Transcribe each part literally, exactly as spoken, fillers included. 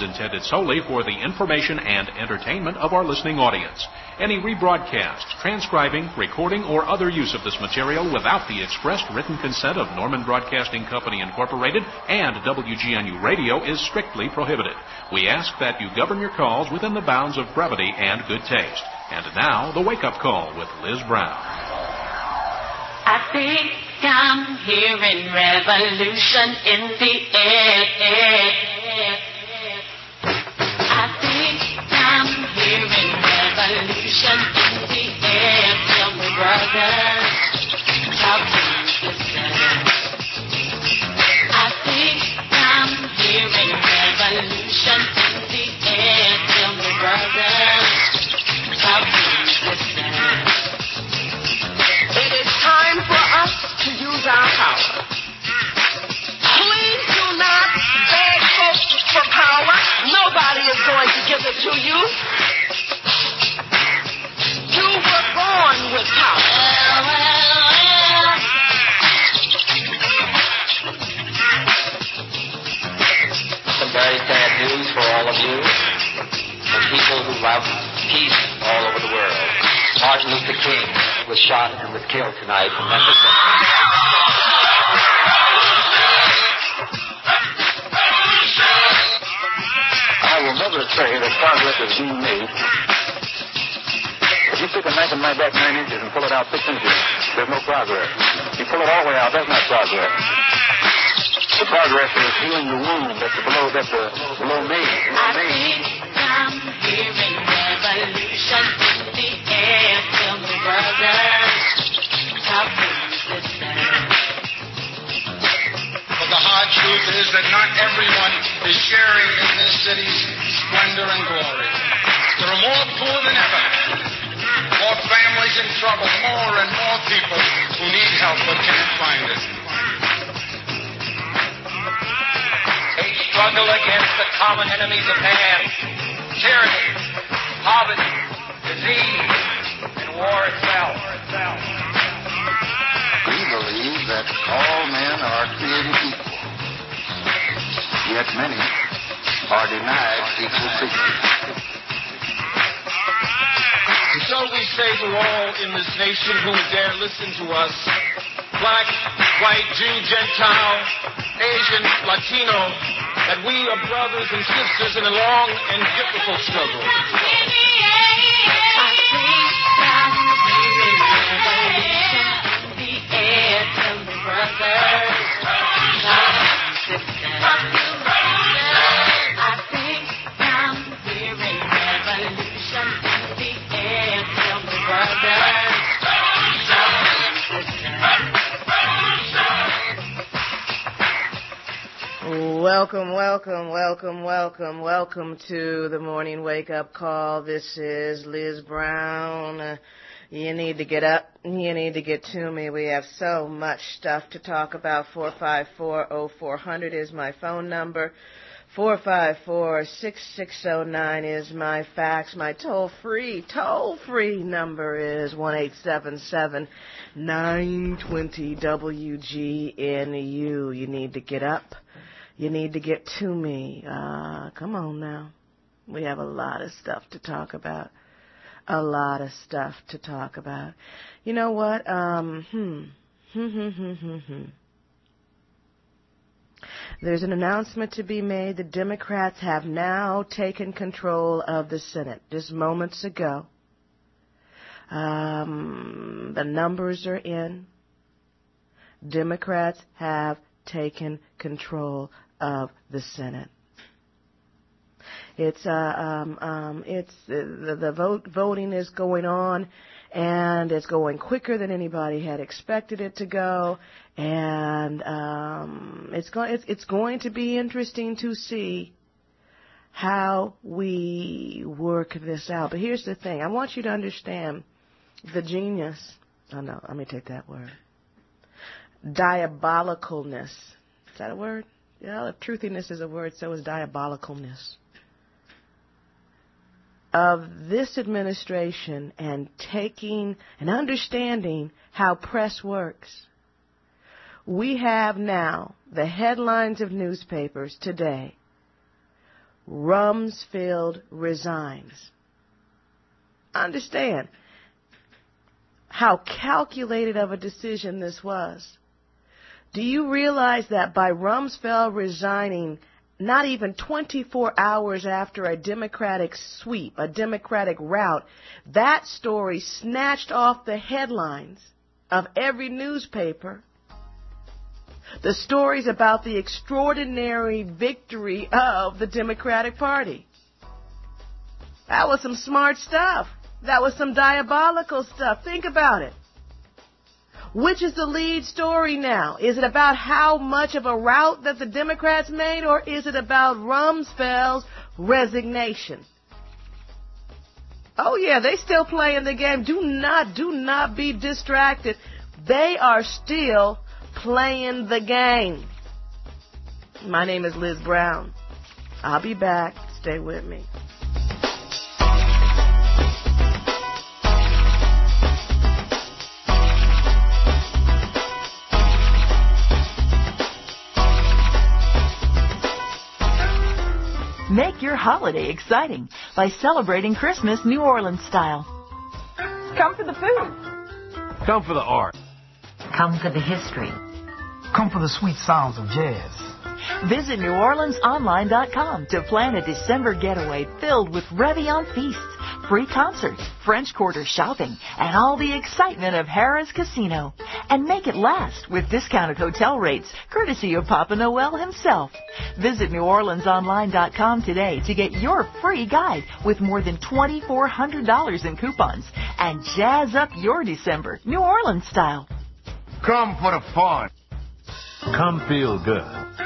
intended solely for the information and entertainment of our listening audience. Any rebroadcast, transcribing, recording, or other use of this material without the expressed written consent of Norman Broadcasting Company, Incorporated and W G N U Radio is strictly prohibited. We ask that you govern your calls within the bounds of brevity and good taste. And now, the wake-up call with Liz Brown. I think I'm hearing revolution in the air. I think I'm hearing revolution in the air. Tell me, brother, how can you listen? I think I'm hearing revolution in the air. Tell me, brother, how can you listen? It is time for us to use our power. Please do not beg folks for power. Nobody is going to give it to you. You were born with power. Well, well, well. Some very sad news for all of you, and people who love peace all over the world. Martin Luther King was shot and was killed tonight in Memphis. I will never say that progress is being made. If you stick a knife in my back nine inches and pull it out six inches, there's no progress. If you pull it all the way out, that's not progress. The progress is healing the wound that's below, that's uh, below me. I think I'm hearing revolution in the air. Tell me, brother, how can you listen? But the hard truth is that not everyone is sharing in this city's splendor and glory. There are more poor than ever, more families in trouble, more and more people who need help but can't find it. They struggle against the common enemies of man: tyranny, poverty, disease, and war itself. We believe that all men are created equal, yet many are denied equal treatment. And so we say to all in this nation who dare listen to us, black, white, Jew, Gentile, Asian, Latino, that we are brothers and sisters in a long and difficult struggle. Welcome, welcome, welcome, welcome, welcome to the morning wake-up call. This is Liz Brown. Uh, you need to get up. You need to get to me. We have so much stuff to talk about. four five four, oh four hundred is my phone number. four five four, six six zero nine is my fax. My toll-free, toll-free number is one eight seven seven, nine two zero, W G N U. You need to get up. You need to get to me. Uh, come on now. We have a lot of stuff to talk about. A lot of stuff to talk about. You know what? Um, hmm. Hmm, hmm, hmm, hmm, hmm. There's an announcement to be made. The Democrats have now taken control of the Senate. Just moments ago. Um, the numbers are in. Democrats have taken control of the Senate. It's uh, um, um, it's the, the vote voting is going on, and it's going quicker than anybody had expected it to go, and um, it's going it's, it's going to be interesting to see how we work this out. But here's the thing: I want you to understand the genius. Oh no, let me take that word. Diabolicalness. Is that a word? Yeah, if truthiness is a word, so is diabolicalness. Of this administration and taking and understanding how press works. We have now the headlines of newspapers today Rumsfeld resigns. Understand how calculated of a decision this was. Do you realize that by Rumsfeld resigning not even twenty-four hours after a Democratic sweep, a Democratic rout, that story snatched off the headlines of every newspaper? The stories about the extraordinary victory of the Democratic Party. That was some smart stuff. That was some diabolical stuff. Think about it. Which is the lead story now? Is it about how much of a rout that the Democrats made, or is it about Rumsfeld's resignation? Oh, yeah, they still playing the game. Do not, do not be distracted. They are still playing the game. My name is Liz Brown. I'll be back. Stay with me. Make your holiday exciting by celebrating Christmas New Orleans style. Come for the food. Come for the art. Come for the history. Come for the sweet sounds of jazz. Visit New Orleans Online dot com to plan a December getaway filled with Réveillon feasts, free concerts, French Quarter shopping, and all the excitement of Harrah's Casino. And make it last with discounted hotel rates, courtesy of Papa Noel himself. Visit New Orleans Online dot com today to get your free guide with more than twenty-four hundred dollars in coupons and jazz up your December New Orleans style. Come for the fun. Come feel good.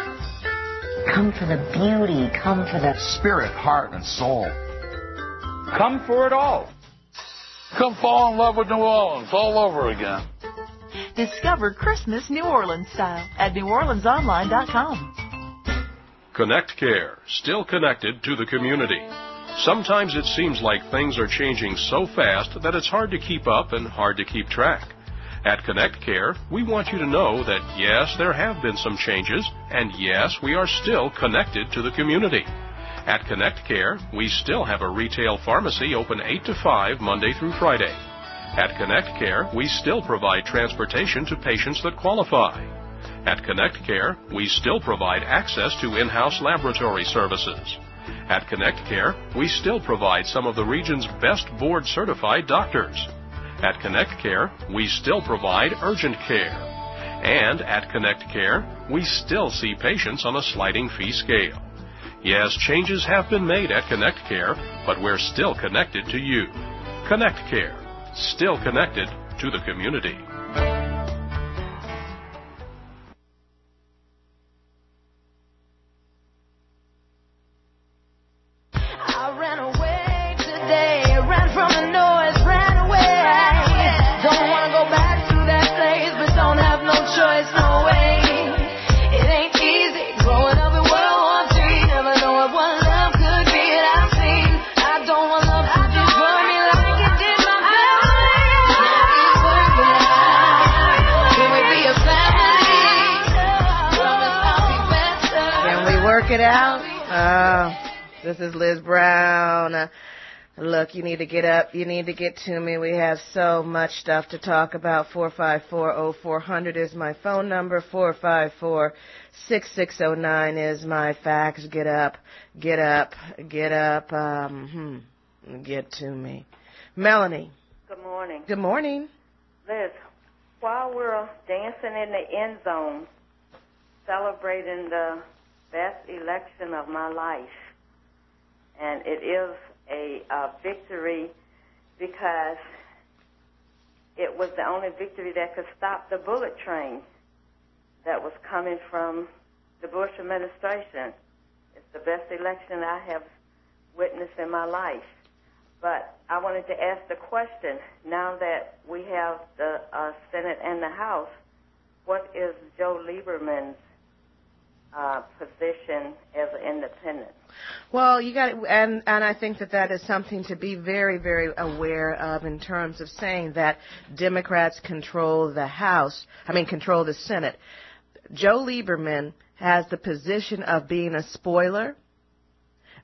Come for the beauty. Come for the spirit, heart, and soul. Come for it all. Come fall in love with New Orleans all over again. Discover Christmas New Orleans style at New Orleans Online dot com. Connect Care, still connected to the community. Sometimes it seems like things are changing so fast that it's hard to keep up and hard to keep track. At Connect Care, we want you to know that yes, there have been some changes, and yes, we are still connected to the community. At Connect Care, we still have a retail pharmacy open eight to five Monday through Friday. At Connect Care, we still provide transportation to patients that qualify. At Connect Care, we still provide access to in-house laboratory services. At Connect Care, we still provide some of the region's best board-certified doctors. At Connect Care, we still provide urgent care. And at Connect Care, we still see patients on a sliding fee scale. Yes, changes have been made at Connect Care, but we're still connected to you. Connect Care, still connected to the community. I ran away today, ran from the noise, ran away. Don't want to go back to that place, but don't have no choice, no way. It ain't easy growing up in World War Three, never know what one love could be that I've seen. I don't want love to destroy me like it did my family. Can we be a family? Promise I'll be better. Can we work it out? Uh, this is Liz Brown. Uh, Look, you need to get up. You need to get to me. We have so much stuff to talk about. four five four, oh four hundred is my phone number. four five four, six six oh nine is my fax. Get up. Get up. Get up. Um, hmm. Get to me. Melanie. Good morning. Good morning. Liz, while we're dancing in the end zone, celebrating the best election of my life, and it is a uh, victory because it was the only victory that could stop the bullet train that was coming from the Bush administration. It's the best election I have witnessed in my life. But I wanted to ask the question, now that we have the uh, Senate and the House, what is Joe Lieberman's uh, position as an independent? Well, you got, and and I think that that is something to be very, very aware of in terms of saying that Democrats control the House. I mean, control the Senate. Joe Lieberman has the position of being a spoiler,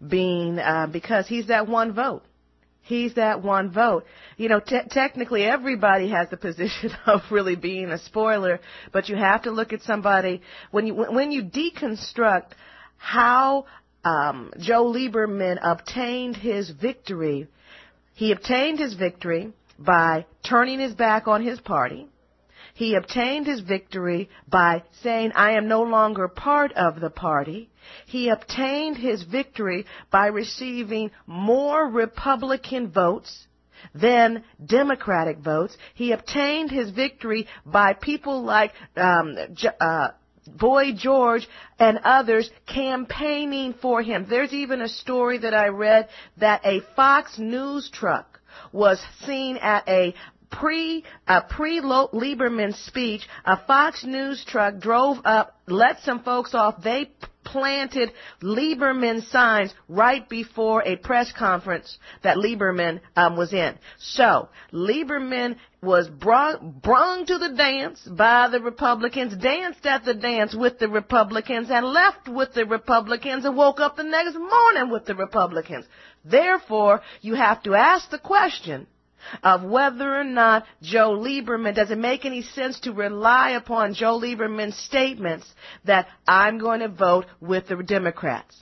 being, uh, because he's that one vote. He's that one vote. You know, te- technically everybody has the position of really being a spoiler, but you have to look at somebody, when you, when you deconstruct how um, Joe Lieberman obtained his victory, he obtained his victory by turning his back on his party. He obtained his victory by saying, I am no longer part of the party. He obtained his victory by receiving more Republican votes than Democratic votes. He obtained his victory by people like um, uh, Boy George and others campaigning for him. There's even a story that I read that a Fox News truck was seen at a Pre a pre Lieberman speech. A Fox News truck drove up, let some folks off. They planted Lieberman signs right before a press conference that Lieberman um, was in. So Lieberman was brung, brung to the dance by the Republicans, danced at the dance with the Republicans, and left with the Republicans, and woke up the next morning with the Republicans. Therefore, you have to ask the question of whether or not Joe Lieberman, does it make any sense to rely upon Joe Lieberman's statements that I'm going to vote with the Democrats?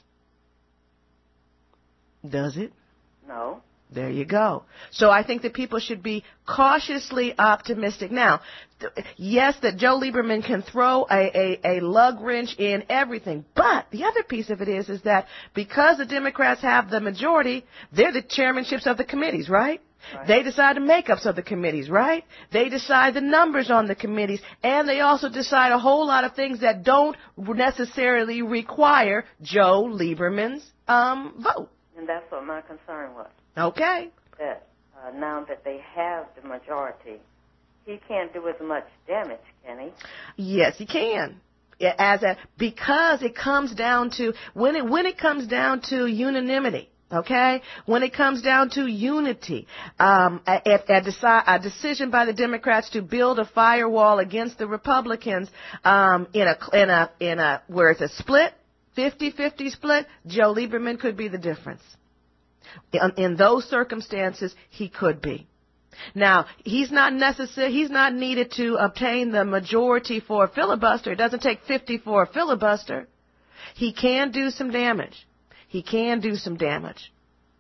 Does it? No. There you go. So I think that people should be cautiously optimistic. Now, th- yes, that Joe Lieberman can throw a, a, a lug wrench in everything, but the other piece of it is, is that because the Democrats have the majority, they're the chairmanships of the committees, right? Right. They decide the makeups of the committees, right? They decide the numbers on the committees, and they also decide a whole lot of things that don't necessarily require Joe Lieberman's um, vote. And that's what my concern was. Okay. That uh, now that they have the majority, he can't do as much damage, can he? Yes, he can. As a because it comes down to when it when it comes down to unanimity. Okay? When it comes down to unity, um, a, a, deci- a decision by the Democrats to build a firewall against the Republicans um, in a in a in a where it's a split, fifty-fifty split, Joe Lieberman could be the difference. In, in those circumstances, he could be. Now, he's not necessary. He's not needed to obtain the majority for a filibuster. It doesn't take fifty for a filibuster. He can do some damage. He can do some damage.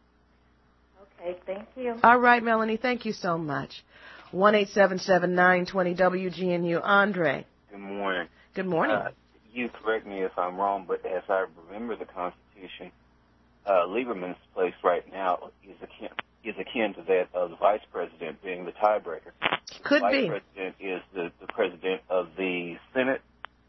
Okay, thank you. All right, Melanie, thank you so much. one eight seven seven, nine two zero, W G N U. Andre. Good morning. Good morning. Uh, you correct me if I'm wrong, but as I remember the Constitution, uh, Lieberman's place right now is akin, is akin to that of the vice president being the tiebreaker. Could the be. Vice president is the, the president of the Senate,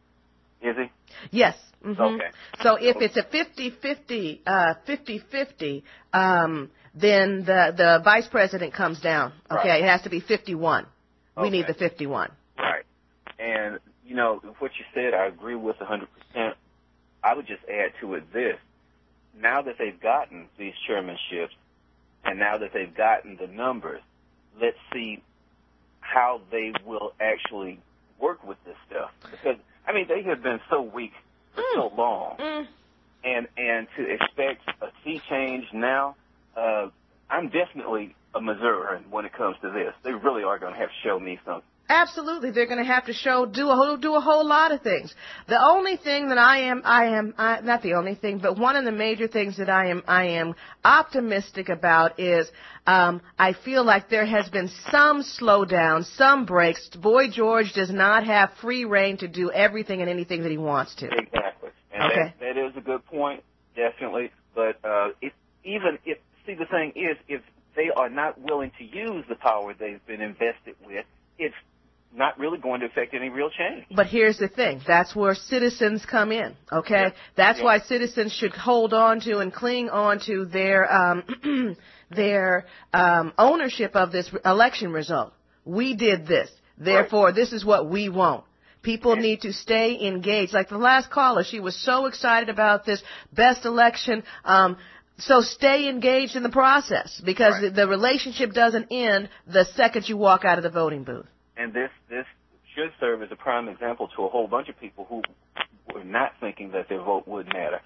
is he? Yes. Mm-hmm. Okay. So if it's a fifty-fifty, uh, fifty-fifty, um, then the, the vice president comes down. Okay. Right. It has to be fifty-one. We okay. need the fifty-one. Right. And, you know, what you said, I agree with one hundred percent. I would just add to it this. Now that they've gotten these chairmanships and now that they've gotten the numbers, let's see how they will actually work with this stuff. Because, I mean, they have been so weak for mm. so long. Mm. And and to expect a sea change now, uh, I'm definitely a Missourian when it comes to this. They really are going to have to show me something. Absolutely, they're going to have to show do a whole do a whole lot of things. The only thing that I am I am I, not the only thing, but one of the major things that I am I am optimistic about is um, I feel like there has been some slowdown, some breaks. Boy George does not have free reign to do everything and anything that he wants to. Exactly, and okay. that, that is a good point, definitely. But uh, if, even if see the thing is, if they are not willing to use the power they've been invested with, it's not really going to affect any real change. But here's the thing. That's where citizens come in, okay? Yeah. That's yeah. why citizens should hold on to and cling on to their, um, their um, ownership of this election result. We did this. Therefore, right. this is what we want. People yeah. need to stay engaged. Like the last caller, she was so excited about this best election. Um, so stay engaged in the process because right. the, the relationship doesn't end the second you walk out of the voting booth. And this, this should serve as a prime example to a whole bunch of people who were not thinking that their vote would matter.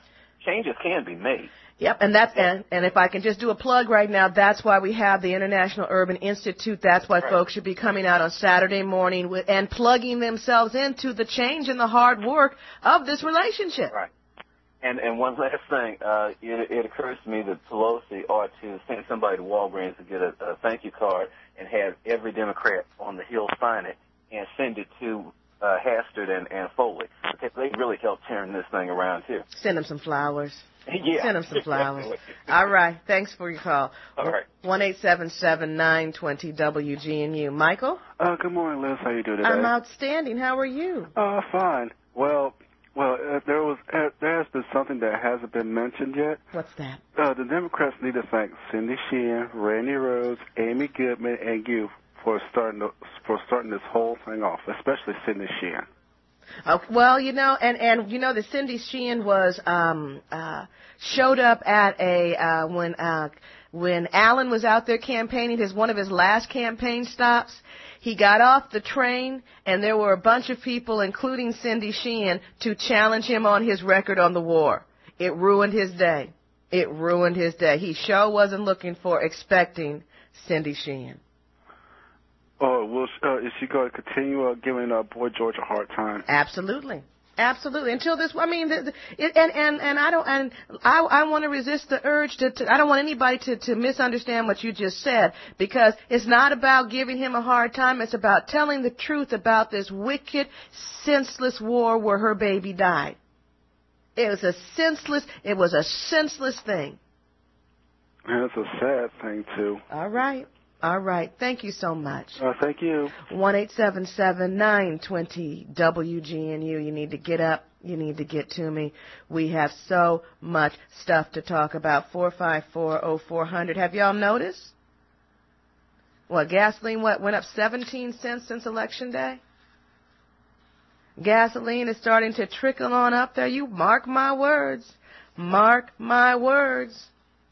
changes can be made. Yep, and that's and, and if I can just do a plug right now, that's why we have the International Urban Institute. That's why right. folks should be coming out on Saturday morning with, and plugging themselves into the change and the hard work of this relationship. Right. And and one last thing, uh, it, it occurs to me that Pelosi ought to send somebody to Walgreens to get a, a thank you card and have every Democrat on the Hill sign it and send it to uh, Hastert and, and Foley, because they really helped turn this thing around too. Send them some flowers. Yeah. Send them some flowers. All right. Thanks for your call. All right. one eight seven seven, nine two zero, W G N U. Michael? Uh, good morning, Liz. How you doing today? I'm outstanding. How are you? Uh, fine. Well, well, uh, there was uh, there has been something that hasn't been mentioned yet. What's that? Uh, the Democrats need to thank Cindy Sheehan, Randy Rhodes, Amy Goodman, and you for starting to, for starting this whole thing off, especially Cindy Sheehan. Uh, well, you know, and, and you know that Cindy Sheehan was um, uh, showed up at a uh, when uh, when Allen was out there campaigning, his one of his last campaign stops. He got off the train, and there were a bunch of people, including Cindy Sheehan, to challenge him on his record on the war. It ruined his day. It ruined his day. He sure wasn't looking for, expecting Cindy Sheehan. Oh, will uh, is she going to continue uh, giving uh, Boy George a hard time? Absolutely, absolutely. Until this, I mean, the, the, it, and and and I don't, and I I want to resist the urge to, to. I don't want anybody to to misunderstand what you just said, because it's not about giving him a hard time. It's about telling the truth about this wicked, senseless war where her baby died. It was a senseless. It was a senseless thing. And it's a sad thing too. All right. All right. Thank you so much. Uh, thank you. one eight seven seven, nine two zero, W G N U. You need to get up. You need to get to me. We have so much stuff to talk about. four five four, oh four hundred. Have y'all noticed? What, gasoline what, went up seventeen cents since Election Day? Gasoline is starting to trickle on up there. You mark my words. Mark my words.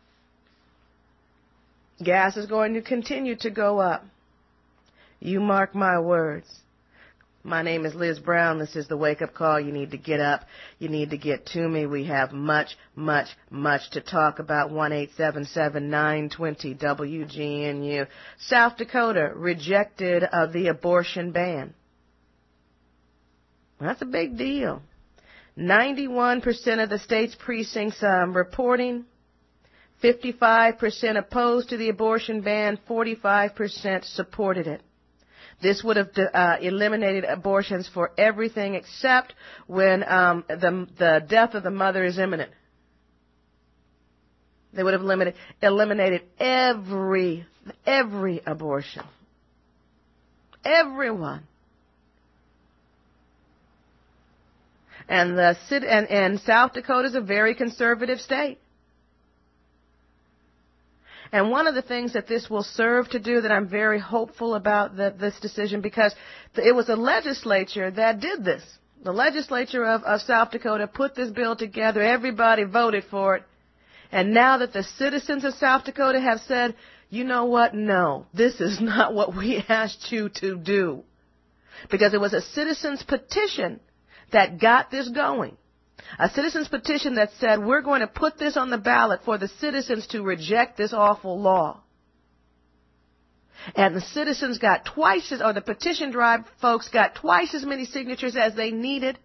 Gas is going to continue to go up. You mark my words. My name is Liz Brown. This is the wake-up call. You need to get up. You need to get to me. We have much, much, much to talk about. one eight seven seven, nine two zero, W G N U. South Dakota rejected uh, the abortion ban. That's a big deal. ninety-one percent of the state's precincts um, reporting. fifty-five percent opposed to the abortion ban, forty-five percent supported it. This would have uh, eliminated abortions for everything except when um, the, the death of the mother is imminent. They would have eliminated, eliminated every, every abortion. Everyone. And, the, and, and South Dakota is a very conservative state. And one of the things that this will serve to do, that I'm very hopeful about the, this decision, because it was a legislature that did this. The legislature of, of South Dakota put this bill together. Everybody voted for it. And now that the citizens of South Dakota have said, you know what, no, this is not what we asked you to do. Because it was a citizen's petition that got this going. A citizen's petition that said, we're going to put this on the ballot for the citizens to reject this awful law. And the citizens got twice as, or the petition drive folks got twice as many signatures as they needed.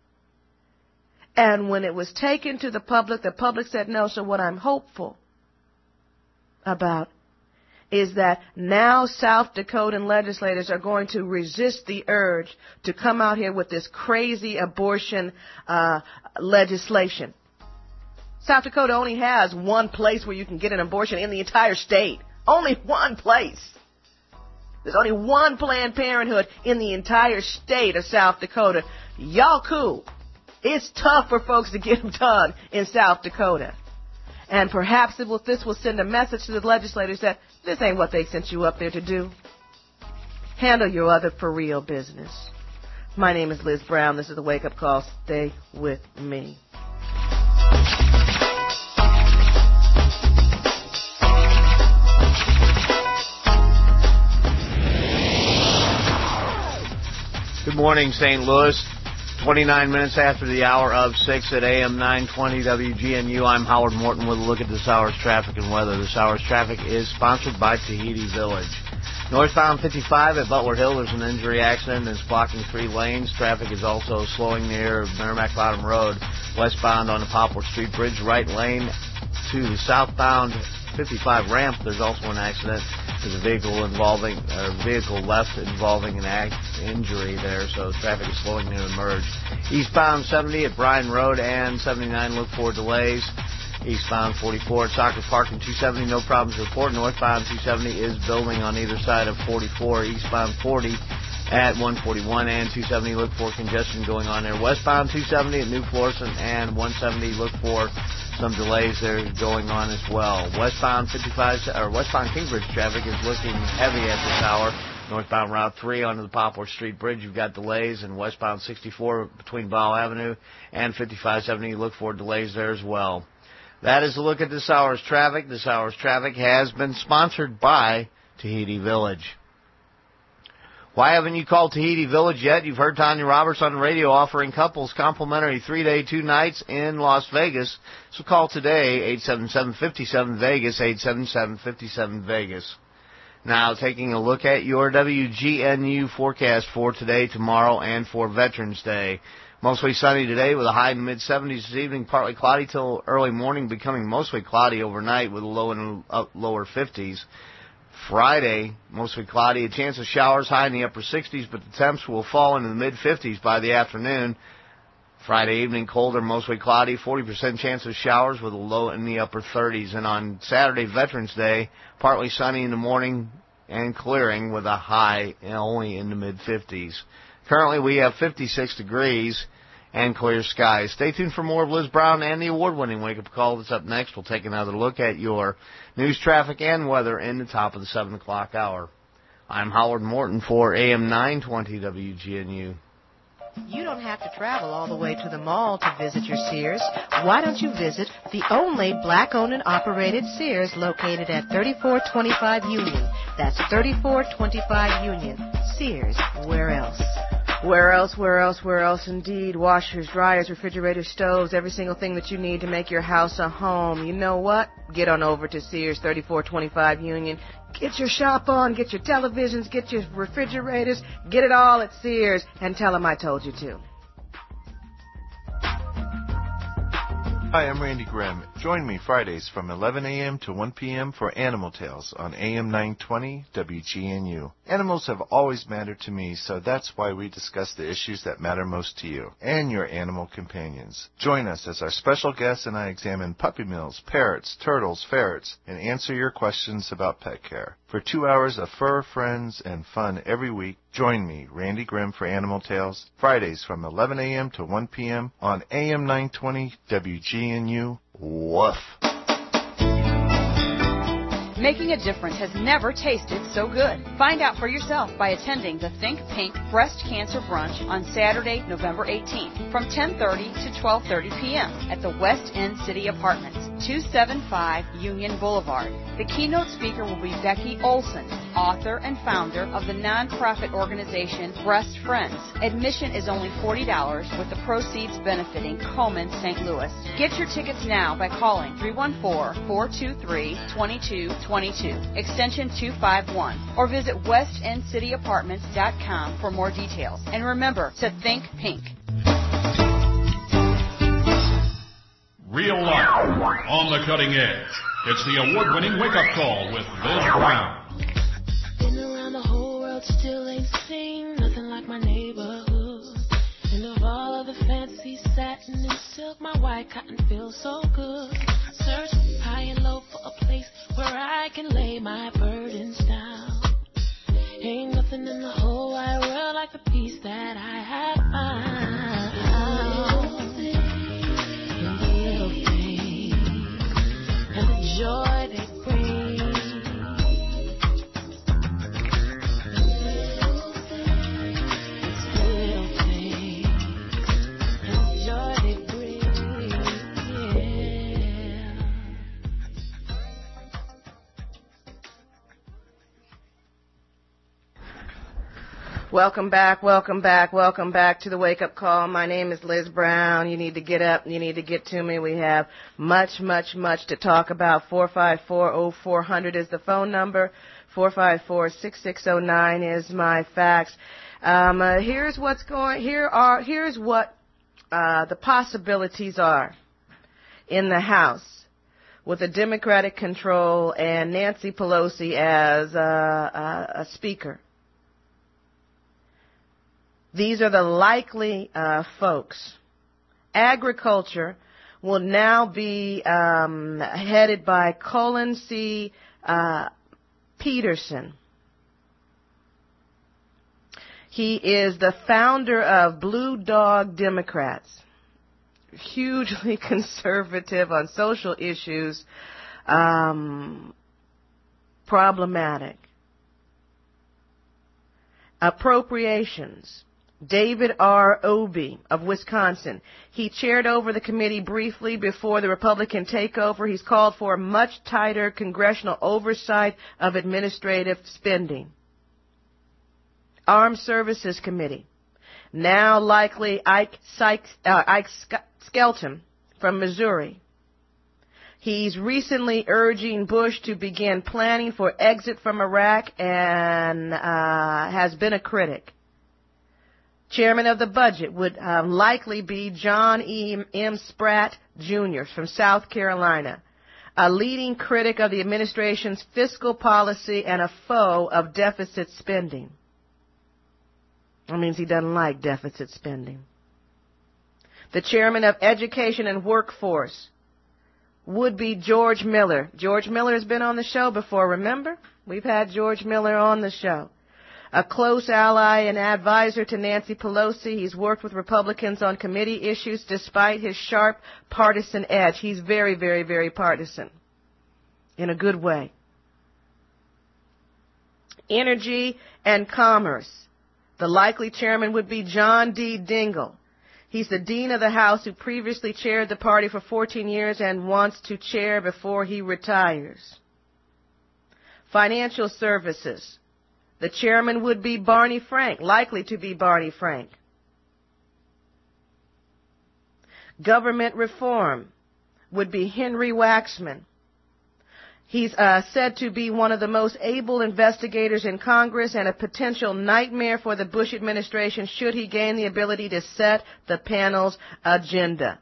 And when it was taken to the public, the public said no. So what I'm hopeful about is that now South Dakotan legislators are going to resist the urge to come out here with this crazy abortion uh, legislation. South Dakota only has one place where you can get an abortion in the entire state. Only one place. There's only one Planned Parenthood in the entire state of South Dakota. Y'all cool. It's tough for folks to get them done in South Dakota. And perhaps it will, this will send a message to the legislators that this ain't what they sent you up there to do. Handle your other for real business. My name is Liz Brown. This is the Wake Up Call. Stay with me. Good morning, Saint Louis. twenty-nine minutes after the hour of six at A M nine twenty W G N U. I'm Howard Morton with a look at this hour's traffic and weather. This hour's traffic is sponsored by Tahiti Village. Northbound fifty-five at Butler Hill, there's an injury accident and it's blocking three lanes. Traffic is also slowing near Merrimack Bottom Road. Westbound on the Poplar Street Bridge, right lane to the southbound fifty-five ramp, there's also an accident. There's a vehicle involving, a vehicle left involving an act injury there, so traffic is slowing near the merge. Eastbound seventy at Bryan Road and seventy-nine, look for delays. Eastbound forty-four at Soccer Park and two seventy, no problems to report. Northbound two seventy is building on either side of forty-four. Eastbound forty at one forty-one and two seventy, look for congestion going on there. Westbound two seventy at New Florissant and one seventy, look for some delays there going on as well. Westbound fifty-five, or westbound Kingsbridge traffic is looking heavy at this hour. Northbound Route three onto the Poplar Street Bridge, you've got delays, and westbound sixty-four between Ball Avenue and fifty-five seventy, look for delays there as well. That is a look at this hour's traffic. This hour's traffic has been sponsored by Tahiti Village. Why haven't you called Tahiti Village yet? You've heard Tanya Roberts on the radio offering couples complimentary three-day, two nights in Las Vegas. So call today, eight seven seven, five seven, Vegas, eight seven seven, five seven, Vegas. Now, taking a look at your W G N U forecast for today, tomorrow, and for Veterans Day. Mostly sunny today with a high in the mid seventies this evening, partly cloudy till early morning, becoming mostly cloudy overnight with a low in the lower fifties. Friday, mostly cloudy, a chance of showers high in the upper sixties, but the temps will fall into the mid-fifties by the afternoon. Friday evening, colder, mostly cloudy, forty percent chance of showers with a low in the upper thirties. And on Saturday, Veterans Day, partly sunny in the morning and clearing with a high only in the mid-fifties. Currently, we have fifty-six degrees and clear skies. Stay tuned for more of Liz Brown and the award-winning Wake Up Call that's up next. We'll take another look at your news, traffic, and weather in the top of the seven o'clock hour. I'm Howard Morton for A M nine twenty W G N U. You don't have to travel all the way to the mall to visit your Sears. Why don't you visit the only black-owned and operated Sears located at thirty-four twenty-five Union? That's thirty-four twenty-five Union. Sears, where else? Where else, where else, where else indeed? Washers, dryers, refrigerators, stoves, every single thing that you need to make your house a home. You know what? Get on over to Sears, thirty-four twenty-five Union. Get your shop on, get your televisions, get your refrigerators, get it all at Sears, and tell them I told you to. Hi, I'm Randy Grimm. Join me Fridays from eleven a.m. to one p.m. for Animal Tales on A M nine twenty W G N U. Animals have always mattered to me, so that's why we discuss the issues that matter most to you and your animal companions. Join us as our special guests and I examine puppy mills, parrots, turtles, ferrets, and answer your questions about pet care. For two hours of fur, friends, and fun every week, join me, Randy Grimm, for Animal Tales, Fridays from eleven a.m. to one p.m. on A M nine twenty W G N U. Woof. Making a difference has never tasted so good. Find out for yourself by attending the Think Pink Breast Cancer Brunch on Saturday, November eighteenth from ten thirty to twelve thirty p.m. at the West End City Apartments, two seventy-five Union Boulevard. The keynote speaker will be Becky Olson, author and founder of the nonprofit organization Breast Friends. Admission is only forty dollars with the proceeds benefiting Komen Saint Louis. Get your tickets now by calling three one four, four two three, two two two two, extension two five one, or visit west end city apartments dot com for more details. And remember to think pink. Real life, on the cutting edge. It's the award-winning wake-up call with Liz Brown. Been around the whole world, still ain't seen nothing like my neighborhood. And of all of the fancy satin and silk, my white cotton feels so good. Search high and low for a place where I can lay my burdens down. Ain't nothing in the whole wide world like the peace that I have found. Little things and the joy they bring. Welcome back, welcome back, welcome back to the Wake Up Call. My name is Liz Brown. You need to get up, you need to get to me. We have much, much, much to talk about. four five four, oh four hundred is the phone number. four five four, six six oh nine is my fax. Um, uh, here's what's going, here are, here's what uh, the possibilities are in the House with a Democratic control and Nancy Pelosi as uh, uh, a speaker. These are the likely uh, folks. Agriculture will now be um, headed by Colin C. Uh, Peterson. He is the founder of Blue Dog Democrats, hugely conservative on social issues, um, problematic. Appropriations. David R. Obey of Wisconsin. He chaired over the committee briefly before the Republican takeover. He's called for a much tighter congressional oversight of administrative spending. Armed Services Committee. Now likely Ike, Sykes, uh, Ike Skelton from Missouri. He's recently urging Bush to begin planning for exit from Iraq and uh, has been a critic. Chairman of the budget would um, likely be John E. M. Spratt, Junior from South Carolina, a leading critic of the administration's fiscal policy and a foe of deficit spending. That means he doesn't like deficit spending. The chairman of Education and Workforce would be George Miller. George Miller has been on the show before, remember? We've had George Miller on the show. A close ally and advisor to Nancy Pelosi. He's worked with Republicans on committee issues despite his sharp partisan edge. He's very, very, very partisan in a good way. Energy and Commerce. The likely chairman would be John D. Dingell. He's the dean of the House who previously chaired the party for fourteen years and wants to chair before he retires. Financial Services. The chairman would be Barney Frank, likely to be Barney Frank. Government Reform would be Henry Waxman. He's uh, said to be one of the most able investigators in Congress and a potential nightmare for the Bush administration should he gain the ability to set the panel's agenda.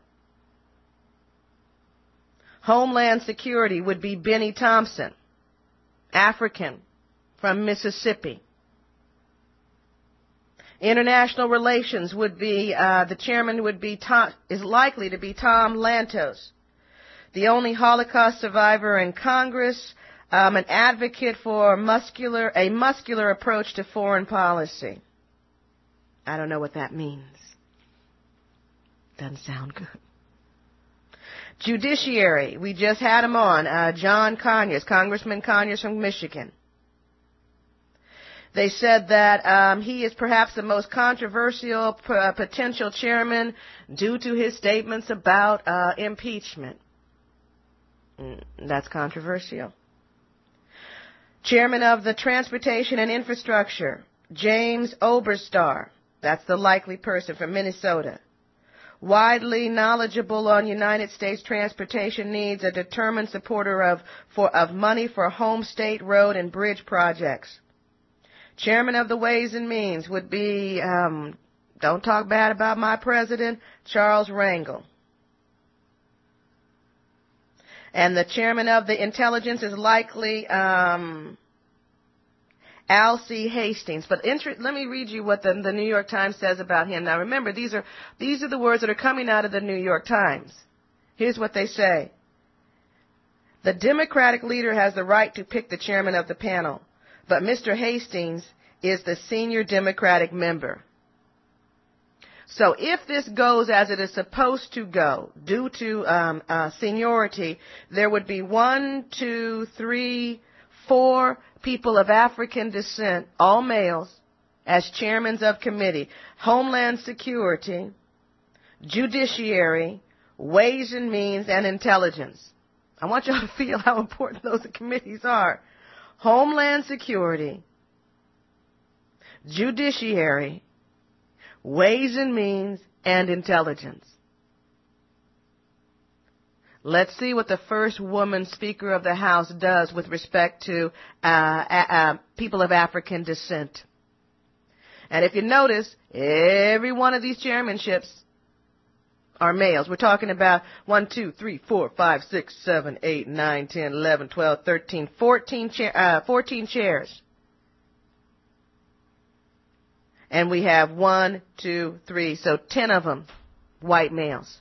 Homeland Security would be Benny Thompson, African, from Mississippi. International Relations would be, uh, the chairman would be, Tom, is likely to be Tom Lantos, the only Holocaust survivor in Congress, um, an advocate for muscular, a muscular approach to foreign policy. I don't know what that means. Doesn't sound good. Judiciary, we just had him on, uh, John Conyers, Congressman Conyers from Michigan. They said that um, he is perhaps the most controversial p- uh, potential chairman due to his statements about uh, impeachment. Mm, that's controversial. Chairman of the Transportation and Infrastructure, James Oberstar. That's the likely person from Minnesota. Widely knowledgeable on United States transportation needs, a determined supporter of for of money for home state road and bridge projects. Chairman of the Ways and Means would be, um, don't talk bad about my president, Charles Rangel. And the chairman of the Intelligence is likely um, Al C. Hastings. But inter- let me read you what the, the New York Times says about him. Now remember, these are these are the words that are coming out of the New York Times. Here's what they say. The Democratic leader has the right to pick the chairman of the panel, but Mister Hastings is the senior Democratic member. So if this goes as it is supposed to go, due to um, uh, seniority, there would be one, two, three, four people of African descent, all males, as chairmen of committee. Homeland Security, Judiciary, Ways and Means, and Intelligence. I want y'all to feel how important those committees are. Homeland Security, judiciary, ways and means, and intelligence. Let's see what the first woman Speaker of the House does with respect to uh, uh, people of African descent. And if you notice, every one of these chairmanships are males. We're talking about one, two, three, four, five, six, seven, eight, nine, ten, eleven, twelve, thirteen, fourteen, cha- uh, fourteen chairs. And we have one, two, three, so ten of them white males.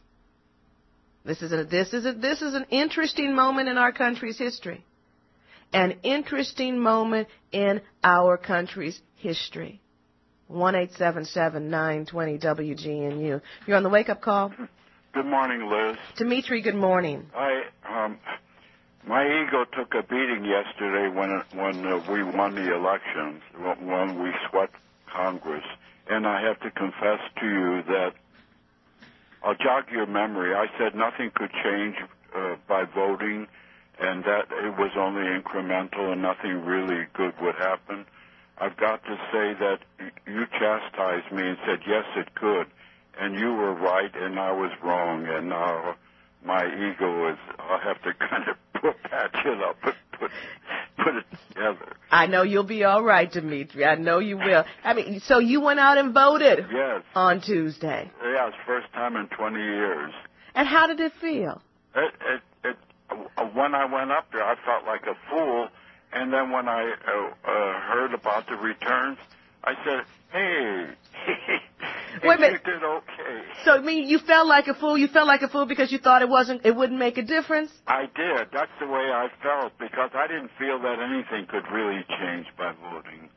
This is a, this is a, this is an interesting moment in our country's history. An interesting moment in our country's history. one eight seven seven, nine two zero, W G N U. You're on the wake-up call. Good morning, Liz. Dimitri, good morning. I, um, my ego took a beating yesterday when when uh, we won the elections, when we swept Congress. And I have to confess to you that I'll jog your memory. I said nothing could change uh, by voting, and that it was only incremental and nothing really good would happen. I've got to say that you chastised me and said, yes, it could, and you were right and I was wrong, and now my ego is, I'll have to kind of put patch it up and put, put it together. I know you'll be all right, Dimitri. I know you will. I mean, so you went out and voted yes. on Tuesday. Yeah, it's first time in twenty years. And how did it feel? It, it, it, when I went up there, I felt like a fool. And then when I uh, uh, heard about the returns, I said, hey, Wait a minute. you did okay. So, I mean, you felt like a fool? You felt like a fool because you thought it wasn't, it wouldn't make a difference? I did. That's the way I felt, because I didn't feel that anything could really change by voting.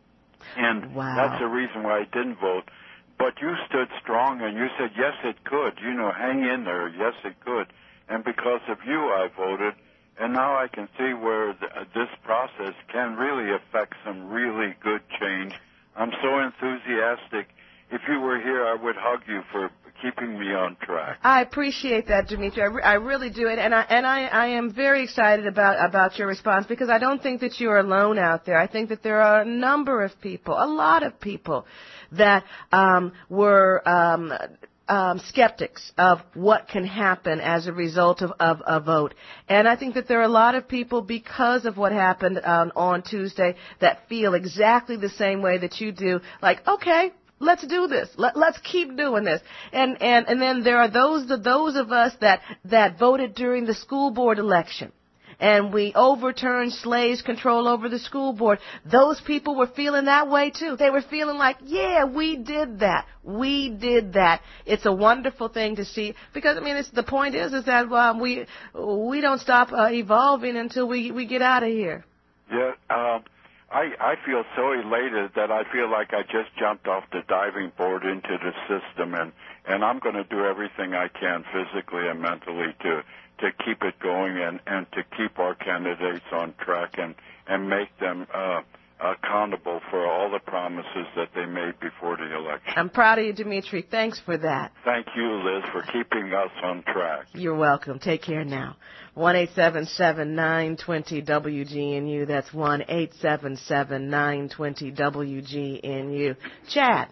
And wow. that's the reason why I didn't vote. But you stood strong and you said, yes, it could. You know, hang in there. Yes, it could. And because of you, I voted. And now I can see where th- this process can really affect some really good change. I'm so enthusiastic. If you were here, I would hug you for keeping me on track. I appreciate that, Dimitri. I, re- I really do. And, and, I, and I, I am very excited about, about your response, because I don't think that you're alone out there. I think that there are a number of people, a lot of people, that um, were... Um, Um, skeptics of what can happen as a result of, of a vote. And I think that there are a lot of people, because of what happened um, on Tuesday, that feel exactly the same way that you do. Like, okay, let's do this. Let, let's keep doing this. And, and, and then there are those, those of us that, that voted during the school board election. And we overturned slaves' control over the school board. Those people were feeling that way, too. They were feeling like, yeah, we did that. We did that. It's a wonderful thing to see. Because, I mean, it's, the point is, is that um, we we don't stop uh, evolving until we, we get out of here. Yeah, um, I, I feel so elated that I feel like I just jumped off the diving board into the system. And, and I'm going to do everything I can physically and mentally to... to keep it going and, and to keep our candidates on track and, and make them uh, accountable for all the promises that they made before the election. I'm proud of you, Dimitri. Thanks for that. Thank you, Liz, for keeping us on track. You're welcome. Take care now. one eight seven seven, nine two zero, W G N U. That's one eight seven seven, nine two zero, W G N U. Chad.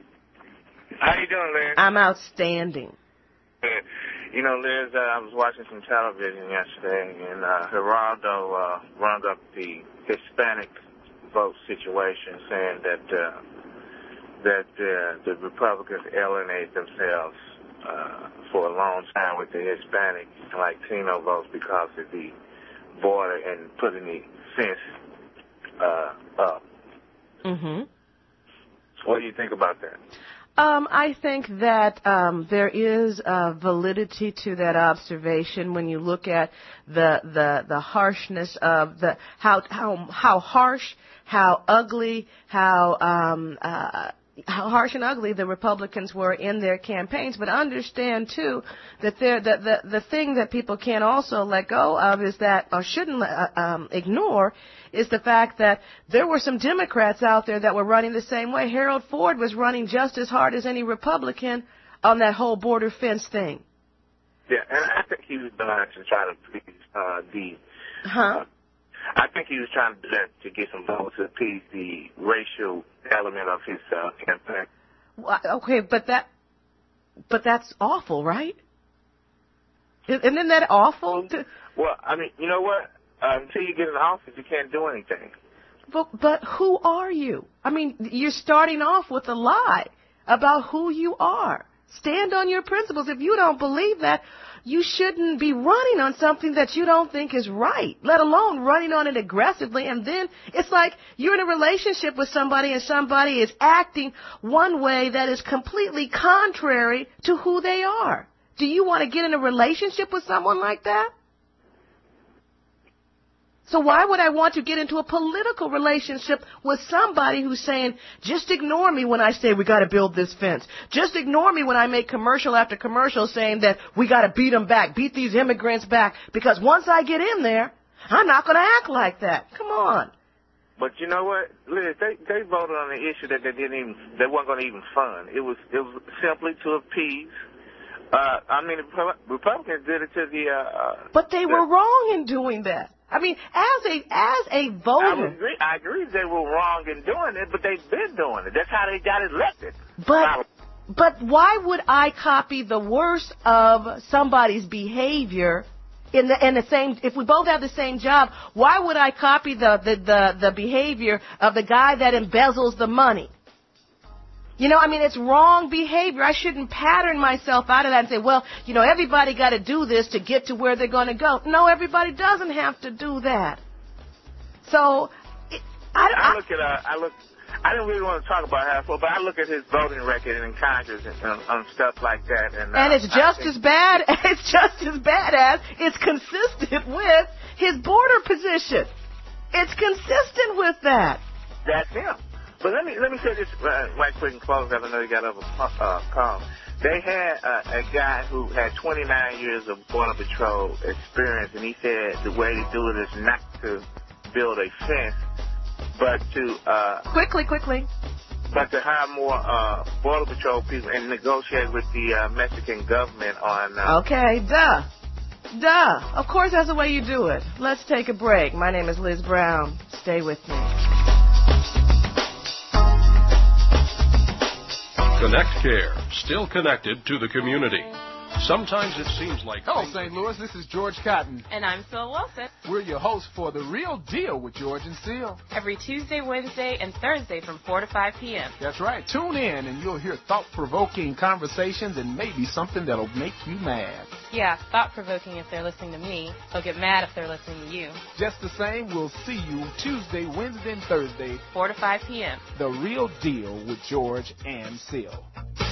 How you doing, Liz? I'm outstanding. You know, Liz, uh, I was watching some television yesterday, and uh, Geraldo uh, brought up the Hispanic vote situation, saying that uh, that uh, the Republicans alienate themselves uh, for a long time with the Hispanic and Latino votes because of the border and putting the fence uh, up. Mm-hmm. What do you think about that? Um, I think that um, there is uh, validity to that observation when you look at the the, the harshness of the how how how harsh, how ugly, how um, uh, how harsh and ugly the Republicans were in their campaigns. But understand too that there the, the the thing that people can't also let go of is that, or shouldn't uh, um, ignore, is the fact that there were some Democrats out there that were running the same way. Harold Ford was running just as hard as any Republican on that whole border fence thing. Yeah, and I think he was done to try to please uh, the. Huh? I think he was trying to do that to get some votes to appease the racial element of his uh, campaign. Well, okay, but that, but that's awful, right? Isn't that awful? To... Well, I mean, you know what? Uh, until you get in office, you can't do anything. But, but who are you? I mean, you're starting off with a lie about who you are. Stand on your principles. If you don't believe that, you shouldn't be running on something that you don't think is right, let alone running on it aggressively. And then it's like you're in a relationship with somebody and somebody is acting one way that is completely contrary to who they are. Do you want to get in a relationship with someone like that? So why would I want to get into a political relationship with somebody who's saying, just ignore me when I say we got to build this fence. Just ignore me when I make commercial after commercial saying that we got to beat them back, beat these immigrants back, because once I get in there, I'm not going to act like that. Come on. But you know what, Liz, they they voted on an issue that they didn't even, they weren't going to even fund. It was it was simply to appease. Uh, I mean, the Republicans did it to the. Uh, but they the, were wrong in doing that. I mean, as a as a voter, I agree. I agree they were wrong in doing it, but they've been doing it. That's how they got elected. But but why would I copy the worst of somebody's behavior in the in the same? If we both have the same job, why would I copy the the the, the behavior of the guy that embezzles the money? You know, I mean, it's wrong behavior. I shouldn't pattern myself out of that and say, well, you know, everybody got to do this to get to where they're going to go. No, everybody doesn't have to do that. So, it, I, I, I look at, uh, I look, I didn't really want to talk about Halfwell, but I look at his voting record in Congress and, and, and stuff like that. And, uh, and it's just think, as bad, it's just as bad as it's consistent with his border position. It's consistent with that. That's him. But let me let me say this uh, right quick and close. I know you got other uh, call. They had uh, a guy who had twenty-nine years of Border Patrol experience, and he said the way to do it is not to build a fence, but to uh, quickly, quickly, but to hire more uh, Border Patrol people and negotiate with the uh, Mexican government on. Uh, okay, duh, duh. Of course, that's the way you do it. Let's take a break. My name is Liz Brown. Stay with me. Connect Care, still connected to the community. Sometimes it seems like... Hello, Saint Louis. This is George Cotton. And I'm Phil Wilson. We're your hosts for The Real Deal with George and Seal. Every Tuesday, Wednesday, and Thursday from four to five p.m. That's right. Tune in and you'll hear thought-provoking conversations and maybe something that'll make you mad. Yeah, thought-provoking if they're listening to me. They'll get mad if they're listening to you. Just the same, we'll see you Tuesday, Wednesday, and Thursday. four to five p.m. The Real Deal with George and Seal.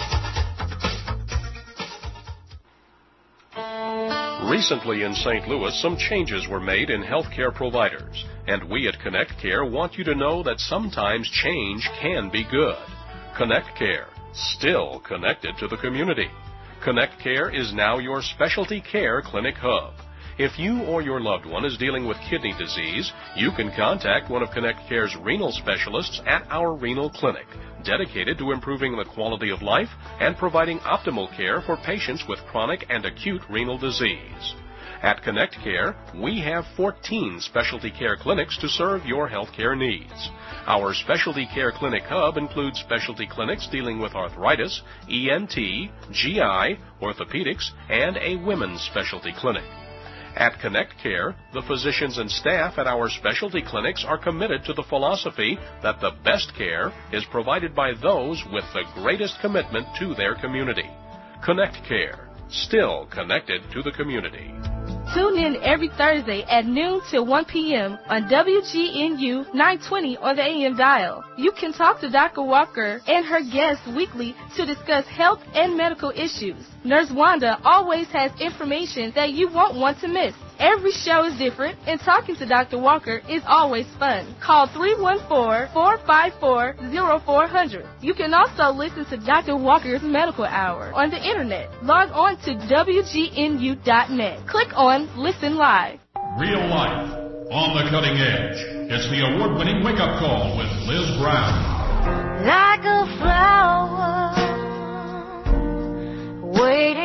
Recently in Saint Louis, some changes were made in healthcare providers, and we at Connect Care want you to know that sometimes change can be good. Connect Care, still connected to the community. Connect Care is now your specialty care clinic hub. If you or your loved one is dealing with kidney disease, you can contact one of Connect Care's renal specialists at our renal clinic, dedicated to improving the quality of life and providing optimal care for patients with chronic and acute renal disease. At Connect Care, we have fourteen specialty care clinics to serve your health care needs. Our specialty care clinic hub includes specialty clinics dealing with arthritis, E N T, G I, orthopedics, and a women's specialty clinic. At Connect Care, the physicians and staff at our specialty clinics are committed to the philosophy that the best care is provided by those with the greatest commitment to their community. Connect Care, still connected to the community. Tune in every Thursday at noon till one p.m. on W G N U nine twenty on the A M dial. You can talk to Doctor Walker and her guests weekly to discuss health and medical issues. Nurse Wanda always has information that you won't want to miss. Every show is different, and talking to Doctor Walker is always fun. Call three one four, four five four, zero four zero zero. You can also listen to Doctor Walker's Medical Hour on the internet. Log on to W G N U dot net. Click on Listen Live. Real life, on the cutting edge. It's the award-winning wake-up call with Liz Brown. Like a flower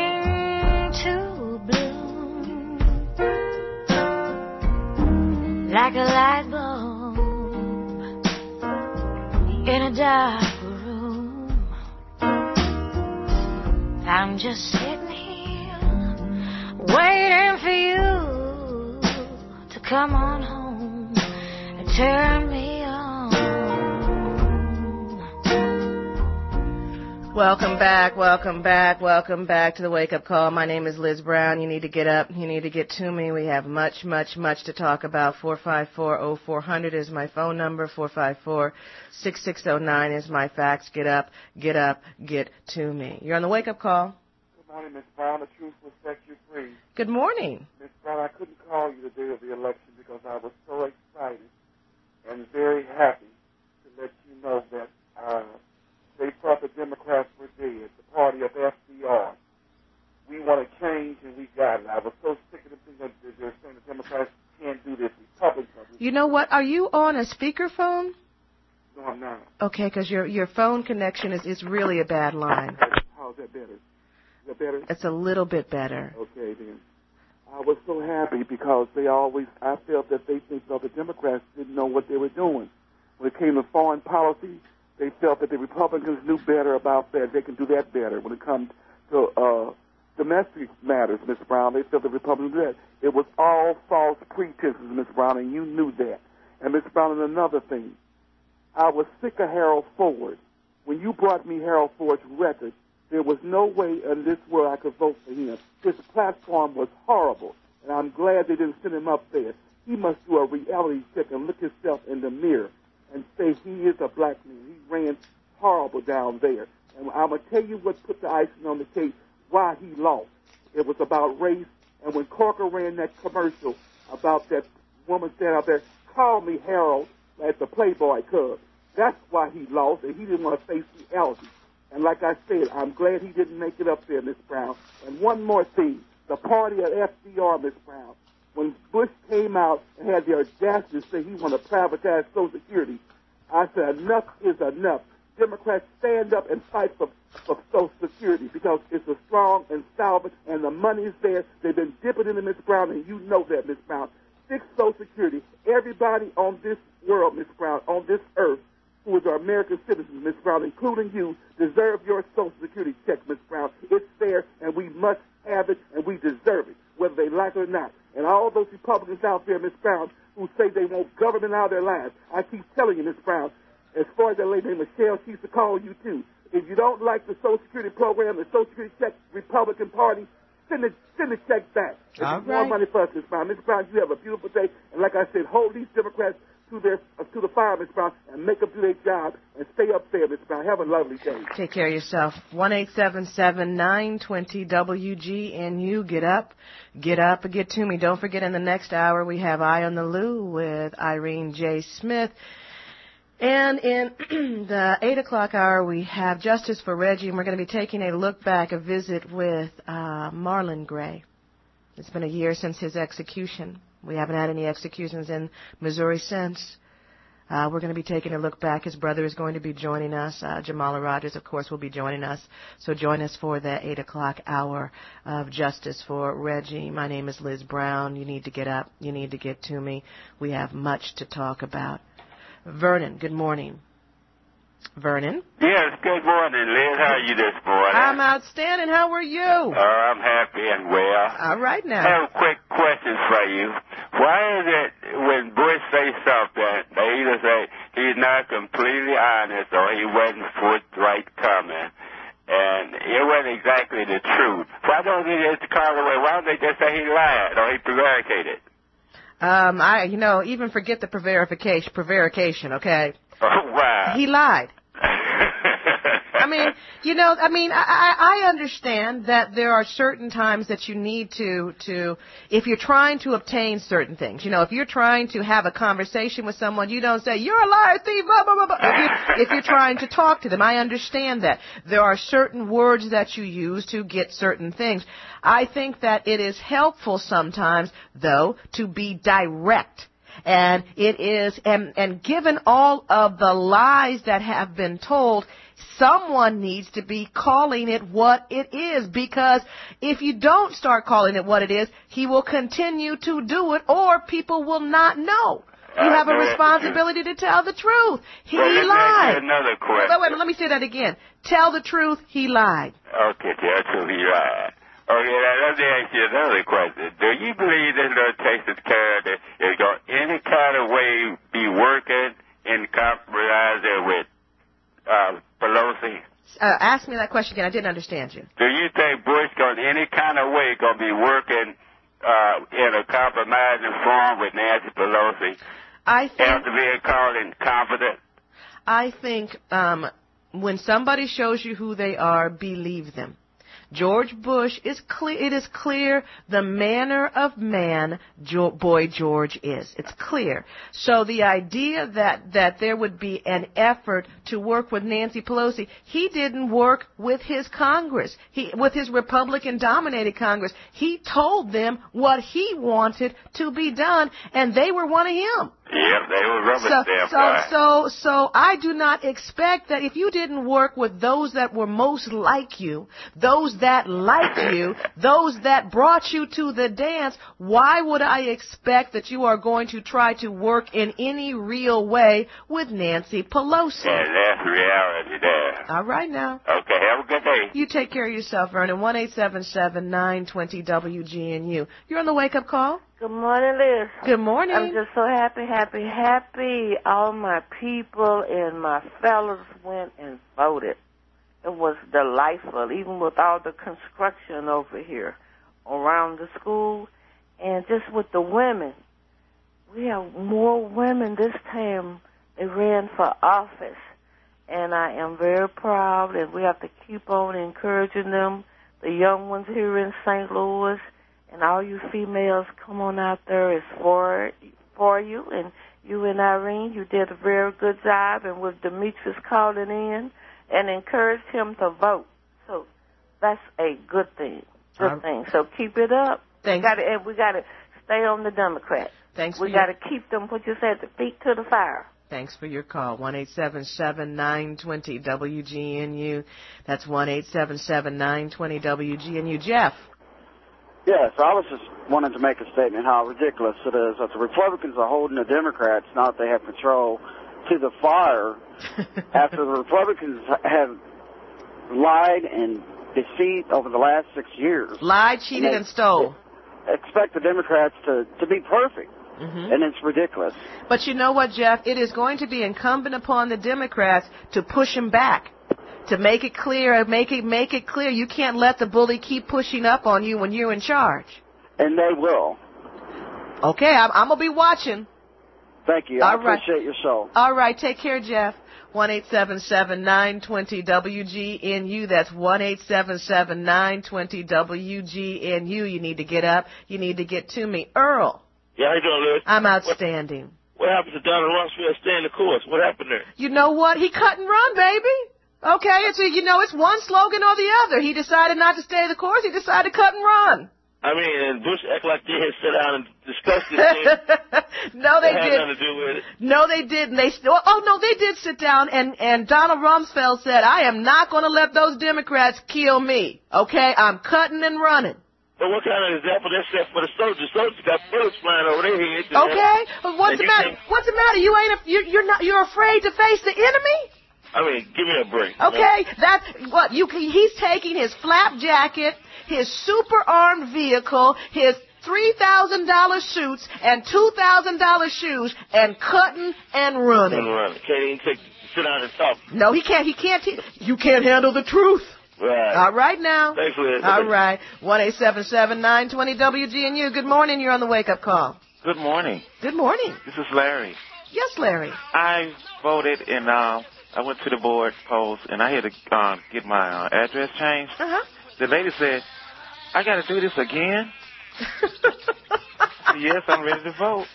waiting to bloom. like a light bulb in a dark room. I'm just sitting here waiting for you to come on home and turn me on. Welcome back, welcome back, welcome back to the Wake Up Call. My name is Liz Brown. You need to get up. You need to get to me. We have much, much, much to talk about. four five four, oh four hundred is my phone number. four five four, six six oh nine is my fax. Get up, get up, get to me. You're on the Wake Up Call. Good morning, Miss Brown. The truth will set you free. Good morning. Miss Brown, I couldn't call you the day of the election because I was so excited and very happy to let you know that uh, they thought the Democrats were dead, the party of F D R. We want to change, and we got it. I was so sick of the thing that they're saying the Democrats can't do this. Republicans. You know what? Are you on a speakerphone? No, I'm not. Okay, because your, your phone connection is, is really a bad line. How's that better? Is that better? It's a little bit better. Okay, then. I was so happy because they always, I felt that they think that the Democrats didn't know what they were doing. When it came to foreign policy, they felt that the Republicans knew better about that. They can do that better. When it comes to uh, domestic matters, Miss Brown, they felt the Republicans knew that. It was all false pretenses, Miss Brown, and you knew that. And, Miss Brown, and another thing, I was sick of Harold Ford. When you brought me Harold Ford's record, there was no way in this world I could vote for him. His platform was horrible, and I'm glad they didn't send him up there. He must do a reality check and look himself in the mirror and say he is a black man. He ran horrible down there. And I'm going to tell you what put the icing on the cake, why he lost. It was about race. And when Corker ran that commercial about that woman standing out there, call me Harold at the Playboy Club, that's why he lost, and he didn't want to face reality. And like I said, I'm glad he didn't make it up there, Miss Brown. And one more thing, the party of F D R, Miss Brown, when Bush came out and had the audacity to say he wanted to privatize Social Security, I said enough is enough. Democrats stand up and fight for, for Social Security because it's a strong and solvent, and the money is there. They've been dipping in it, Miss Brown, and you know that, Miss Brown. Fix Social Security. Everybody on this world, Miss Brown, on this earth, who is our American citizens, Miss Brown, including you, deserve your Social Security check, Miss Brown. It's there, and we must have it, and we deserve it, whether they like it or not. And all those Republicans out there, Miss Brown, who say they want government out of their lives, I keep telling you, Miss Brown, as far as that lady named Michelle, she used to call you, too. If you don't like the Social Security program, the Social Security check, Republican Party, send the, send the check back. It's All more right. money for us, Miss Brown. Miss Brown, you have a beautiful day. And like I said, hold these Democrats to their uh, to the fire, Miss Brown, and make them do their job and stay up there, Miss Brown. Have a lovely day. Take care of yourself. one eight seven seven, nine two zero, W G N U. Get up, get up, get to me. Don't forget, in the next hour, we have Eye on the Loo with Irene J. Smith. And in the eight o'clock hour, we have Justice for Reggie, and we're going to be taking a look back, a visit with uh, Marlon Gray. It's been a year since his execution. We haven't had any executions in Missouri since. Uh, we're going to be taking a look back. His brother is going to be joining us. Uh, Jamala Rogers, of course, will be joining us. So join us for the eight o'clock hour of Justice for Reggie. My name is Liz Brown. You need to get up. You need to get to me. We have much to talk about. Vernon, good morning. Vernon? Yes, good morning, Liz. How are you this morning? I'm outstanding. How are you? Oh, I'm happy and well. All right now. I have a quick question for you. Why is it when Bush says something, they either say he's not completely honest or he wasn't forthright coming, and it wasn't exactly the truth? Why don't they just call it away? Why don't they just say he lied or he prevaricated? Um, I, you know, even forget the prevarication, prevarication, okay? Oh, wow. He lied. I mean, you know, I mean, I, I understand that there are certain times that you need to, to, if you're trying to obtain certain things, you know, if you're trying to have a conversation with someone, you don't say, you're a liar, thief, blah, blah, blah, blah. If, you, if you're trying to talk to them, I understand that. There are certain words that you use to get certain things. I think that it is helpful sometimes, though, to be direct. And it is, and, and given all of the lies that have been told, someone needs to be calling it what it is, because if you don't start calling it what it is, he will continue to do it, or people will not know. You have a responsibility to tell the truth. He well, let me lied. ask you another question. Wait, wait, wait, let me say that again. Tell the truth. He lied. Okay, tell the truth. He lied. Okay, now let me ask you another question. Do you believe this little Texas character is going to any kind of way be working in compromising with uh, Pelosi? Uh, ask me that question again. I didn't understand you. Do you think Bush going any kind of way going to be working uh, in a compromising form with Nancy Pelosi? I think after being called incompetent. I think um, when somebody shows you who they are, believe them. George Bush is clear. It is clear the manner of man jo- Boy George is. It's clear. So the idea that that there would be an effort to work with Nancy Pelosi, he didn't work with his Congress. He with his Republican-dominated Congress. He told them what he wanted to be done, and they were one of him. Yep, they were rubber So, stamp so, guys. so, so I do not expect that if you didn't work with those that were most like you, those that liked you, those that brought you to the dance, why would I expect that you are going to try to work in any real way with Nancy Pelosi? Yeah, that's reality there. All right now. Okay, have a good day. You take care of yourself, Vernon. one eight seven seven, nine two zero, W G N U. You're on the wake-up call? Good morning, Liz. Good morning. I'm just so happy, happy, happy. All my people and my fellows went and voted. It was delightful, even with all the construction over here around the school. And just with the women, we have more women this time. They ran for office. And I am very proud, and we have to keep on encouraging them, the young ones here in Saint Louis. And all you females, come on out there. It's for for you. And you and Irene, you did a very good job. And with Demetrius calling in and encouraged him to vote. So that's a good thing. Good um, thing. So keep it up. Thanks. We gotta, and we got to stay on the Democrats. Thanks. We got to keep them, what you said, the feet to the fire. Thanks for your call. one eight seven seven, nine two zero, W G N U. That's one eight seven seven, nine two zero, W G N U. Jeff. Yes, I was just wanting to make a statement how ridiculous it is that the Republicans are holding the Democrats, now that they have control, to the fire after the Republicans have lied and deceit over the last six years. Lied, cheated, and, and stole. Expect the Democrats to, to be perfect. Mm-hmm. And it's ridiculous. But you know what, Jeff? It is going to be incumbent upon the Democrats to push him back. To make it clear, make it make it clear, you can't let the bully keep pushing up on you when you're in charge. And they will. Okay, I'm, I'm going to be watching. Thank you. I All right. appreciate your show. All right, take care, Jeff. one eight seven seven, nine two zero, W G N U. That's one eight seven seven, nine two zero, W G N U. You need to get up. You need to get to me. Earl. Yeah, how you doing, Liz? I'm outstanding. What, what happened to Donald Rumsfeld staying the course? What happened there? You know what? He cut and run, baby. Okay, it's a, you know, it's one slogan or the other. He decided not to stay the course. He decided to cut and run. I mean, and Bush act like they had sat down and discussed this thing. No, they didn't. didn't. Had nothing to do with it. No, they didn't. They still. Oh no, they did sit down, and and Donald Rumsfeld said, "I am not going to let those Democrats kill me. Okay, I'm cutting and running." But what kind of example they set for the soldiers? Soldiers got bullets flying over their heads. Okay, but what's the matter? Think... What's the matter? You ain't. A, you're, you're not. You're afraid to face the enemy. I mean, give me a break. Okay, man. that's what you. He's taking his flap jacket, his super armed vehicle, his three thousand dollar suits, and two thousand dollar shoes, and cutting and running. And running. Can't even take sit down and talk. No, he can't. He can't. He, you can't handle the truth. Right. All right now. Thanks, Liz. All right. one eight seven seven, nine two zero, W G N U. Good morning. You're on the wake up call. Good morning. Good morning. This is Larry. Yes, Larry. I voted and uh, I went to the board polls and I had to uh, get my uh, address changed. Uh-huh. The lady said, I got to do this again? Yes, I'm ready to vote.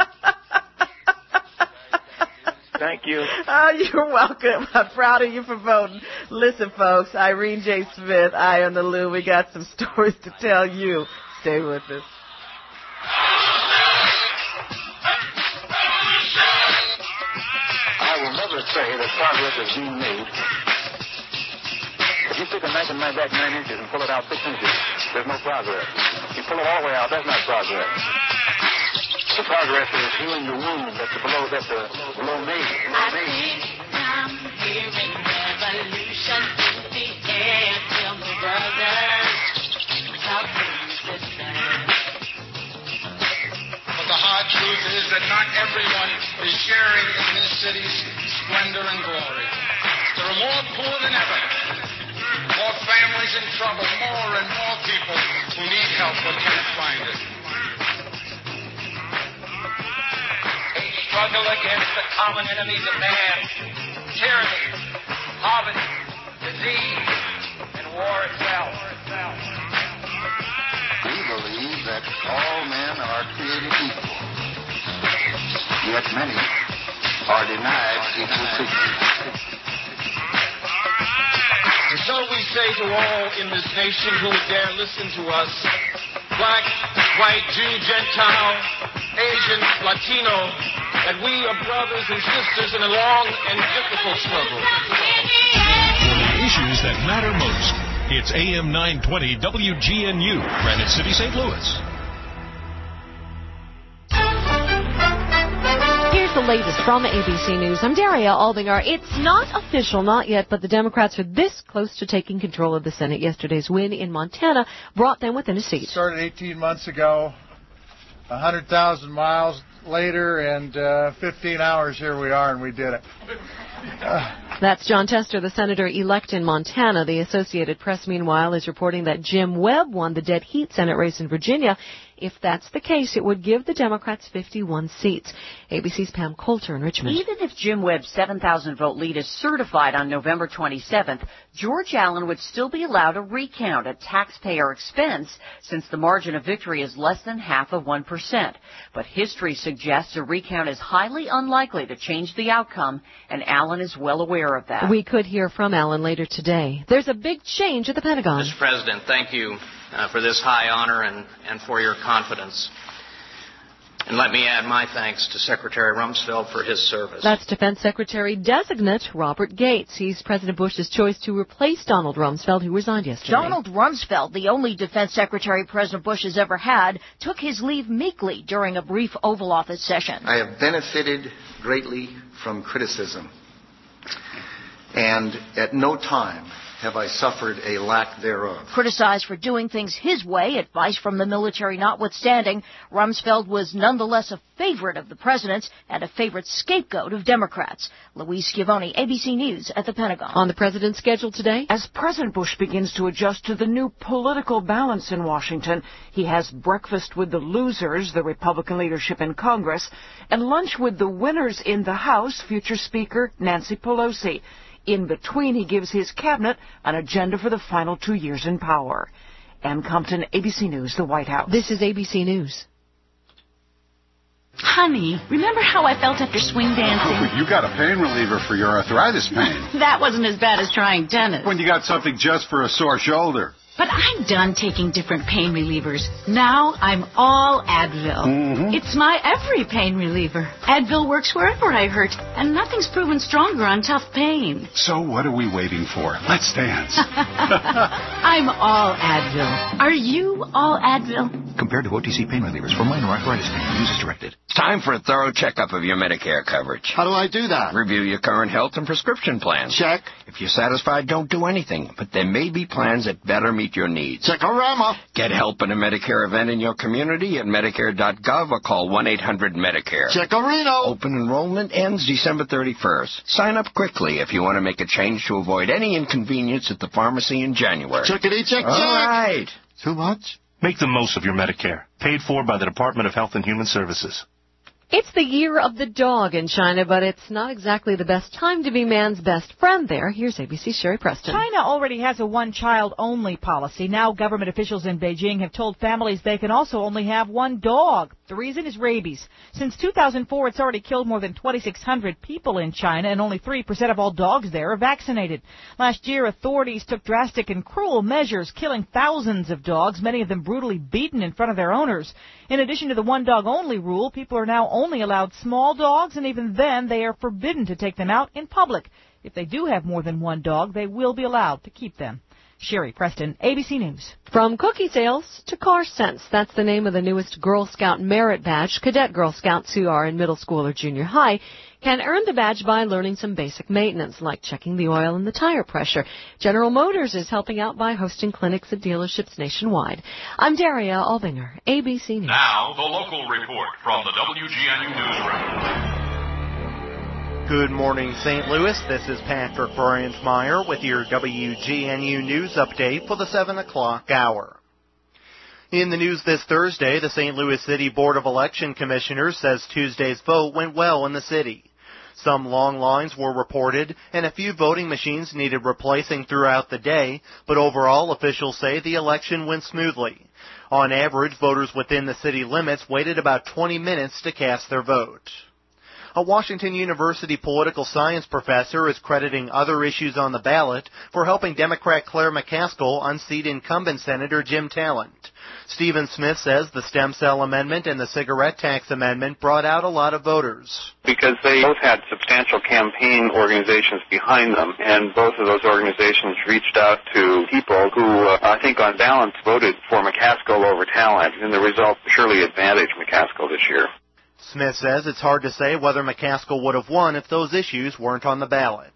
Thank you. Oh, you're welcome. I'm proud of you for voting. Listen, folks, Irene J. Smith, I am the Lou. We got some stories to tell you. Stay with us. to say that progress is being made. If you stick a knife in my back nine inches and pull it out six inches, there's no progress. You pull it all the way out, that's not progress. The progress is healing the wound that's below, that's uh, below me. Below me. I'm hearing revolution in the air. Tell me, brothers, how can you listen? But the hard truth is that not everyone is sharing in this city's splendor and glory. There are more poor than ever, more families in trouble, more and more people who need help but can't find it. We struggle against the common enemies of man, tyranny, poverty, disease, and war itself. We believe that all men are created equal, yet many are denied equal treatment. And so we say to all in this nation who would dare listen to us, black, white, Jew, Gentile, Asian, Latino, that we are brothers and sisters in a long and difficult struggle. For the issues that matter most, it's A M nine twenty W G N U, Granite City, Saint Louis. Here's the latest from A B C News. I'm Daria Aldinger. It's not official, not yet, but the Democrats are this close to taking control of the Senate. Yesterday's win in Montana brought them within a seat. Started eighteen months ago, one hundred thousand miles later, and uh, fifteen hours here we are, and we did it. Uh, That's John Tester, the senator-elect in Montana. The Associated Press, meanwhile, is reporting that Jim Webb won the dead heat Senate race in Virginia. If that's the case, it would give the Democrats fifty-one seats. A B C's Pam Coulter in Richmond. Even if Jim Webb's seven thousand vote lead is certified on November twenty-seventh, George Allen would still be allowed a recount at taxpayer expense since the margin of victory is less than half of one percent. But history suggests a recount is highly unlikely to change the outcome, and Allen is well aware of that. We could hear from Allen later today. There's a big change at the Pentagon. Mister President, thank you uh, for this high honor and, and for your confidence. And let me add my thanks to Secretary Rumsfeld for his service. That's Defense Secretary designate Robert Gates. He's President Bush's choice to replace Donald Rumsfeld, who resigned yesterday. Donald Rumsfeld, the only defense secretary President Bush has ever had, took his leave meekly during a brief Oval Office session. I have benefited greatly from criticism, and at no time have I suffered a lack thereof. Criticized for doing things his way, advice from the military notwithstanding, Rumsfeld was nonetheless a favorite of the president's and a favorite scapegoat of Democrats. Louise Schiavone, A B C News at the Pentagon. On the president's schedule today, as President Bush begins to adjust to the new political balance in Washington, he has breakfast with the losers, the Republican leadership in Congress, and lunch with the winners in the House, future Speaker Nancy Pelosi. In between, he gives his cabinet an agenda for the final two years in power. Ann Compton, A B C News, the White House. This is A B C News. Honey, remember how I felt after swing dancing? Oh, you got a pain reliever for your arthritis pain. That wasn't as bad as trying tennis. When you got something just for a sore shoulder. But I'm done taking different pain relievers. Now I'm all Advil. Mm-hmm. It's my every pain reliever. Advil works wherever I hurt, and nothing's proven stronger on tough pain. So what are we waiting for? Let's dance. I'm all Advil. Are you all Advil? Compared to O T C pain relievers for minor arthritis pain. Use as directed. It's time for a thorough checkup of your Medicare coverage. How do I do that? Review your current health and prescription plans. Check. If you're satisfied, don't do anything. But there may be plans that better meet your needs. Check-a-rama. Get help at a Medicare event in your community at Medicare dot gov or call one eight hundred Medicare. Check-a-reno. Open enrollment ends December thirty-first. Sign up quickly if you want to make a change to avoid any inconvenience at the pharmacy in January. Checkity check check. All right. Too much? Make the most of your Medicare. Paid for by the Department of Health and Human Services. It's the year of the dog in China, but it's not exactly the best time to be man's best friend there. Here's A B C's Sherry Preston. China already has a one-child-only policy. Now government officials in Beijing have told families they can also only have one dog. The reason is rabies. Since two thousand four, it's already killed more than twenty-six hundred people in China, and only three percent of all dogs there are vaccinated. Last year, authorities took drastic and cruel measures, killing thousands of dogs, many of them brutally beaten in front of their owners. In addition to the one-dog-only rule, people are now only allowed small dogs, and even then, they are forbidden to take them out in public. If they do have more than one dog, they will be allowed to keep them. Sherry Preston, A B C News. From cookie sales to car sense, that's the name of the newest Girl Scout Merit Badge. Cadet Girl Scouts who are in middle school or junior high can earn the badge by learning some basic maintenance, like checking the oil and the tire pressure. General Motors is helping out by hosting clinics at dealerships nationwide. I'm Daria Albinger, A B C News. Now, the local report from the W G N U Newsroom. Good morning, Saint Louis. This is Patrick Bryant-Meyer with your W G N U News update for the seven o'clock hour. In the news this Thursday, the Saint Louis City Board of Election Commissioners says Tuesday's vote went well in the city. Some long lines were reported, and a few voting machines needed replacing throughout the day, but overall, officials say the election went smoothly. On average, voters within the city limits waited about twenty minutes to cast their vote. A Washington University political science professor is crediting other issues on the ballot for helping Democrat Claire McCaskill unseat incumbent Senator Jim Talent. Stephen Smith says the stem cell amendment and the cigarette tax amendment brought out a lot of voters. Because they both had substantial campaign organizations behind them, and both of those organizations reached out to people who, uh, I think on balance, voted for McCaskill over Talent, and the result surely advantaged McCaskill this year. Smith says it's hard to say whether McCaskill would have won if those issues weren't on the ballot.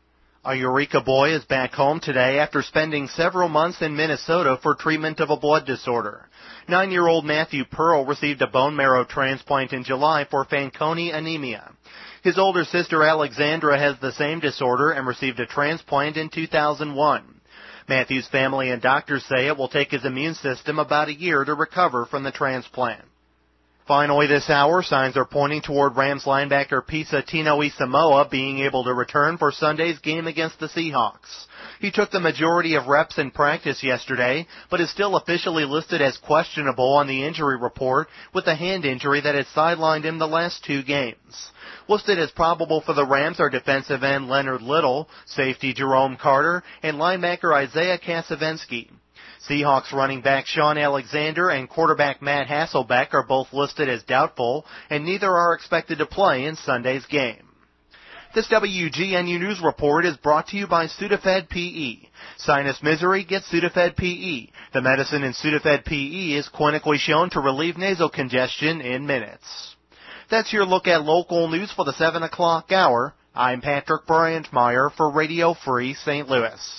A Eureka boy is back home today after spending several months in Minnesota for treatment of a blood disorder. Nine-year-old Matthew Pearl received a bone marrow transplant in July for Fanconi anemia. His older sister Alexandra has the same disorder and received a transplant in two thousand one. Matthew's family and doctors say it will take his immune system about a year to recover from the transplant. Finally this hour, signs are pointing toward Rams linebacker Pisa Tino Isamoa being able to return for Sunday's game against the Seahawks. He took the majority of reps in practice yesterday, but is still officially listed as questionable on the injury report with a hand injury that has sidelined him the last two games. Listed as probable for the Rams are defensive end Leonard Little, safety Jerome Carter, and linebacker Isaiah Kasavensky. Seahawks running back Sean Alexander and quarterback Matt Hasselbeck are both listed as doubtful, and neither are expected to play in Sunday's game. This W G N U News report is brought to you by Sudafed P E. Sinus misery, get Sudafed P E. The medicine in Sudafed P E is clinically shown to relieve nasal congestion in minutes. That's your look at local news for the seven o'clock hour. I'm Patrick Bryant-Meyer for Radio Free Saint Louis.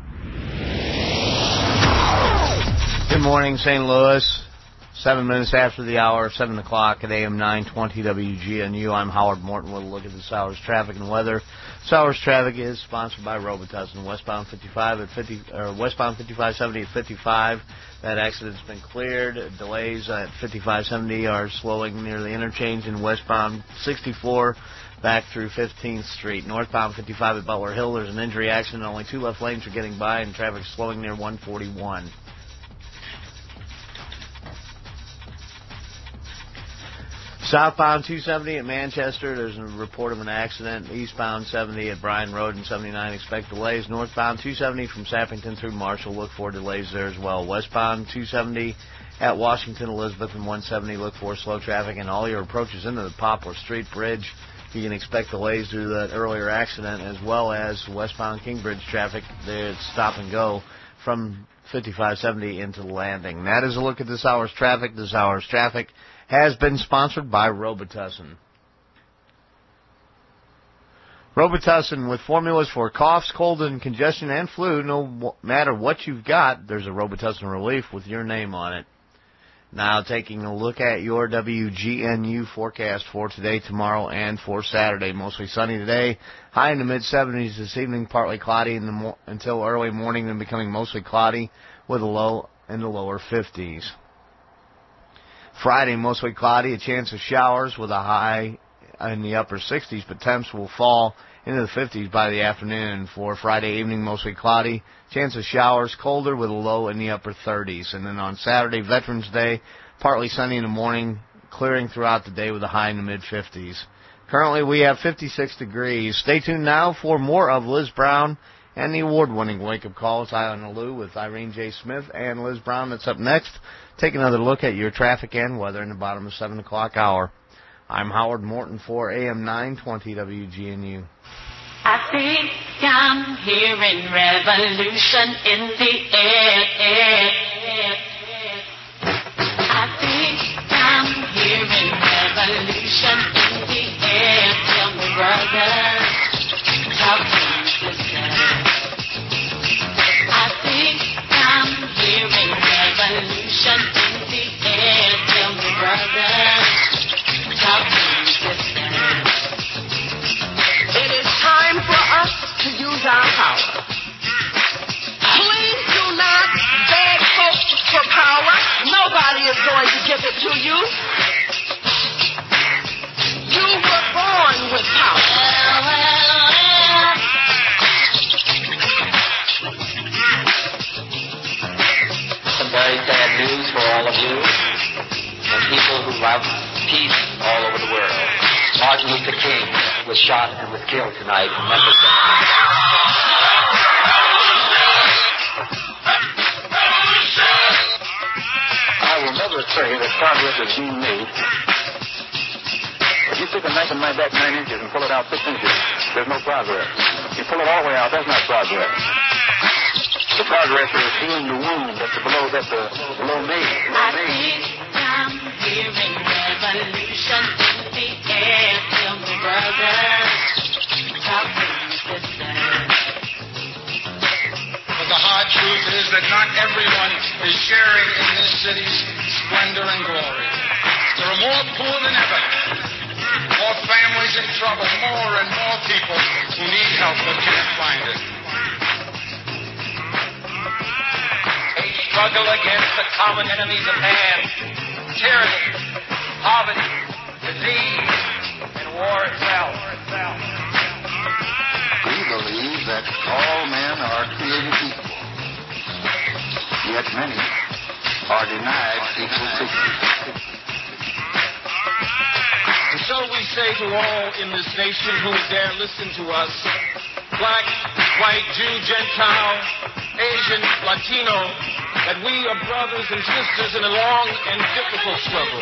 Good morning, Saint Louis. Seven minutes after the hour, seven o'clock at A M nine twenty W G N U. I'm Howard Morton with a look at this hour's traffic and weather. This hour's traffic is sponsored by Robitussin. Westbound fifty-five at fifty, or westbound fifty-five seventy at fifty-five. That accident's been cleared. Delays at fifty-five seventy are slowing near the interchange, in westbound sixty-four back through fifteenth Street. Northbound fifty-five at Butler Hill, there's an injury accident. Only two left lanes are getting by, and traffic slowing near one forty-one. Southbound two seventy at Manchester, there's a report of an accident. Eastbound seventy at Bryan Road and seventy-nine, expect delays. Northbound two seventy from Sappington through Marshall, look for delays there as well. Westbound two seventy at Washington, Elizabeth, and one seventy, look for slow traffic. And all your approaches into the Poplar Street Bridge, you can expect delays due to that earlier accident, as well as westbound Kingbridge traffic. It's stop and go from fifty-five seventy into the landing. That is a look at this hour's traffic. This hour's traffic has been sponsored by Robitussin. Robitussin, with formulas for coughs, cold, and congestion and flu. No matter what you've got, there's a Robitussin relief with your name on it. Now taking a look at your W G N U forecast for today, tomorrow, and for Saturday. Mostly sunny today, high in the mid seventies this evening, partly cloudy in the mo- until early morning, then becoming mostly cloudy with a low in the lower fifties. Friday, mostly cloudy, a chance of showers with a high in the upper sixties, but temps will fall into the fifties by the afternoon. For Friday evening, mostly cloudy, chance of showers, colder with a low in the upper thirties. And then on Saturday, Veterans Day, partly sunny in the morning, clearing throughout the day with a high in the mid-fifties. Currently, we have fifty-six degrees. Stay tuned now for more of Liz Brown and the award-winning Wake Up Call. It's Eye on the Lou with Irene J. Smith and Liz Brown. That's up next. Take another look at your traffic and weather in the bottom of seven o'clock hour. I'm Howard Morton for A M nine twenty W G N U. I think I'm hearing revolution in the air. I think I'm hearing revolution in the air. Tell me, brother, talk to me, sister. I think I'm hearing revolution in the air. Tell me, brother, talk to me, sister. It is time for us to use our power. Please do not beg folks for power. Nobody is going to give it to you. You were born with power. Some very sad news for all of you and people who love peace all over the world. Martin Luther King was shot and was killed tonight in Memphis. I will never say that progress is being made. If you stick a knife in my back nine inches and pull it out six inches, there's no progress. You pull it all the way out, that's not progress. The progress is healing the wound that's below, that's the below me. I think I'm hearing revolution in the air. Tell me, brother, talk to me, sister. But the hard truth is that not everyone is sharing in this city's splendor and glory. There are more poor than ever, more families in trouble, more and more people who need help but can't find it. A struggle against the common enemies of man, tyranny, poverty, disease, and war itself. We believe that all men are created equal, yet many are denied equal treatment. And so we say to all in this nation who would dare listen to us, black, white, Jew, Gentile, Asian, Latino, that we are brothers and sisters in a long and difficult struggle.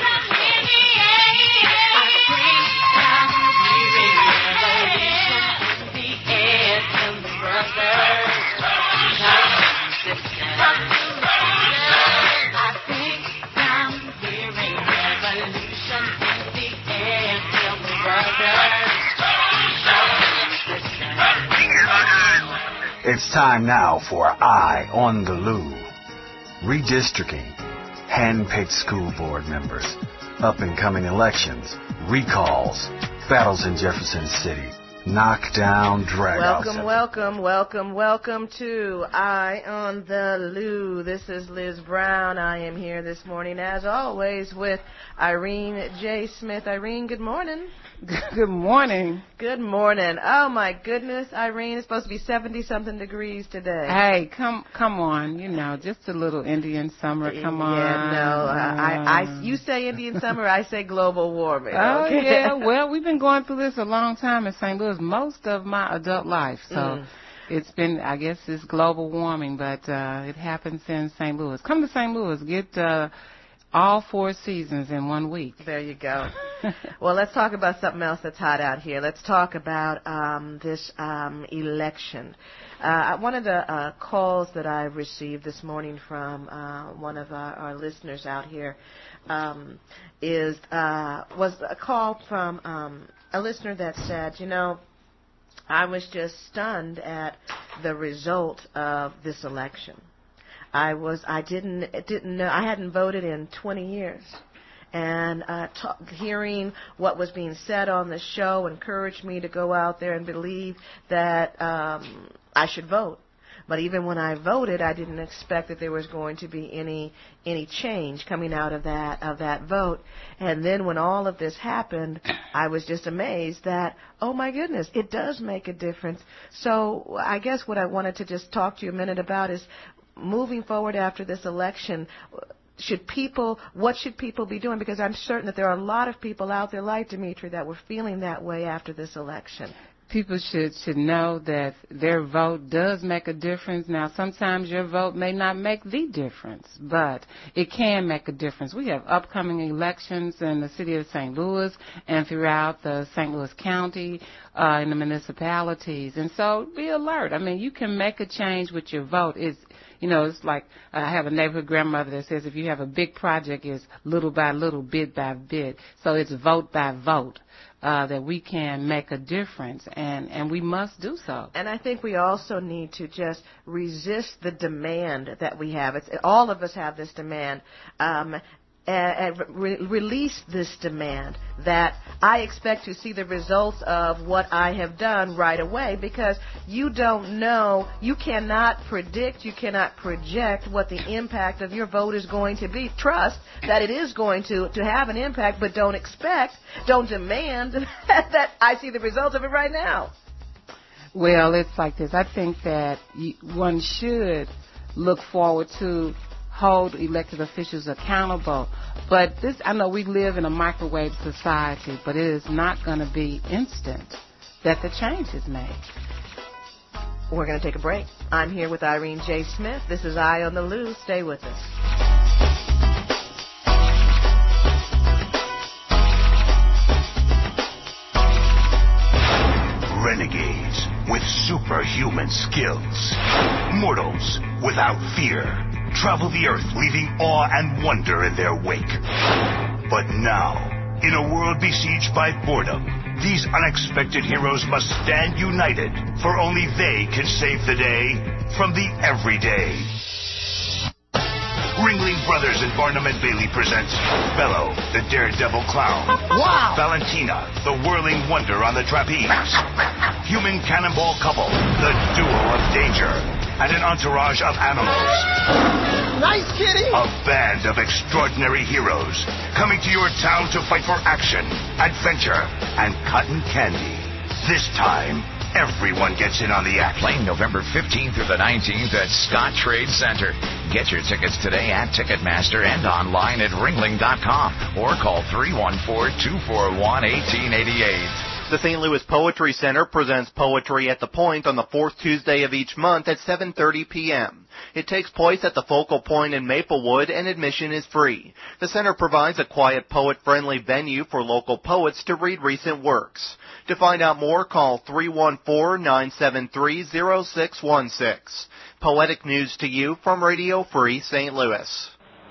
It's time now for Eye on the Lou. Redistricting, hand-picked school board members, up-and-coming elections, recalls, battles in Jefferson City, knockdown, drag-outs. Welcome, welcome, welcome, welcome to Eye on the Lou. This is Liz Brown. I am here this morning, as always, with Irene J. Smith. Irene, good morning. Good morning. Good morning. Oh, my goodness, Irene, it's supposed to be seventy-something degrees today. Hey, come come on. You know, just a little Indian summer. Come on. Yeah, no. Uh, I, I, you say Indian summer, I say global warming. Oh, okay? yeah. Well, we've been going through this a long time in Saint Louis, most of my adult life. So mm. it's been, I guess, it's global warming, but uh, it happens in Saint Louis. Come to Saint Louis. Get uh, all four seasons in one week. There you go. Well, let's talk about something else that's hot out here. Let's talk about um, this um, election. Uh, one of the uh, calls that I received this morning from uh, one of our, our listeners out here um, is uh, was a call from um, a listener that said, you know, I was just stunned at the result of this election. I was, I didn't, didn't know, I hadn't voted in twenty years. And uh, talk, hearing what was being said on the show encouraged me to go out there and believe that um, I should vote. But even when I voted, I didn't expect that there was going to be any any change coming out of that of that vote. And then when all of this happened, I was just amazed that, oh my goodness, it does make a difference. So I guess what I wanted to just talk to you a minute about is moving forward after this election. should people, what should people be doing? Because I'm certain that there are a lot of people out there like Dimitri that were feeling that way after this election. People should should know that their vote does make a difference. Now, sometimes your vote may not make the difference, but it can make a difference. We have upcoming elections in the city of Saint Louis and throughout the Saint Louis County, uh, in the municipalities. And so be alert. I mean, you can make a change with your vote. It's, you know, it's like uh, I have a neighborhood grandmother that says if you have a big project, it's little by little, bit by bit. So it's vote by vote. Uh, that we can make a difference, and, and we must do so. And I think we also need to just resist the demand that we have. It's, all of us have this demand. Um, and, and re- release this demand that I expect to see the results of what I have done right away, because you don't know, you cannot predict, you cannot project what the impact of your vote is going to be. Trust that it is going to, to have an impact, but don't expect, don't demand that I see the results of it right now. Well, it's like this. I think that you, one should look forward to hold elected officials accountable. But this, I know we live in a microwave society, but it is not going to be instant that the change is made. We're going to take a break. I'm here with Irene J. Smith. This is Eye on the Lou. Stay with us. Renegades with superhuman skills. Mortals without fear travel the earth, leaving awe and wonder in their wake. But now, in a world besieged by boredom, these unexpected heroes must stand united, for only they can save the day from the everyday. Ringling Brothers and Barnum and Bailey presents Bello, the daredevil clown. Wow! Valentina, the whirling wonder on the trapeze. Human cannonball couple, the duo of danger. And an entourage of animals. Nice kitty! A band of extraordinary heroes coming to your town to fight for action, adventure, and cotton candy. This time, everyone gets in on the act. Playing November fifteenth through the nineteenth at Scott Trade Center. Get your tickets today at Ticketmaster and online at ringling dot com or call three one four, two four one, one eight eight eight. The Saint Louis Poetry Center presents Poetry at the Point on the fourth Tuesday of each month at seven thirty p.m. It takes place at the Focal Point in Maplewood, and admission is free. The center provides a quiet, poet-friendly venue for local poets to read recent works. To find out more, call three one four, nine seven three, zero six one six. Poetic news to you from Radio Free Saint Louis.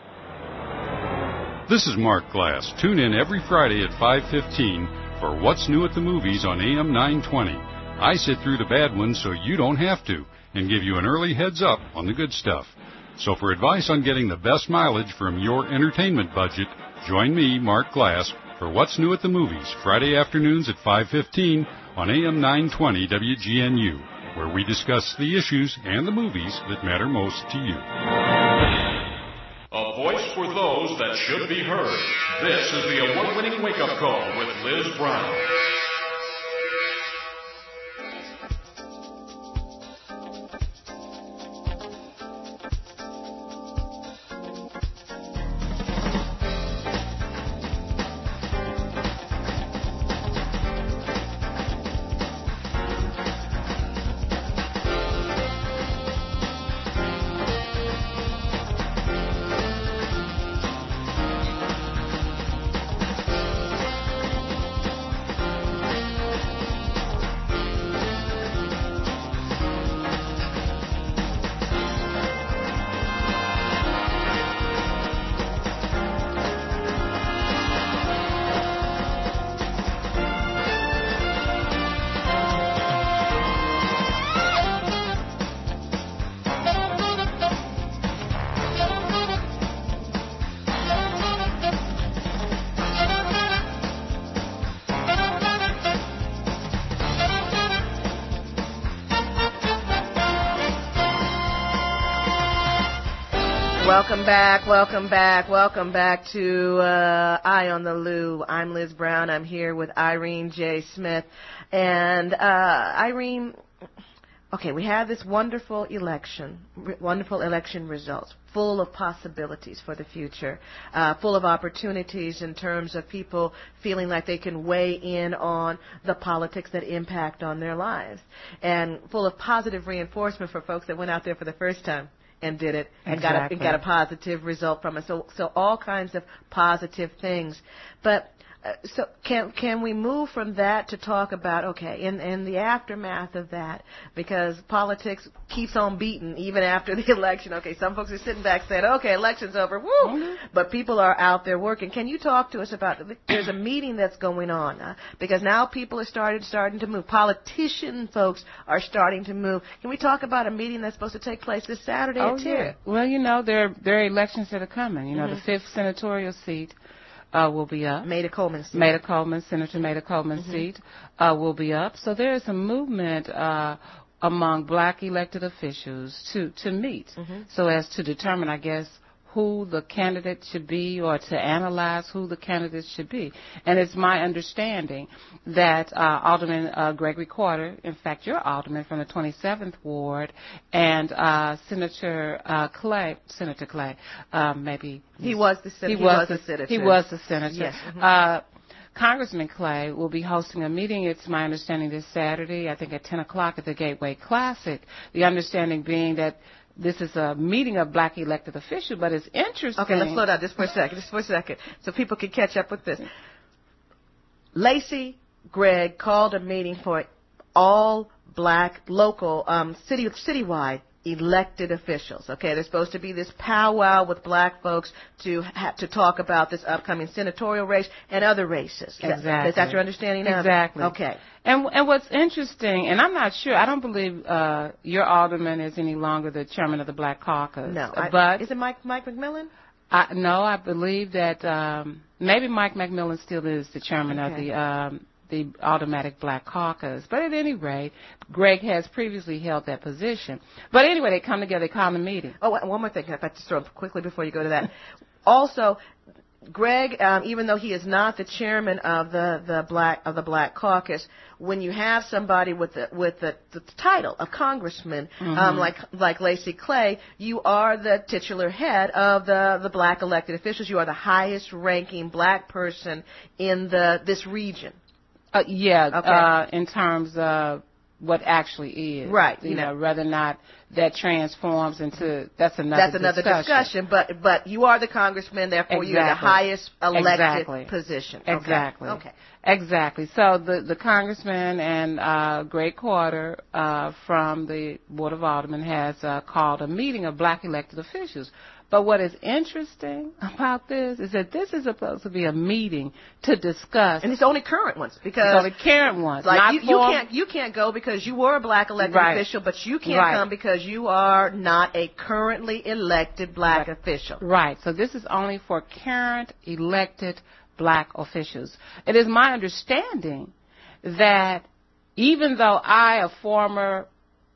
This is Mark Glass. Tune in every Friday at five fifteen for What's New at the Movies on A M nine twenty. I sit through the bad ones so you don't have to, and give you an early heads up on the good stuff. So for advice on getting the best mileage from your entertainment budget, join me, Mark Glass, for What's New at the Movies, Friday afternoons at five fifteen on A M nine twenty W G N U, where we discuss the issues and the movies that matter most to you. A voice for those that should be heard. This is the award-winning wake-up call with Liz Brown. Welcome back, welcome back, welcome back to uh, Eye on the Lou. I'm Liz Brown. I'm here with Irene J. Smith. And uh, Irene, okay, we had this wonderful election, re- wonderful election results, full of possibilities for the future, uh, full of opportunities in terms of people feeling like they can weigh in on the politics that impact on their lives, and full of positive reinforcement for folks that went out there for the first time and did it and got a, and got a positive result from it. So, so all kinds of positive things, but. Uh, so can can we move from that to talk about, okay, in, in the aftermath of that, because politics keeps on beating even after the election. Okay, some folks are sitting back saying, okay, election's over, woo, mm-hmm. but people are out there working. Can you talk to us about, there's a meeting that's going on, uh, because now people are started starting to move. Politician folks are starting to move. Can we talk about a meeting that's supposed to take place this Saturday oh, at ten? Yeah. Well, you know, there, there are elections that are coming. You know, mm-hmm. the fifth senatorial seat. Uh, will be up. Maida Coleman seat. Maida Coleman, Senator Maida Coleman mm-hmm. seat uh, will be up. So there is a movement uh, among black elected officials to, to meet mm-hmm. so as to determine, I guess, who the candidate should be or to analyze who the candidate should be. And it's my understanding that uh, Alderman uh, Gregory Quarter, in fact, your alderman from the twenty-seventh Ward, and uh, Senator uh, Clay, Senator Clay, uh, maybe... He was the senator. He, he was, was the, the senator. He was the senator. Yes. Mm-hmm. Uh, Congressman Clay will be hosting a meeting, it's my understanding, this Saturday, I think at ten o'clock at the Gateway Classic. The understanding being that this is a meeting of black elected officials, but it's interesting. Okay, let's slow down just for a second, just for a second, so people can catch up with this. Lacey Gregg called a meeting for all black local, um, city, citywide elected officials. Okay, there's supposed to be this powwow with black folks to ha- to talk about this upcoming senatorial race and other races. Exactly. Is that your understanding now? Exactly. Okay. And and what's interesting, and I'm not sure, I don't believe uh, your alderman is any longer the chairman of the Black Caucus. No. I, but is it Mike Mike McMillan? I, no, I believe that um, maybe Mike McMillan still is the chairman okay. of the um, the Automatic Black Caucus. But at any rate, Greg has previously held that position. But anyway, they come together, they call a meeting. Oh, one more thing. If I just throw up quickly before you go to that. Also, Greg, um, even though he is not the chairman of the, the black of the Black Caucus, when you have somebody with the with the, the title of congressman, mm-hmm. um, like like Lacey Clay, you are the titular head of the the black elected officials. You are the highest ranking black person in the this region. Uh, yeah, okay. uh, in terms of what actually is. Right. You, you know, know, whether or not that transforms into, that's another That's another discussion. discussion, but but you are the congressman, therefore exactly. you're the highest elected exactly. position. Exactly. Okay. Exactly. So the, the congressman and uh, Greg Quarter uh, from the Board of Aldermen has uh, called a meeting of black elected officials. But what is interesting about this is that this is supposed to be a meeting to discuss. And it's only current ones because it's only current ones. Like not you, you can't you can't go because you were a black elected right. official, but you can't right. come because you are not a currently elected black right. official. Right. So this is only for current elected black officials. It is my understanding that even though I, a former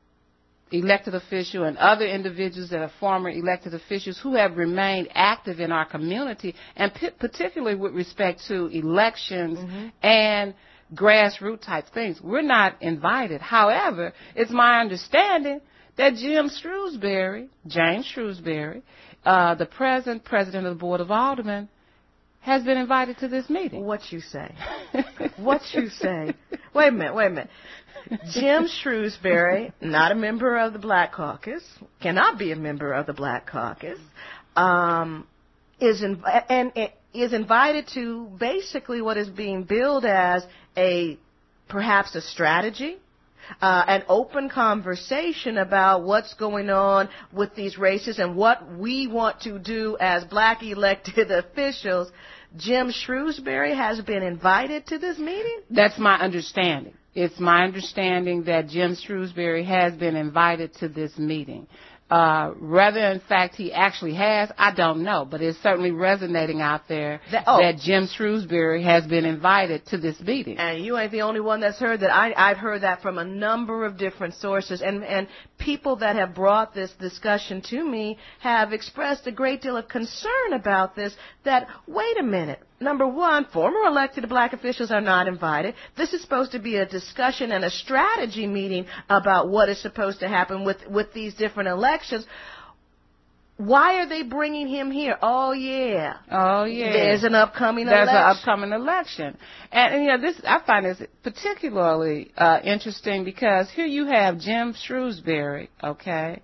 elected official, and other individuals that are former elected officials who have remained active in our community, and p- particularly with respect to elections mm-hmm. and grassroots type things, we're not invited. However, it's my understanding that Jim Shrewsbury, James Shrewsbury, uh, the present president of the Board of Aldermen, has been invited to this meeting. What you say? What you say? Wait a minute, wait a minute. Jim Shrewsbury, not a member of the Black Caucus, cannot be a member of the Black Caucus, um, is in, and is invited to basically what is being billed as a perhaps a strategy, uh, an open conversation about what's going on with these races and what we want to do as black elected officials. Jim Shrewsbury has been invited to this meeting? That's my understanding. It's my understanding that Jim Shrewsbury has been invited to this meeting. Uh, whether, in fact, he actually has, I don't know, but it's certainly resonating out there that, oh. that Jim Shrewsbury has been invited to this meeting. And you ain't the only one that's heard that. I, I've heard that from a number of different sources, and, and people that have brought this discussion to me have expressed a great deal of concern about this, that, wait a minute, number one, former elected black officials are not invited. This is supposed to be a discussion and a strategy meeting about what is supposed to happen with, with these different elections. Why are they bringing him here? Oh, yeah. Oh, yeah. There's an upcoming There's election. There's an upcoming election. And, and, you know, this, I find this particularly uh, interesting because here you have Jim Shrewsbury, okay,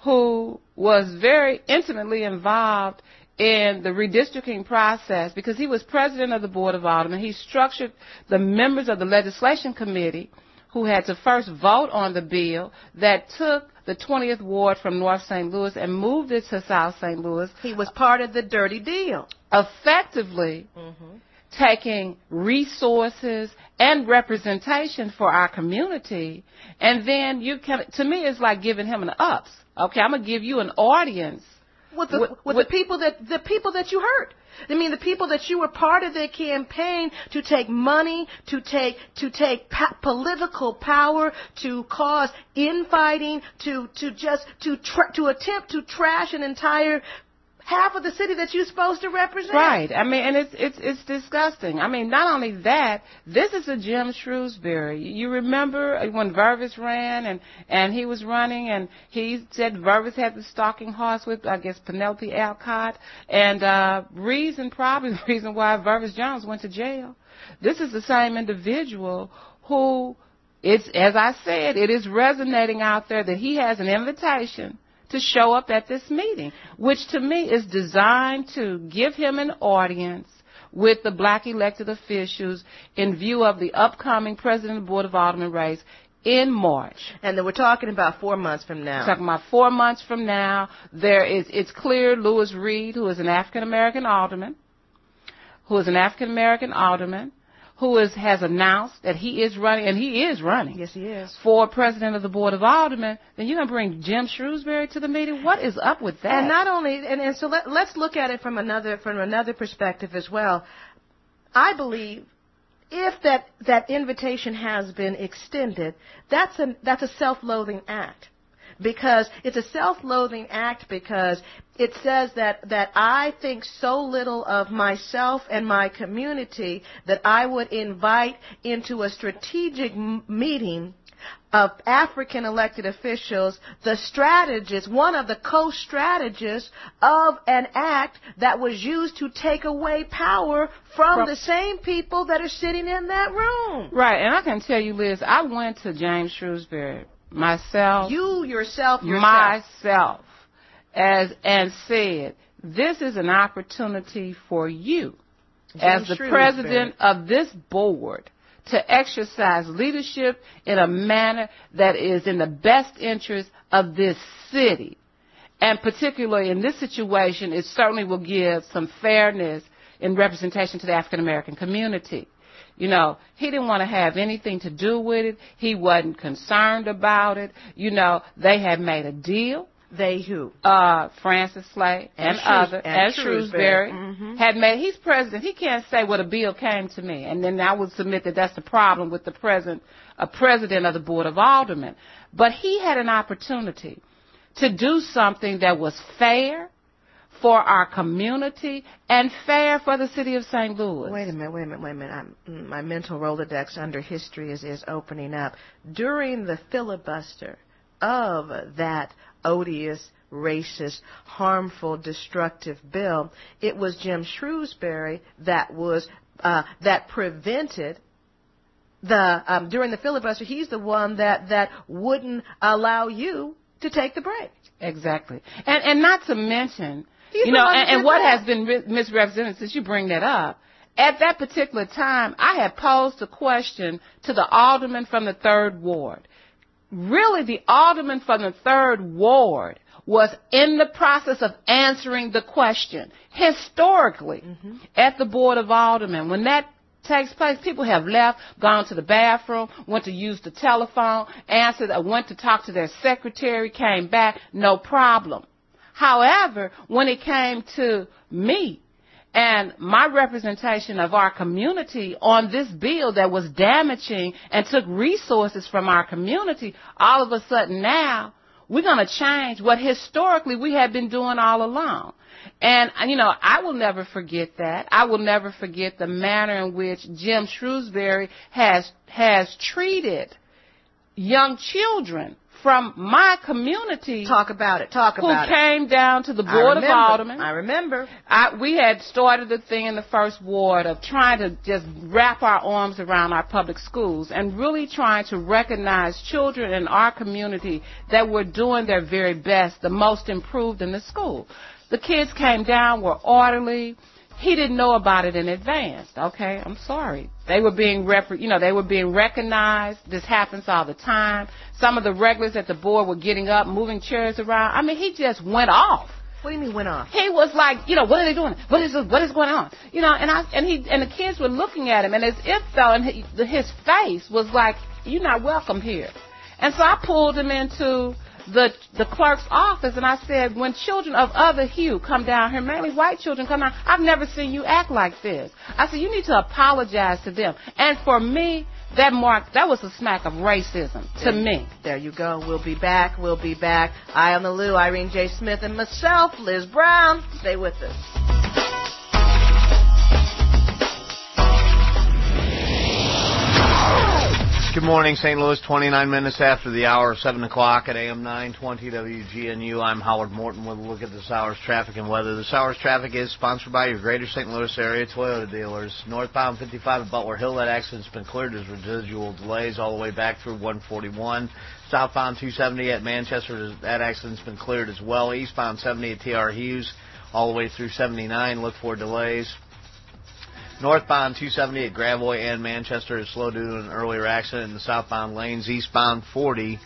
who was very intimately involved in the redistricting process because he was president of the Board of Aldermen. He structured the members of the legislation committee who had to first vote on the bill that took the twentieth Ward from North Saint Louis and moved it to South Saint Louis. He was part of the dirty deal. Effectively mm-hmm. taking resources and representation for our community, and then you can, to me, it's like giving him an ups. Okay, I'm going to give you an audience. With the, with, with the people that the people that you hurt. I mean, the people that you were part of their campaign to take money, to take to take pa- political power, to cause infighting, to to just to tra- to attempt to trash an entire half of the city that you're supposed to represent. Right. I mean, and it's it's it's disgusting. I mean, not only that, this is a Jim Shrewsbury. You remember when Vervis ran and and he was running and he said Vervis had the stalking horse with, I guess, Penelope Alcott, and uh reason probably the reason why Vervis Jones went to jail. This is the same individual who, it's as I said, it is resonating out there that he has an invitation to show up at this meeting, which to me is designed to give him an audience with the black elected officials in view of the upcoming President of the Board of Aldermen race in March. And then we're talking about four months from now. We're talking about four months from now. There is, it's clear Louis Reed, who is an African-American alderman, who is an African-American alderman, who is, has announced that he is running, and he is running. Yes, he is. For president of the Board of Aldermen, then you're going to bring Jim Shrewsbury to the meeting? What is up with that? And not only, and, and so let, let's look at it from another, from another perspective as well. I believe if that, that invitation has been extended, that's a, that's a self-loathing act. Because it's a self-loathing act because it says that, that I think so little of myself and my community that I would invite into a strategic m- meeting of African elected officials the strategist, one of the co-strategists of an act that was used to take away power from, from the same people that are sitting in that room. Right, and I can tell you, Liz, I went to James Shrewsbury myself. You yourself, yourself. Myself, as and said, this is an opportunity for you, James as the Shrewsbury. President of this board, to exercise leadership in a manner that is in the best interest of this city. And particularly in this situation, it certainly will give some fairness in representation to the African American community. You know, he didn't want to have anything to do with it. He wasn't concerned about it. You know, they had made a deal. They who? Uh, Francis Slay and, and other, and, and Shrewsbury, mm-hmm. had made, he's president. He can't say, well, the bill came to me. And then I would submit that that's the problem with the president, a president of the Board of Aldermen. But he had an opportunity to do something that was fair for our community and fair for the city of Saint Louis. Wait a minute, wait a minute, wait a minute. I'm, my mental Rolodex under history is, is opening up. During the filibuster of that odious, racist, harmful, destructive bill, it was Jim Shrewsbury that was uh, that prevented the um, during the filibuster. He's the one that that wouldn't allow you to take the break. Exactly, and and not to mention. You know, and, and what has been re- misrepresented, since you bring that up, at that particular time, I had posed a question to the alderman from the third ward. Really, the alderman from the third ward was in the process of answering the question. Historically, mm-hmm. at the Board of Aldermen, when that takes place, people have left, gone to the bathroom, went to use the telephone, answered, went to talk to their secretary, came back, no problem. However, when it came to me and my representation of our community on this bill that was damaging and took resources from our community, all of a sudden now we're going to change what historically we have been doing all along. And, you know, I will never forget that. I will never forget the manner in which Jim Shrewsbury has has treated young children from my community. Talk about it. Talk about it. Who came down to the Board of Aldermen. I remember. I, we had started the thing in the first ward of trying to just wrap our arms around our public schools and really trying to recognize children in our community that were doing their very best, the most improved in the school. The kids came down, were orderly. He didn't know about it in advance. Okay, I'm sorry. They were being rep- you know, they were being recognized. This happens all the time. Some of the regulars at the board were getting up, moving chairs around. I mean, he just went off. What do you mean went off? He was like, you know, what are they doing? What is what is going on? You know, and I and he and the kids were looking at him, and as if though, and he, his face was like, you're not welcome here. And so I pulled him into the the clerk's office, and I said, when children of other hue come down here, mainly white children come down, I've never seen you act like this. I said, you need to apologize to them. And for me, that marked, that was a smack of racism to there, me. There you go. We'll be back. We'll be back. Eye on the Lou, Irene J. Smith, and myself, Liz Brown. Stay with us. Good morning, Saint Louis. twenty-nine minutes after the hour of seven o'clock at A M nine twenty W G N U. I'm Howard Morton with a look at this hour's traffic and weather. This hour's traffic is sponsored by your greater Saint Louis area Toyota dealers. Northbound fifty-five at Butler Hill, that accident's been cleared. There's residual delays all the way back through one forty-one. Southbound two seventy at Manchester, that accident's been cleared as well. Eastbound seventy at T R Hughes all the way through seventy-nine. Look for delays. Northbound two seventy at Gravois and Manchester is slow due to an earlier accident in the southbound lanes. Eastbound forty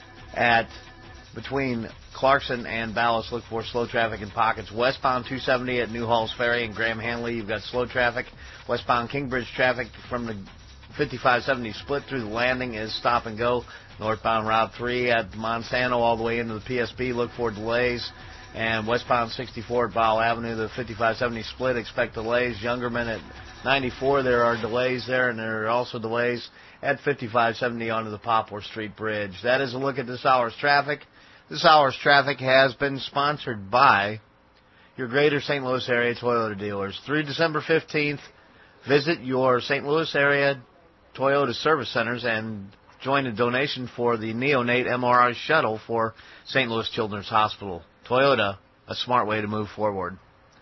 at between Clarkson and Ballas, look for slow traffic in pockets. Westbound two seventy at Newhalls Ferry and Graham Hanley, you've got slow traffic. Westbound Kingbridge traffic from the fifty-five seventy split through the landing is stop and go. Northbound Route three at Monsanto all the way into the P S B, look for delays. And westbound sixty-four at Bowell Avenue, the fifty-five seventy split, expect delays. Youngerman at ninety-four, there are delays there, and there are also delays at fifty-five seventy onto the Poplar Street Bridge. That is a look at this hour's traffic. This hour's traffic has been sponsored by your greater Saint Louis area Toyota dealers. Through December fifteenth, visit your Saint Louis area Toyota service centers and join a donation for the neonate M R I shuttle for Saint Louis Children's Hospital. Toyota, a smart way to move forward.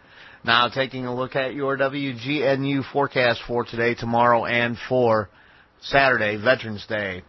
Now taking a look at your W G N U forecast for today, tomorrow, and for Saturday, Veterans Day.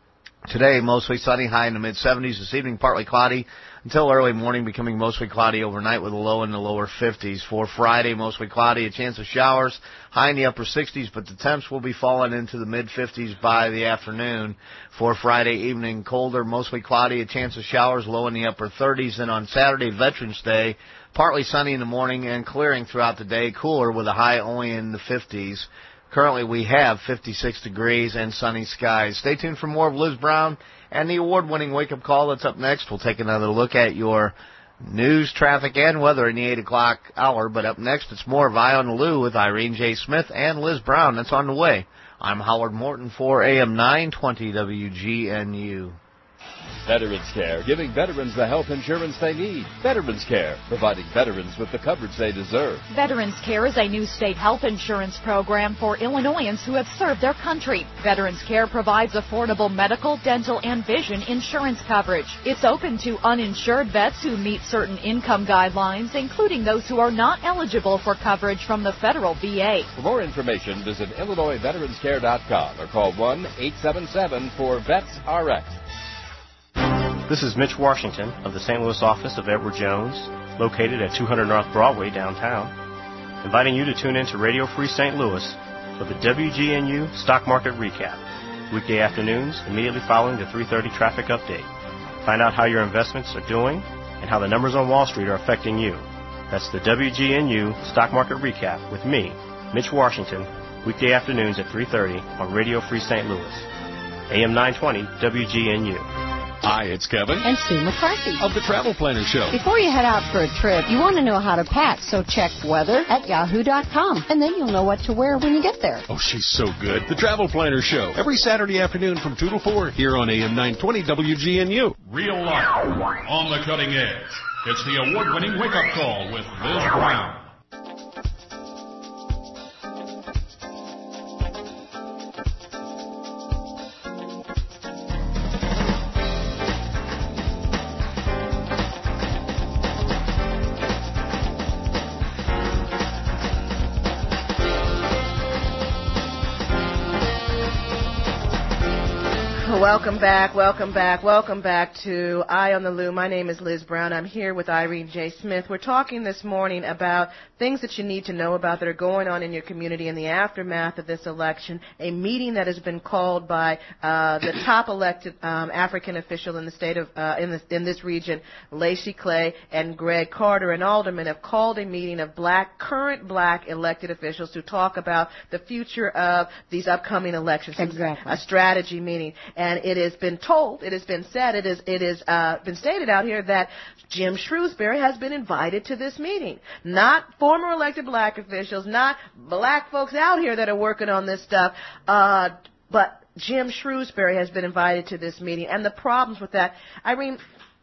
Today, mostly sunny, high in the mid seventies. This evening, partly cloudy until early morning, becoming mostly cloudy overnight with a low in the lower fifties. For Friday, mostly cloudy, a chance of showers, high in the upper sixties, but the temps will be falling into the mid fifties by the afternoon. For Friday evening, colder, mostly cloudy, a chance of showers, low in the upper thirties. And on Saturday, Veterans Day, partly sunny in the morning and clearing throughout the day, cooler with a high only in the fifties. Currently, we have fifty-six degrees and sunny skies. Stay tuned for more of Liz Brown and the award-winning wake-up call that's up next. We'll take another look at your news, traffic, and weather in the eight o'clock hour. But up next, it's more of Eye on the Lou with Irene J. Smith and Liz Brown. That's on the way. I'm Howard Morton for A M nine twenty W G N U. Veterans Care, giving veterans the health insurance they need. Veterans Care, providing veterans with the coverage they deserve. Veterans Care is a new state health insurance program for Illinoisans who have served their country. Veterans Care provides affordable medical, dental, and vision insurance coverage. It's open to uninsured vets who meet certain income guidelines, including those who are not eligible for coverage from the federal V A. For more information, visit Illinois Veterans Care dot com or call one eight seven seven four vets R X. This is Mitch Washington of the Saint Louis office of Edward Jones, located at two hundred North Broadway downtown, inviting you to tune in to Radio Free Saint Louis for the W G N U Stock Market Recap, weekday afternoons immediately following the three thirty traffic update. Find out how your investments are doing and how the numbers on Wall Street are affecting you. That's the W G N U Stock Market Recap with me, Mitch Washington, weekday afternoons at three thirty on Radio Free Saint Louis, A M nine twenty W G N U. Hi, it's Kevin. And Sue McCarthy. Of the Travel Planner Show. Before you head out for a trip, you want to know how to pack, so check weather at yahoo dot com, and then you'll know what to wear when you get there. Oh, she's so good. The Travel Planner Show, every Saturday afternoon from two to four here on A M nine twenty W G N U. Real life, on the cutting edge. It's the award-winning wake-up call with Liz Brown. Welcome back, welcome back, welcome back to Eye on the Loo. My name is Liz Brown. I'm here with Irene J. Smith. We're talking this morning about things that you need to know about that are going on in your community in the aftermath of this election, a meeting that has been called by uh, the top elected um, African official in the state of, uh, in, this, in this region, Lacy Clay and Greg Carter, an alderman, have called a meeting of black, current black elected officials to talk about the future of these upcoming elections. Exactly. A strategy meeting. And it has been told, it has been said, it is, it has uh, been stated out here that Jim Shrewsbury has been invited to this meeting. Not former elected black officials, not black folks out here that are working on this stuff, uh, but Jim Shrewsbury has been invited to this meeting. And the problems with that, Irene,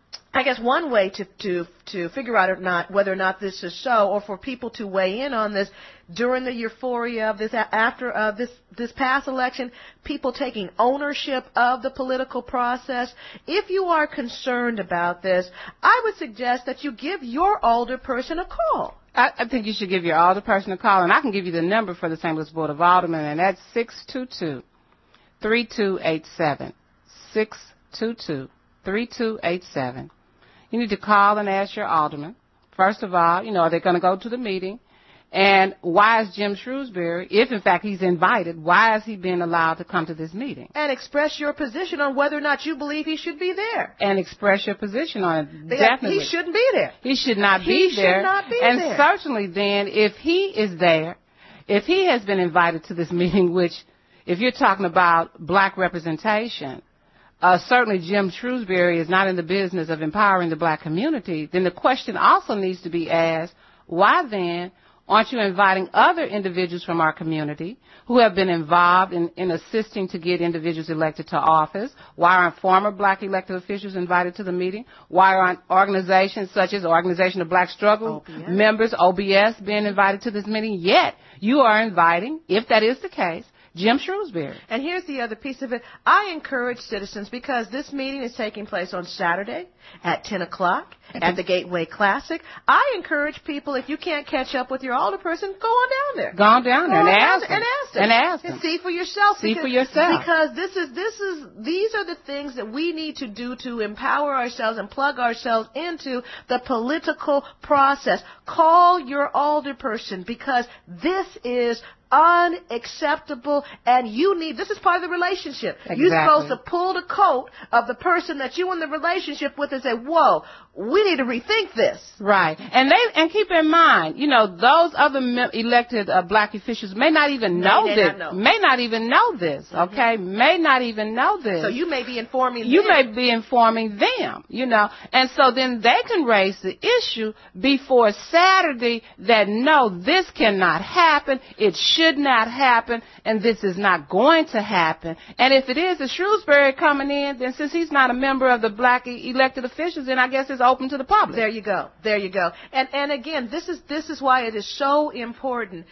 I guess one way to, to, to figure out or not whether or not this is so, or for people to weigh in on this, during the euphoria of this, after uh, this, this past election, people taking ownership of the political process. If you are concerned about this, I would suggest that you give your older person a call. I, I think you should give your older person a call, and I can give you the number for the Saint Louis Board of Aldermen, and that's six two two, three two eight seven, six two two, three two eight seven. You need to call and ask your alderman, first of all, you know, are they going to go to the meeting? And why is Jim Shrewsbury, if in fact he's invited, why is he being allowed to come to this meeting? And express your position on whether or not you believe he should be there. And express your position on it. Because Definitely. He shouldn't be there. He should not he be there. He should not be and there. And certainly then, if he is there, if he has been invited to this meeting, which, if you're talking about black representation, Uh, certainly Jim Shrewsbury is not in the business of empowering the black community, then the question also needs to be asked, why then aren't you inviting other individuals from our community who have been involved in, in assisting to get individuals elected to office? Why aren't former black elected officials invited to the meeting? Why aren't organizations such as Organization of Black Struggle O B S. members, O B S, being invited to this meeting? Yet you are inviting, if that is the case, Jim Shrewsbury. And here's the other piece of it. I encourage citizens, because this meeting is taking place on Saturday at ten o'clock at the Gateway Classic. I encourage people, if you can't catch up with your older person, go on down there. Go on down there go and, on ask down them. and ask them. And ask them. And see for yourself. See because, for yourself. Because this is, this is, these are the things that we need to do to empower ourselves and plug ourselves into the political process. Call your older person, because this is unacceptable, and you need, this is part of the relationship. Exactly. You're supposed to pull the coat of the person that you're in the relationship with and say, whoa, we need to rethink this. Right. And they, and keep in mind, you know, those other me- elected uh, black officials may not even know may this. Not know. May not even know this, okay? Mm-hmm. May not even know this. So you may be informing You them. may be informing them, you know. And so then they can raise the issue before Saturday that, no, this cannot happen. It should not happen, and this is not going to happen. And if it is a Shrewsbury coming in, then since he's not a member of the black e- elected officials, then I guess it's open to the public. There you go. There you go. And and again, this is this is why it is so important.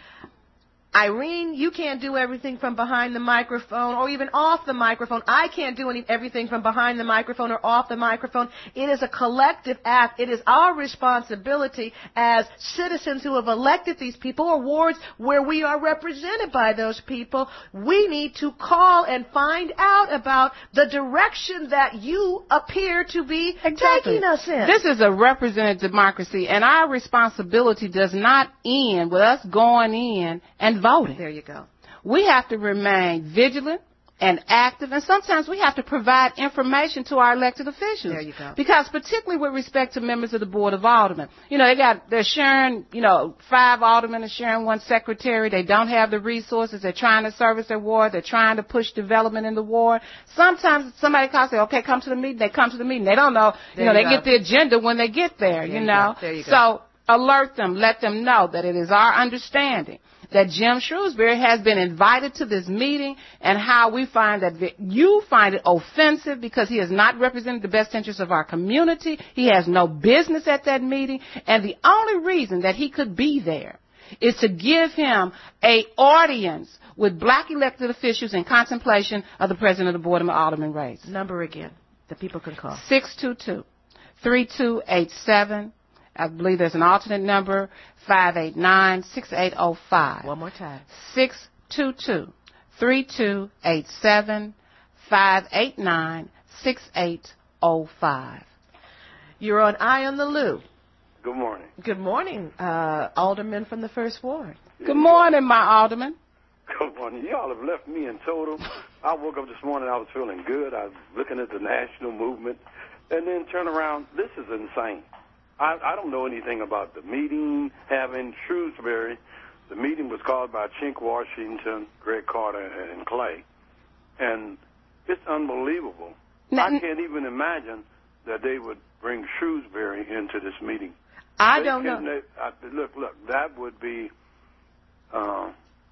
Irene, you can't do everything from behind the microphone or even off the microphone. I can't do any, everything from behind the microphone or off the microphone. It is a collective act. It is our responsibility as citizens who have elected these people, or wards where we are represented by those people. We need to call and find out about the direction that you appear to be Exactly. taking us in. This is a representative democracy, and our responsibility does not end with us going in and voting. There you go. We have to remain vigilant and active, and sometimes we have to provide information to our elected officials. There you go. Because particularly with respect to members of the Board of Aldermen, you know, they got, they're sharing, you know, five aldermen are sharing one secretary. They don't have the resources. They're trying to service their ward. They're trying to push development in the ward. Sometimes somebody calls, say, okay, come to the meeting. They come to the meeting. They don't know, you There know, you they go. get the agenda when they get there, There you you know. go. There you go. So alert them, let them know that it is our understanding that Jim Shrewsbury has been invited to this meeting, and how we find that vi- you find it offensive because he has not represented the best interests of our community. He has no business at that meeting, and the only reason that he could be there is to give him a audience with black elected officials in contemplation of the president of the Board of Aldermen race. Number again that people can call. six two two, three two eight seven. I believe there's an alternate number, five eight nine, six eight zero five. One more time. six two two, three two eight seven, five eight nine, six eight zero five. You're on Eye on the Lou. Good morning. Good morning, uh, Alderman from the First Ward. Good morning, my Alderman. Good morning. Y'all have left me in total. I woke up this morning, I was feeling good. I was looking at the national movement, and then turn around. This is insane. I, I don't know anything about the meeting having Shrewsbury. The meeting was called by Chink Washington, Greg Carter, and Clay. And it's unbelievable. Now, I can't even imagine that they would bring Shrewsbury into this meeting. I They don't know. can- they- I, look, look, that would be, uh,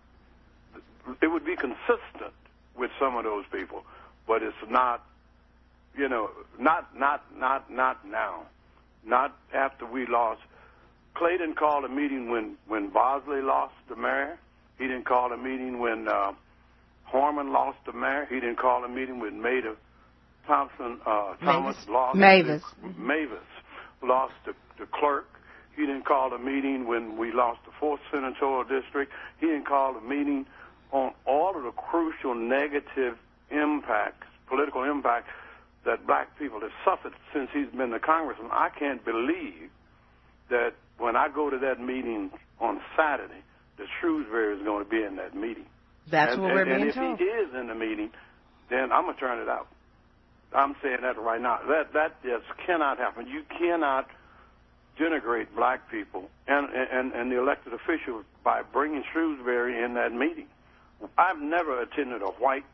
it would be consistent with some of those people, but it's not, you know, not, not, not, not now. Not after we lost. Clay didn't call a meeting when, when Bosley lost the mayor. He didn't call a meeting when uh, Harmon lost the mayor. He didn't call a meeting when Maida Thompson, uh, Thomas Mavis. lost Mavis. The, Mavis lost the, the clerk. He didn't call a meeting when we lost the fourth senatorial district. He didn't call a meeting on all of the crucial negative impacts, political impacts, that black people have suffered since he's been the congressman. I can't believe that when I go to that meeting on Saturday, that Shrewsbury is going to be in that meeting. That's and, what and, we're and being if told. he is in the meeting, then I'm going to turn it out. I'm saying that right now. That that just cannot happen. You cannot denigrate black people and, and, and the elected officials by bringing Shrewsbury in that meeting. I've never attended a white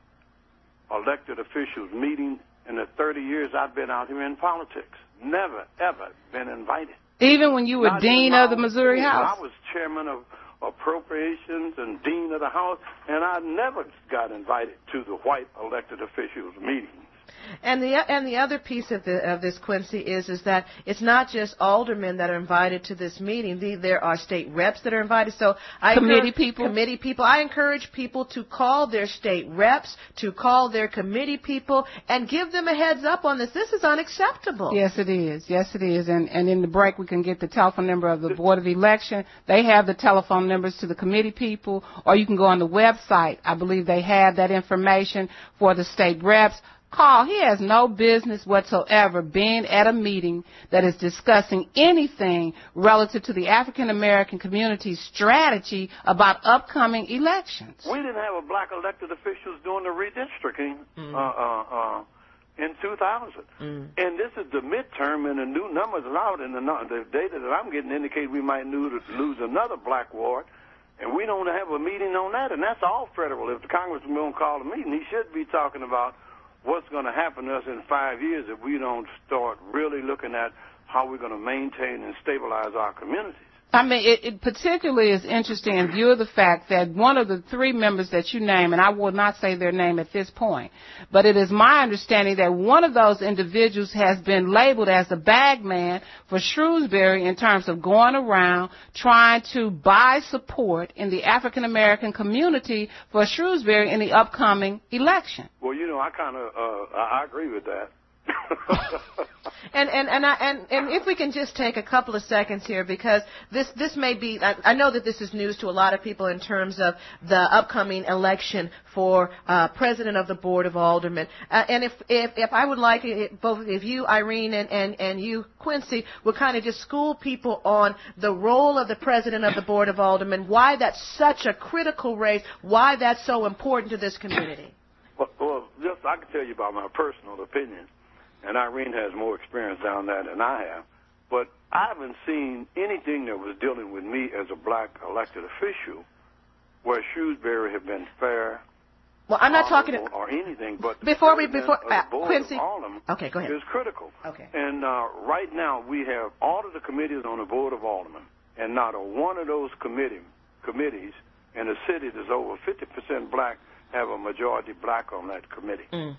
elected officials meeting in the thirty years I've been out here in politics. Never, ever been invited. Even when you were Not dean even of the my- Missouri House? I was chairman of appropriations and dean of the House, and I never got invited to the white elected officials meetings. And the and the other piece of the of this, Quincy, is is that it's not just aldermen that are invited to this meeting. The, there are state reps that are invited. So I Committee encourage- people. committee people. I encourage people to call their state reps, to call their committee people, and give them a heads up on this. This is unacceptable. Yes, it is. Yes, it is. And, and in the break, we can get the telephone number of the Board of Election. They have the telephone numbers to the committee people, or you can go on the website. I believe they have that information for the state reps. Call. He has no business whatsoever being at a meeting that is discussing anything relative to the African American community's strategy about upcoming elections. We didn't have a black elected officials doing the redistricting Mm. uh, uh, uh, in two thousand. Mm. And this is the midterm, and the new numbers are out, and the, nu- the data that I'm getting indicate we might lose, lose another black ward, and we don't have a meeting on that, and that's all federal. If the congressman won't call a meeting, he should be talking about what's going to happen to us in five years if we don't start really looking at how we're going to maintain and stabilize our communities. I mean, it, it particularly is interesting in view of the fact that one of the three members that you name, and I will not say their name at this point, but it is my understanding that one of those individuals has been labeled as the bag man for Shrewsbury in terms of going around trying to buy support in the African American community for Shrewsbury in the upcoming election. Well, you know, I kind of uh, I I agree with that. And and and, I, and and if we can just take a couple of seconds here, because this this may be, I, I know that this is news to a lot of people in terms of the upcoming election for uh, president of the Board of Aldermen. Uh, and if, if if I would like it, both if you, Irene, and and and you, Quincy, would kind of just school people on the role of the president of the Board of Aldermen, why that's such a critical race, why that's so important to this community. Well, well, just I can tell you about my personal opinion, and Irene has more experience down that than I have. But I haven't seen anything that was dealing with me as a black elected official where Shrewsbury have been fair. Well, I'm not talking to, or anything, but before we before uh, Quincy. Alderman okay, go ahead. Is critical. Okay. And uh, right now we have all of the committees on the Board of Aldermen, and not a one of those committee committees in a city that's over fifty percent black have a majority black on that committee. Mm.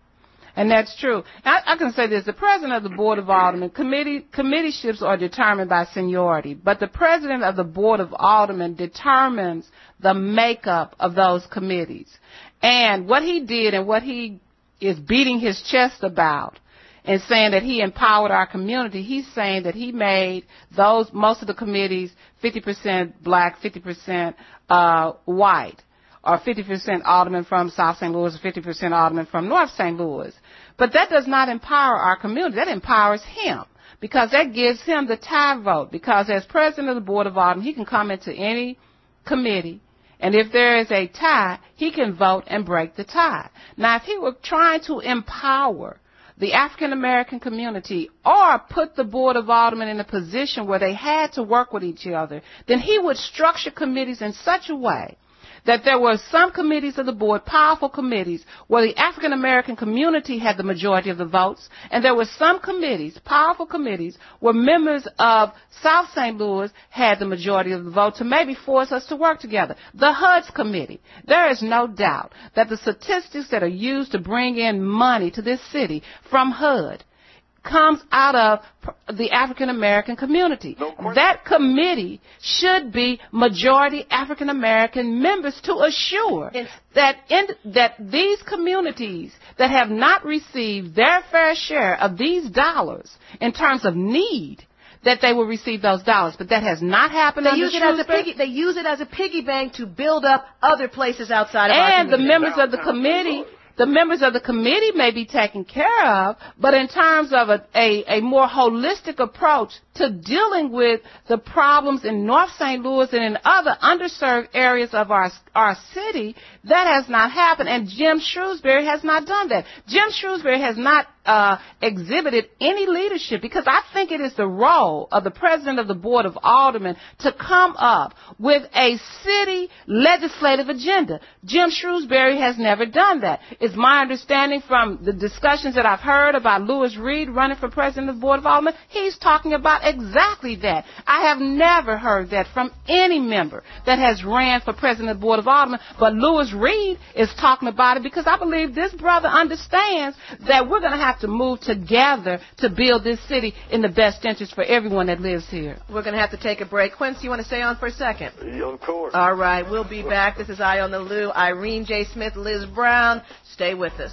And that's true. I, I can say this. The president of the Board of Aldermen, committee, committeeships are determined by seniority, but the president of the Board of Aldermen determines the makeup of those committees. And what he did and what he is beating his chest about and saying that he empowered our community, he's saying that he made those, most of the committees, fifty percent black, fifty percent uh, white, or fifty percent aldermen from South Saint Louis, or fifty percent aldermen from North Saint Louis. But that does not empower our community. That empowers him, because that gives him the tie vote. Because as president of the Board of Aldermen, he can come into any committee, and if there is a tie, he can vote and break the tie. Now, if he were trying to empower the African American community or put the Board of Aldermen in a position where they had to work with each other, then he would structure committees in such a way that there were some committees of the board, powerful committees, where the African American community had the majority of the votes, and there were some committees, powerful committees, where members of South Saint Louis had the majority of the vote to maybe force us to work together. The H U D S committee, there is no doubt that the statistics that are used to bring in money to this city from H U D comes out of the African American community. No that committee should be majority African American members to assure it's that in, that these communities that have not received their fair share of these dollars in terms of need, that they will receive those dollars. But that has not happened. They use it as a piggy. They use it as a piggy bank to build up other places outside of our community. And the members of the committee. The members of the committee may be taken care of, but in terms of a, a, a more holistic approach to dealing with the problems in North Saint Louis and in other underserved areas of our our city, that has not happened. And Jim Shrewsbury has not done that. Jim Shrewsbury has not uh, exhibited any leadership, because I think it is the role of the president of the Board of Aldermen to come up with a city legislative agenda. Jim Shrewsbury has never done that. It's my understanding from the discussions that I've heard about Louis Reed running for president of the Board of Aldermen, he's talking about exactly that. I have never heard that from any member that has ran for president of the Board of Aldermen, but Louis Reed is talking about it, because I believe this brother understands that we're going to have to move together to build this city in the best interest for everyone that lives here. We're going to have to take a break. Quincy, you want to stay on for a second? Yeah, of course. All right, we'll be back. This is Eye on the Lou. Irene J. Smith, Liz Brown. Stay with us.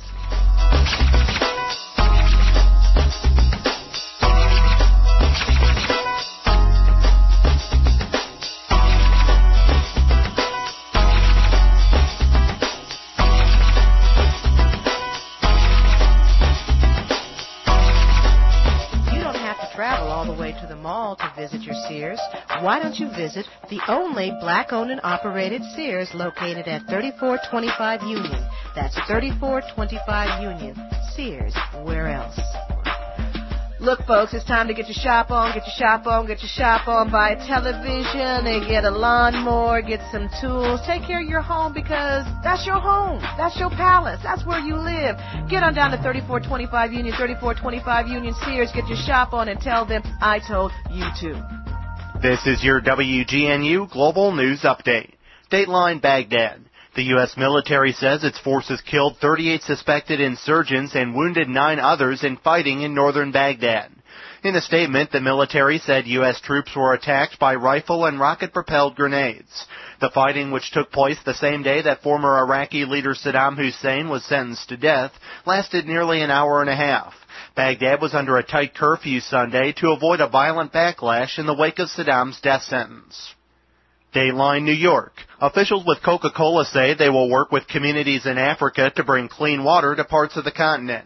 Travel all the way to the mall to visit your Sears. Why don't you visit the only black-owned and operated Sears located at thirty-four twenty-five Union? That's thirty-four twenty-five Union. Sears, where else? Look, folks, it's time to get your shop on, get your shop on, get your shop on, buy a television, and get a lawnmower, get some tools. Take care of your home, because that's your home. That's your palace. That's where you live. Get on down to thirty-four twenty-five Union, thirty-four twenty-five Union Sears. Get your shop on and tell them I told you to. This is your W G N U Global News Update. Dateline Baghdad. The U S military says its forces killed thirty-eight suspected insurgents and wounded nine others in fighting in northern Baghdad. In a statement, the military said U S troops were attacked by rifle and rocket-propelled grenades. The fighting, which took place the same day that former Iraqi leader Saddam Hussein was sentenced to death, lasted nearly an hour and a half. Baghdad was under a tight curfew Sunday to avoid a violent backlash in the wake of Saddam's death sentence. Dateline New York. Officials with Coca-Cola say they will work with communities in Africa to bring clean water to parts of the continent.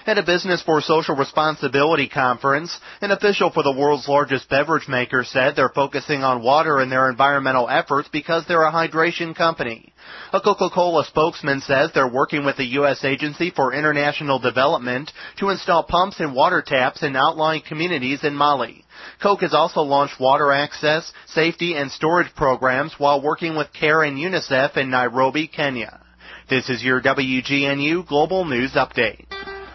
At a Business for Social Responsibility conference, an official for the world's largest beverage maker said they're focusing on water in their environmental efforts because they're a hydration company. A Coca-Cola spokesman says they're working with the U S Agency for International Development to install pumps and water taps in outlying communities in Mali. Coke has also launched water access, safety, and storage programs while working with CARE and UNICEF in Nairobi, Kenya. This is your W G N U Global News Update.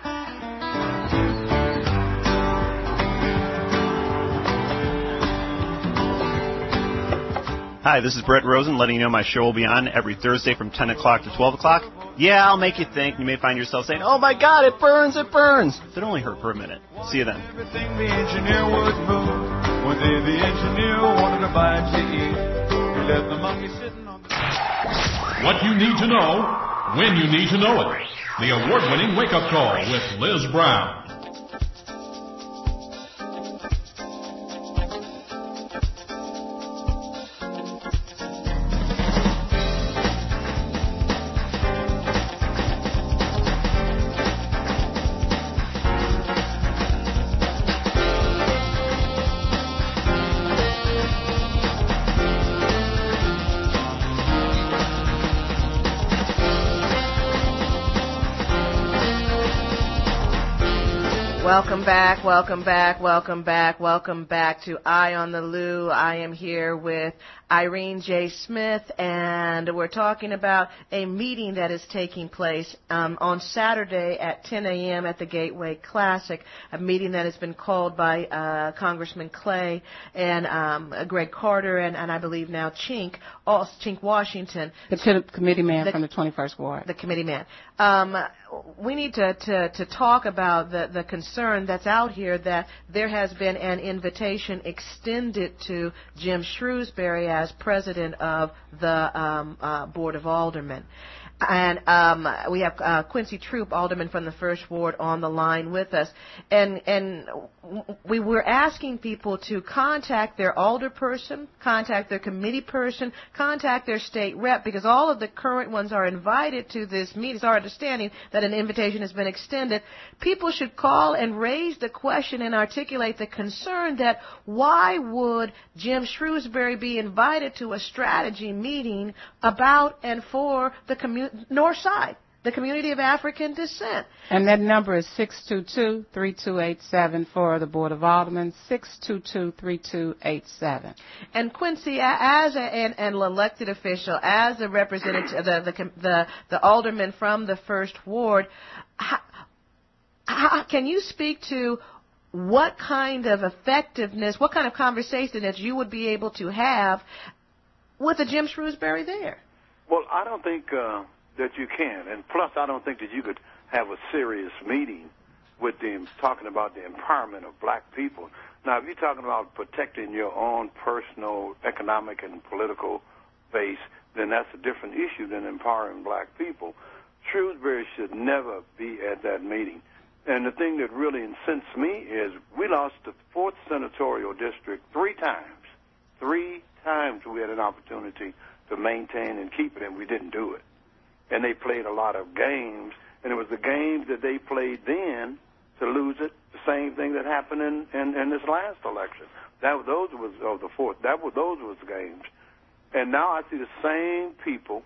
Hi, this is Brett Rosen letting you know my show will be on every Thursday from ten o'clock to twelve o'clock. Yeah, I'll make you think. You may find yourself saying, oh my God, it burns, it burns. It only hurt for a minute. See you then. Everything the engineer would move. One day the engineer wanted a bite to eat. He left the monkey sitting on the... What you need to know, when you need to know it. The award-winning wake-up call with Liz Brown. Welcome back, welcome back, welcome back, welcome back to Eye on the Lou. I am here with Irene J. Smith, and we're talking about a meeting that is taking place um, on Saturday at ten a.m. at the Gateway Classic, a meeting that has been called by uh, Congressman Clay and um, Greg Carter and, and I believe now Chink, also Chink Washington. The committee man the, from the twenty-first Ward. The committee man. Um, we need to, to, to talk about the, the concern that's out here that there has been an invitation extended to Jim Shrewsbury as president of the um, uh, Board of Aldermen. And um, we have uh, Quincy Troop, alderman from the First Ward, on the line with us. And and we were asking people to contact their alderperson, contact their committee person, contact their state rep, because all of the current ones are invited to this meeting. It's our understanding that an invitation has been extended. People should call and raise the question and articulate the concern that why would Jim Shrewsbury be invited to a strategy meeting about and for the community, North Side, the community of African descent. And that number is six two two, three two eight seven for the Board of Aldermen, six two two, three two eight seven. And Quincy, as a, an, an elected official, as a representative, the, the, the, the alderman from the First Ward, how, how, can you speak to what kind of effectiveness, what kind of conversation that you would be able to have with a Jim Shrewsbury there? Well, I don't think uh, that you can. And plus, I don't think that you could have a serious meeting with them talking about the empowerment of black people. Now, if you're talking about protecting your own personal, economic, and political base, then that's a different issue than empowering black people. Shrewsbury should never be at that meeting. And the thing that really incensed me is we lost the fourth senatorial district three times. Three times we had an opportunity to maintain and keep it, and we didn't do it. And they played a lot of games, and it was the games that they played then to lose it, the same thing that happened in, in, in this last election. That those was of the fourth. That was those was games. And now I see the same people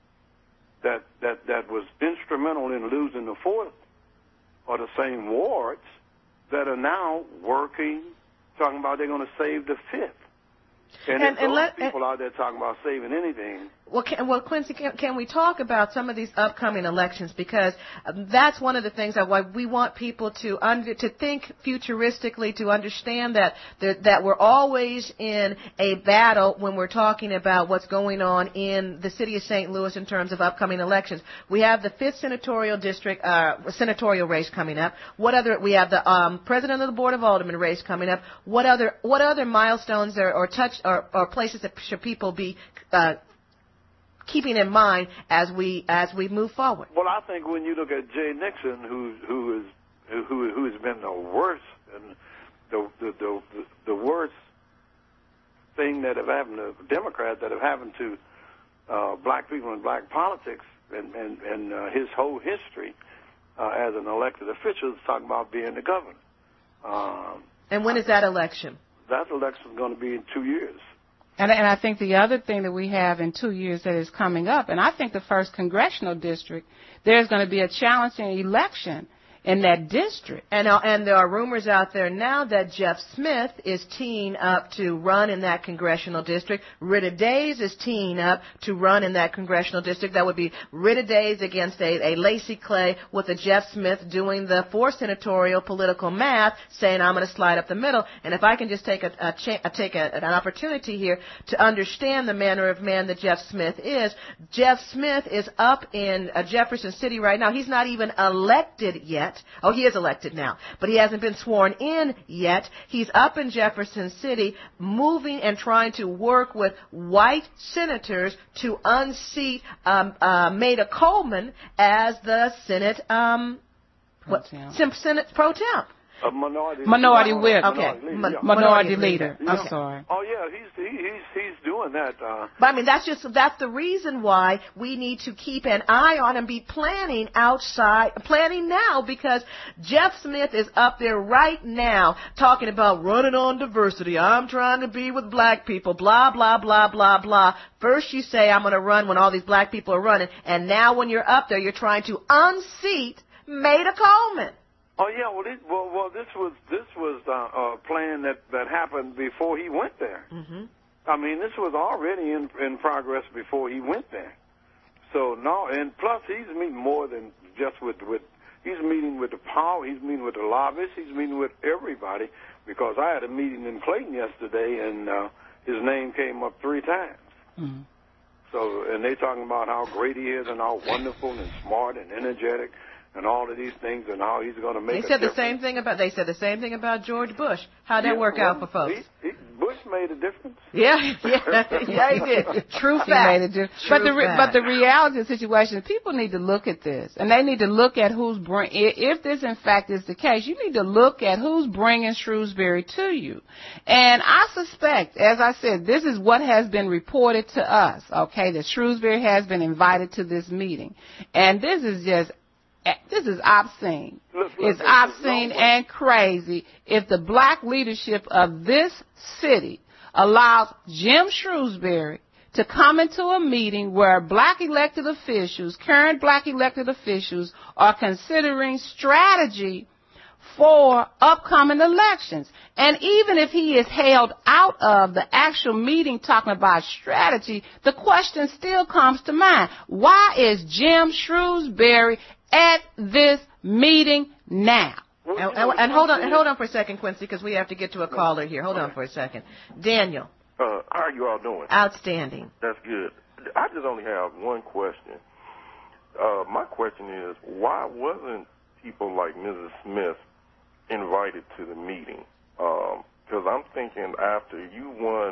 that that that was instrumental in losing the fourth, or the same wards that are now working, talking about they're going to save the fifth. And, and, and let, people out there talking about saving anything. Well, can, well, Quincy, can, can we talk about some of these upcoming elections? Because that's one of the things that why we want people to under, to think futuristically, to understand that that we're always in a battle when we're talking about what's going on in the city of Saint Louis in terms of upcoming elections. We have the fifth senatorial district uh, senatorial race coming up. What other? We have the um, president of the Board of Aldermen race coming up. What other? What other milestones or, or touch or, or places that should people be uh, keeping in mind as we as we move forward? Well, I think when you look at Jay Nixon, who who is who who has been the worst and the the the, the worst thing that have happened to Democrats, that have happened to uh, black people and black politics, and and, and uh, his whole history. uh, as an elected official is talking about being the governor. Um, and when is that election? That election is going to be in two years. And, and I think the other thing that we have in two years that is coming up, and I think the first congressional district, there's going to be a challenging election in that district. And uh, and there are rumors out there now that Jeff Smith is teeing up to run in that congressional district. Rita Days is teeing up to run in that congressional district. That would be Rita Days against a, a Lacey Clay, with a Jeff Smith doing the four senatorial political math, saying I'm going to slide up the middle. And if I can just take a, a, cha- a take a, an opportunity here to understand the manner of man that Jeff Smith is. Jeff Smith is up in uh, Jefferson City right now. He's not even elected yet. Oh, he is elected now, but he hasn't been sworn in yet. He's up in Jefferson City moving and trying to work with white senators to unseat um, uh, Maida Coleman as the Senate, um, pro what, Senate pro temp. A minority, minority whip. Okay. Minority, Mon- yeah. Minority leader. leader. I'm Okay. sorry. Oh yeah, he's he, he's he's doing that. Uh, But I mean, that's just that's the reason why we need to keep an eye on and be planning outside, planning now, because Jeff Smith is up there right now talking about running on diversity. I'm trying to be with black people. Blah blah blah blah blah. First you say I'm going to run when all these black people are running, and now when you're up there, you're trying to unseat Maida Coleman. Oh yeah, well, it, well, well, this was this was uh, a plan that that happened before he went there. Mm-hmm. I mean, this was already in in progress before he went there. So no, and plus he's meeting more than just with with. He's meeting with the power. He's meeting with the lobbyists. He's meeting with everybody. Because I had a meeting in Clayton yesterday, and uh, his name came up three times. Mm-hmm. So, and they talking about how great he is and how wonderful and smart and energetic and all of these things, and how he's going to make. They a said the difference. same thing about. They said the same thing about George Bush. How'd that Yeah, work well, out for folks? He, he, Bush made a difference. Yeah, yeah, yeah, he did. True He fact. made it do- True but the re- fact. but the reality of the situation, people need to look at this, and they need to look at who's bring. i- If this in fact is the case, you need to look at who's bringing Shrewsbury to you. And I suspect, as I said, this is what has been reported to us. Okay, that Shrewsbury has been invited to this meeting, and this is just. This is obscene. Look, look, It's look, obscene no, and crazy if the black leadership of this city allows Jim Shrewsbury to come into a meeting where black elected officials, current black elected officials, are considering strategy for upcoming elections. And even if he is held out of the actual meeting talking about strategy, the question still comes to mind. Why is Jim Shrewsbury at this meeting now? And, and, and hold on, and hold on for a second, Quincy, because we have to get to a caller here. Hold on for a second. Daniel. Uh, how are you all doing? Outstanding. That's good. I just only have one question. Uh, my question is, why wasn't people like Missus Smith invited to the meeting? Because um, I'm thinking after you won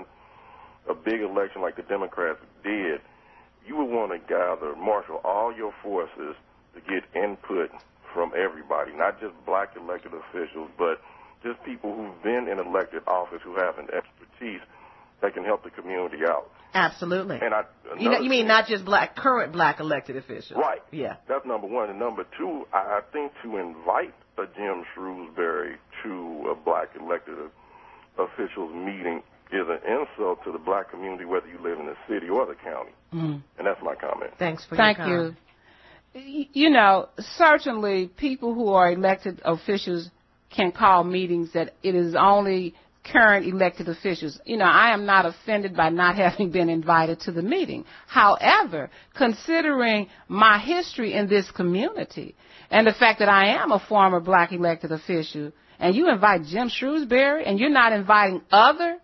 a big election like the Democrats did, you would want to gather, marshal all your forces to get input from everybody, not just black elected officials, but just people who've been in elected office who have an expertise that can help the community out. Absolutely. And I, You, know, you mean thing- not just black, current black elected officials? Right. Yeah. That's number one. And number two, I I think to invite a Jim Shrewsbury to a black elected officials meeting is an insult to the black community, whether you live in the city or the county. Mm. And that's my comment. Thanks for Thank your comment. you. You know, certainly people who are elected officials can call meetings that it is only current elected officials. You know, I am not offended by not having been invited to the meeting. However, considering my history in this community and the fact that I am a former black elected official, and you invite Jim Shrewsbury and you're not inviting other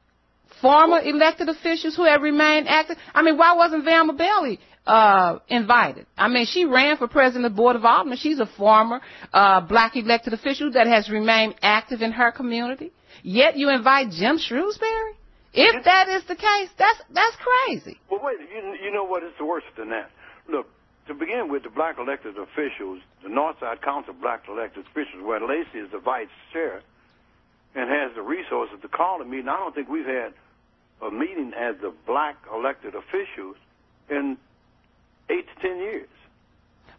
former elected officials who have remained active. I mean, why wasn't Velma Bailey uh, invited? I mean, she ran for president of the Board of Aldermen. She's a former uh, black elected official that has remained active in her community. Yet you invite Jim Shrewsbury? If that is the case, that's that's crazy. Well, wait, you, you know what? It's worse than that. Look, to begin with, the black elected officials, the Northside Council of Black elected officials, where Lacey is the vice chair and has the resources to call a meeting, I don't think we've had a meeting as the black elected officials in eight to ten years.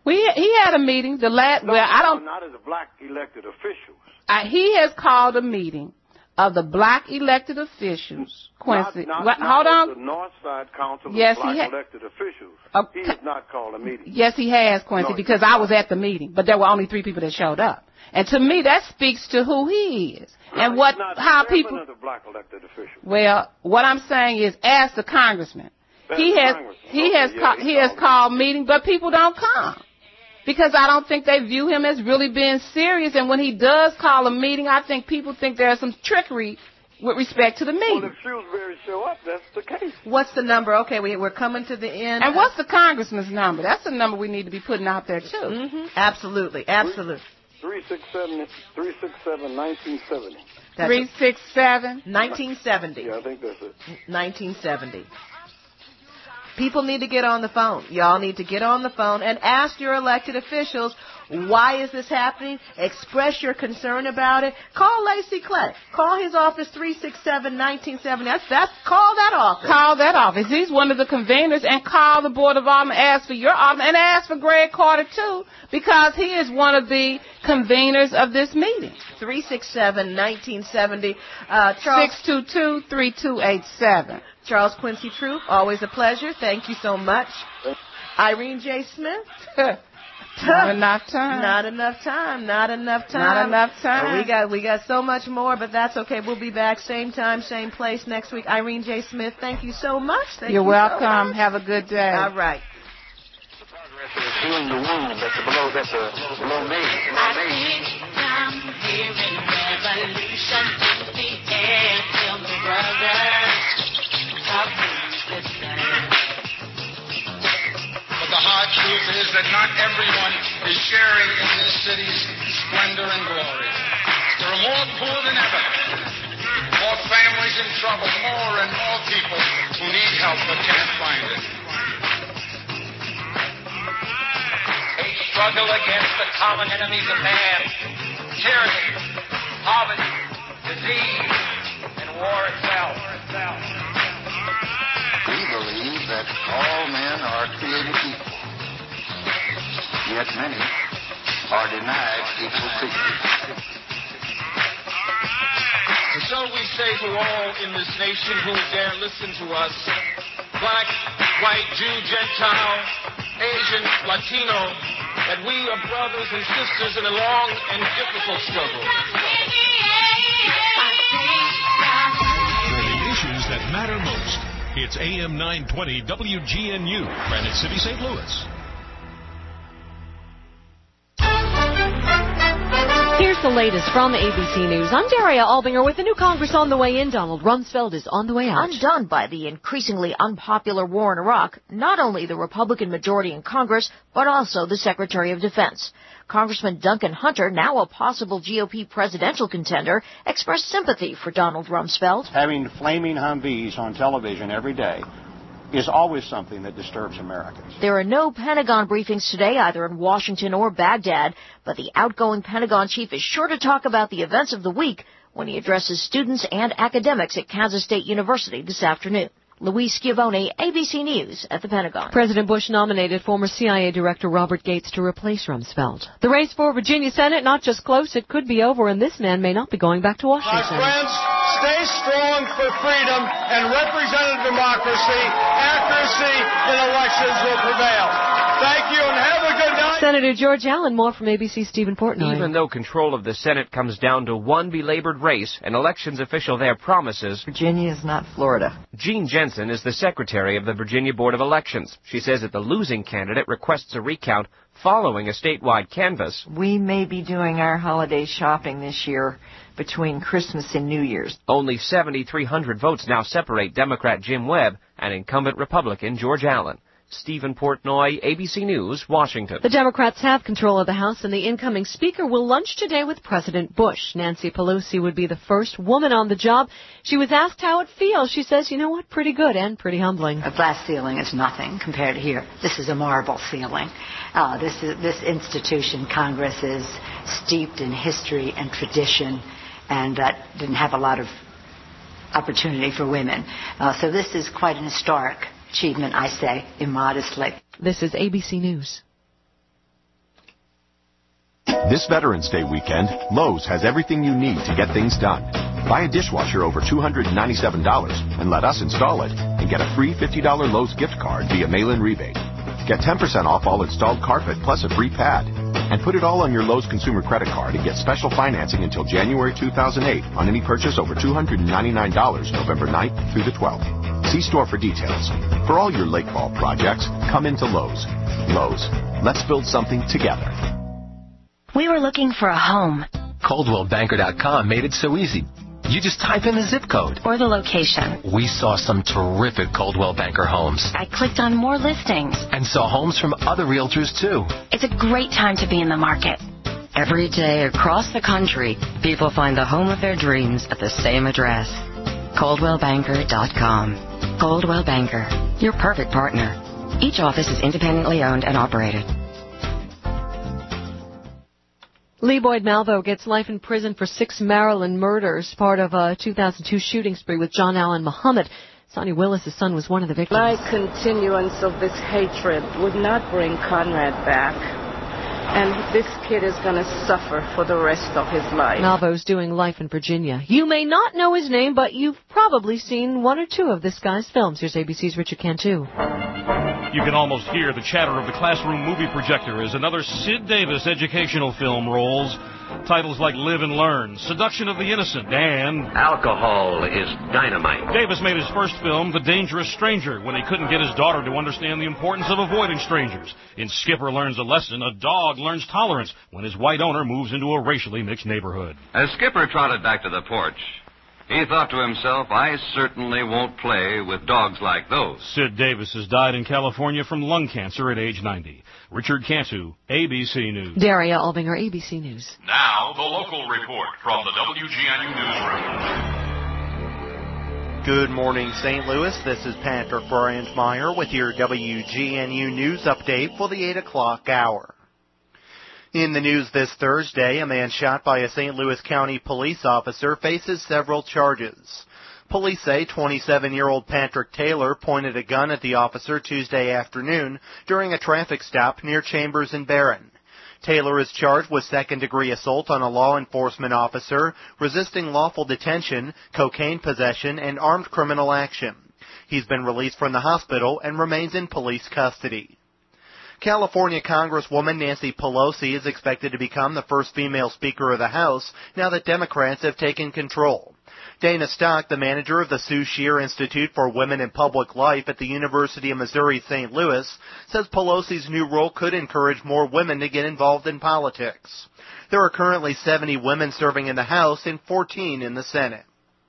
We he had a meeting. The last, No, well, I no, don't. not as a black elected officials. I, he has called a meeting of the black elected officials. Quincy, Not, not, what, not hold on. The North Side Council of Yes, Black he ha- elected officials. Uh, he has not called a meeting. Yes, he has, Quincy, No, because I was at the meeting, but there were only three people that showed up. And to me, that speaks to who he is and No, what he's not how the people. chairman of the black elected officials. Well, what I'm saying is, ask the congressman. Ask he the has congressman. he Okay, has yeah, called, he he has called called meeting, but people don't come because I don't think they view him as really being serious. And when he does call a meeting, I think people think there's some trickery with respect to the meeting. Well, if Shrewsbury show up, that's the case. What's the number? Okay, we, we're coming to the end. And what's the congressman's number? That's the number we need to be putting out there, too. Mm-hmm. Absolutely, absolutely. Three six seven three six seven nineteen seventy. Three six seven nineteen seventy. Yeah, I think that's it. Nineteen seventy. People need to get on the phone. Y'all need to get on the phone and ask your elected officials, why is this happening? Express your concern about it. Call Lacey Clay. Call his office, three six seven nineteen seventy. That's, that's, call that office. Call that office. He's one of the conveners, and call the Board of Aldermen, ask for your alderman, and ask for Greg Carter, too, because he is one of the conveners of this meeting. three six seven nineteen seventy. Uh, Charles. six two two three two eight seven. Charles Quincy Troop, always a pleasure. Thank you so much. Irene J. Smith. Not enough time. Not enough time. Not enough time. Not enough time. Uh, we got we got so much more, but that's okay. We'll be back same time, same place next week. Irene J. Smith, thank you so much. Thank You're you welcome. So much. Have a good day. All right. Healing the wound that's below that's uh, below me. Below me. I'm hearing revolution in the air. Tell me, brothers, how please listen. But the hard truth is that not everyone is sharing in this city's splendor and glory. There are more poor than ever, more families in trouble, more and more people who need help but can't find it. A struggle against the common enemies of man, tyranny, poverty, disease, and war itself. We believe that all men are created equal, yet many are denied equal treatment. And so we say to all in this nation who dare listen to us, black, white, Jew, Gentile, Asian, Latino, that we are brothers and sisters in a long and difficult struggle. For the issues that matter most, it's A M nine twenty W G N U, Granite City, Saint Louis. Here's the latest from A B C News. I'm Daria Albinger with the new Congress on the way in. Donald Rumsfeld is on the way out. Undone by the increasingly unpopular war in Iraq, not only the Republican majority in Congress, but also the Secretary of Defense. Congressman Duncan Hunter, now a possible G O P presidential contender, expressed sympathy for Donald Rumsfeld. Having flaming Humvees on television every day is always something that disturbs Americans. There are no Pentagon briefings today, either in Washington or Baghdad, but the outgoing Pentagon chief is sure to talk about the events of the week when he addresses students and academics at Kansas State University this afternoon. Louise Schiavone, A B C News at the Pentagon. President Bush nominated former C I A Director Robert Gates to replace Rumsfeld. The race for Virginia Senate, not just close, it could be over, and this man may not be going back to Washington. My friends, stay strong for freedom and representative democracy. Accuracy in elections will prevail. Thank you and have a good night. Senator George Allen, more from A B C's Stephen Portnoy. Even though control of the Senate comes down to one belabored race, an elections official there promises Virginia is not Florida. Jean Jensen is the secretary of the Virginia Board of Elections. She says that the losing candidate requests a recount following a statewide canvass. We may be doing our holiday shopping this year between Christmas and New Year's. Only seventy-three hundred votes now separate Democrat Jim Webb and incumbent Republican George Allen. Stephen Portnoy, A B C News, Washington. The Democrats have control of the House, and the incoming Speaker will lunch today with President Bush. Nancy Pelosi would be the first woman on the job. She was asked how it feels. She says, you know what, pretty good and pretty humbling. A glass ceiling is nothing compared to here. This is a marble ceiling. Uh, this is, this institution, Congress, is steeped in history and tradition, and that uh, didn't have a lot of opportunity for women. Uh, so this is quite an historic achievement, I say, immodestly. This is A B C News. This Veterans Day weekend, Lowe's has everything you need to get things done. Buy a dishwasher over two hundred ninety-seven dollars and let us install it and get a free fifty dollars Lowe's gift card via mail-in rebate. Get ten percent off all installed carpet plus a free pad. And put it all on your Lowe's consumer credit card and get special financing until January two thousand eight on any purchase over two hundred ninety-nine dollars November ninth through the twelfth. See store for details. For all your lake fall projects, come into Lowe's. Lowe's. Let's build something together. We were looking for a home. Coldwell Banker dot com made it so easy. You just type in the zip code. Or the location. We saw some terrific Coldwell Banker homes. I clicked on more listings. And saw homes from other realtors, too. It's a great time to be in the market. Every day across the country, people find the home of their dreams at the same address. Coldwell Banker dot com. Coldwell Banker, your perfect partner. Each office is independently owned and operated. Lee Boyd Malvo gets life in prison for six Maryland murders, part of a two thousand two shooting spree with John Allen Muhammad. Sonny Willis' son was one of the victims. My continuance of this hatred would not bring Conrad back. And this kid is going to suffer for the rest of his life. Malvo's doing life in Virginia. You may not know his name, but you've probably seen one or two of this guy's films. Here's A B C's Richard Cantu. You can almost hear the chatter of the classroom movie projector as another Sid Davis educational film rolls. Titles like Live and Learn, Seduction of the Innocent, and Alcohol is Dynamite. Davis made his first film, The Dangerous Stranger, when he couldn't get his daughter to understand the importance of avoiding strangers. In Skipper Learns a Lesson, a dog learns tolerance when his white owner moves into a racially mixed neighborhood. As Skipper trotted back to the porch, he thought to himself, I certainly won't play with dogs like those. Sid Davis has died in California from lung cancer at age ninety. Richard Cantu, A B C News. Daria Albinger, A B C News. Now, the local report from the W G N U Newsroom. Good morning, Saint Louis. This is Patrick Bryant-Meyer with your W G N U News update for the eight o'clock hour. In the news this Thursday, a man shot by a Saint Louis County police officer faces several charges. Police say twenty-seven-year-old Patrick Taylor pointed a gun at the officer Tuesday afternoon during a traffic stop near Chambers and Barron. Taylor is charged with second-degree assault on a law enforcement officer, resisting lawful detention, cocaine possession, and armed criminal action. He's been released from the hospital and remains in police custody. California Congresswoman Nancy Pelosi is expected to become the first female Speaker of the House now that Democrats have taken control. Dana Stock, the manager of the Sue Shear Institute for Women in Public Life at the University of Missouri Saint Louis, says Pelosi's new role could encourage more women to get involved in politics. There are currently seventy women serving in the House and fourteen in the Senate.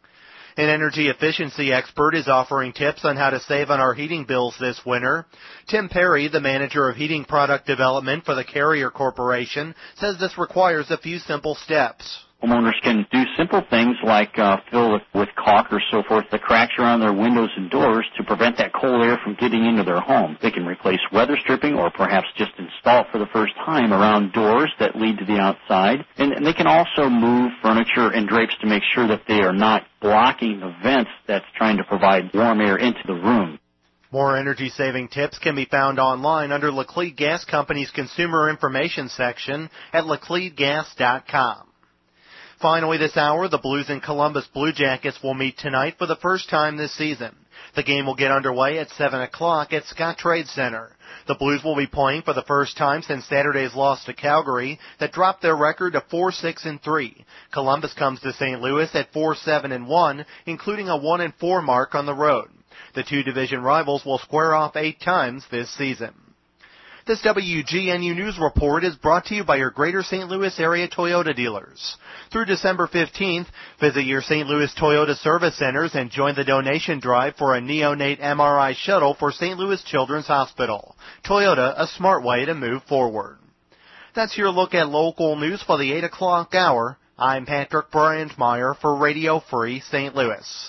An energy efficiency expert is offering tips on how to save on our heating bills this winter. Tim Perry, the manager of heating product development for the Carrier Corporation, says this requires a few simple steps. Homeowners can do simple things like uh, fill with, with caulk or so forth the cracks around their windows and doors to prevent that cold air from getting into their home. They can replace weather stripping or perhaps just install it for the first time around doors that lead to the outside. And, and they can also move furniture and drapes to make sure that they are not blocking the vents that's trying to provide warm air into the room. More energy-saving tips can be found online under Laclede Gas Company's Consumer Information section at laclede gas dot com. Finally this hour, the Blues and Columbus Blue Jackets will meet tonight for the first time this season. The game will get underway at seven o'clock at Scott Trade Center. The Blues will be playing for the first time since Saturday's loss to Calgary that dropped their record to four six and three. Columbus comes to Saint Louis at four seven and one, including a one and four mark on the road. The two division rivals will square off eight times this season. This W G N U News Report is brought to you by your Greater Saint Louis area Toyota dealers. Through December fifteenth, visit your Saint Louis Toyota service centers and join the donation drive for a neonate M R I shuttle for Saint Louis Children's Hospital. Toyota, a smart way to move forward. That's your look at local news for the eight o'clock hour. I'm Patrick Bryant-Meyer for Radio Free Saint Louis.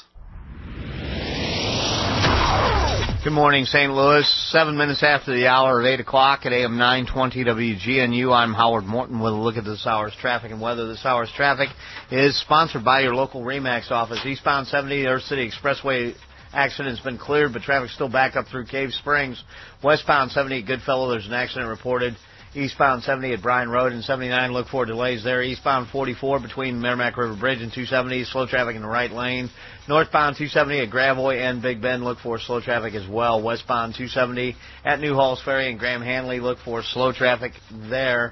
Good morning, Saint Louis. Seven minutes after the hour of eight o'clock at A M nine twenty W G N U. I'm Howard Morton with a look at this hour's traffic and weather. This hour's traffic is sponsored by your local RE/MAX office. Eastbound seventy, Earth City Expressway accident has been cleared, but traffic's still back up through Cave Springs. Westbound seventy, Goodfellow, there's an accident reported Eastbound seventy at Bryan Road and seventy-nine, look for delays there. Eastbound forty-four between Merrimack River Bridge and two seventy, slow traffic in the right lane. Northbound two seventy at Gravois and Big Bend, look for slow traffic as well. Westbound two seventy at New Halls Ferry and Graham Hanley, look for slow traffic there.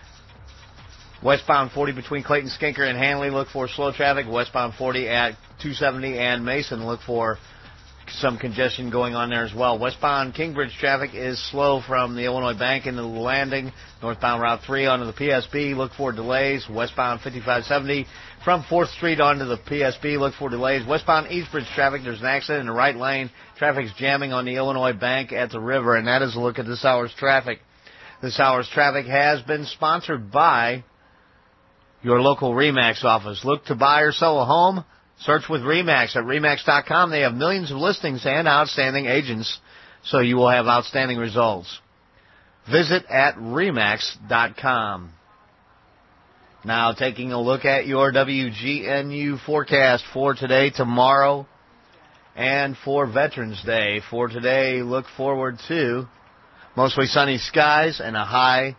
Westbound forty between Clayton Skinker and Hanley, look for slow traffic. Westbound forty at two seventy and Mason, look for some congestion going on there as well. Westbound Kingbridge traffic is slow from the Illinois Bank into the landing. Northbound Route three onto the P S B, look for delays. Westbound fifty-five seventy from fourth Street onto the P S B, look for delays. Westbound Eastbridge traffic, there's an accident in the right lane. Traffic's jamming on the Illinois Bank at the river, and that is a look at this hour's traffic. This hour's traffic has been sponsored by your local RE/MAX office. Look to buy or sell a home? Search with RE/MAX at remax dot com. They have millions of listings and outstanding agents, so you will have outstanding results. Visit at remax dot com. Now taking a look at your W G N U forecast for today, tomorrow, and for Veterans Day. For today, look forward to mostly sunny skies and a high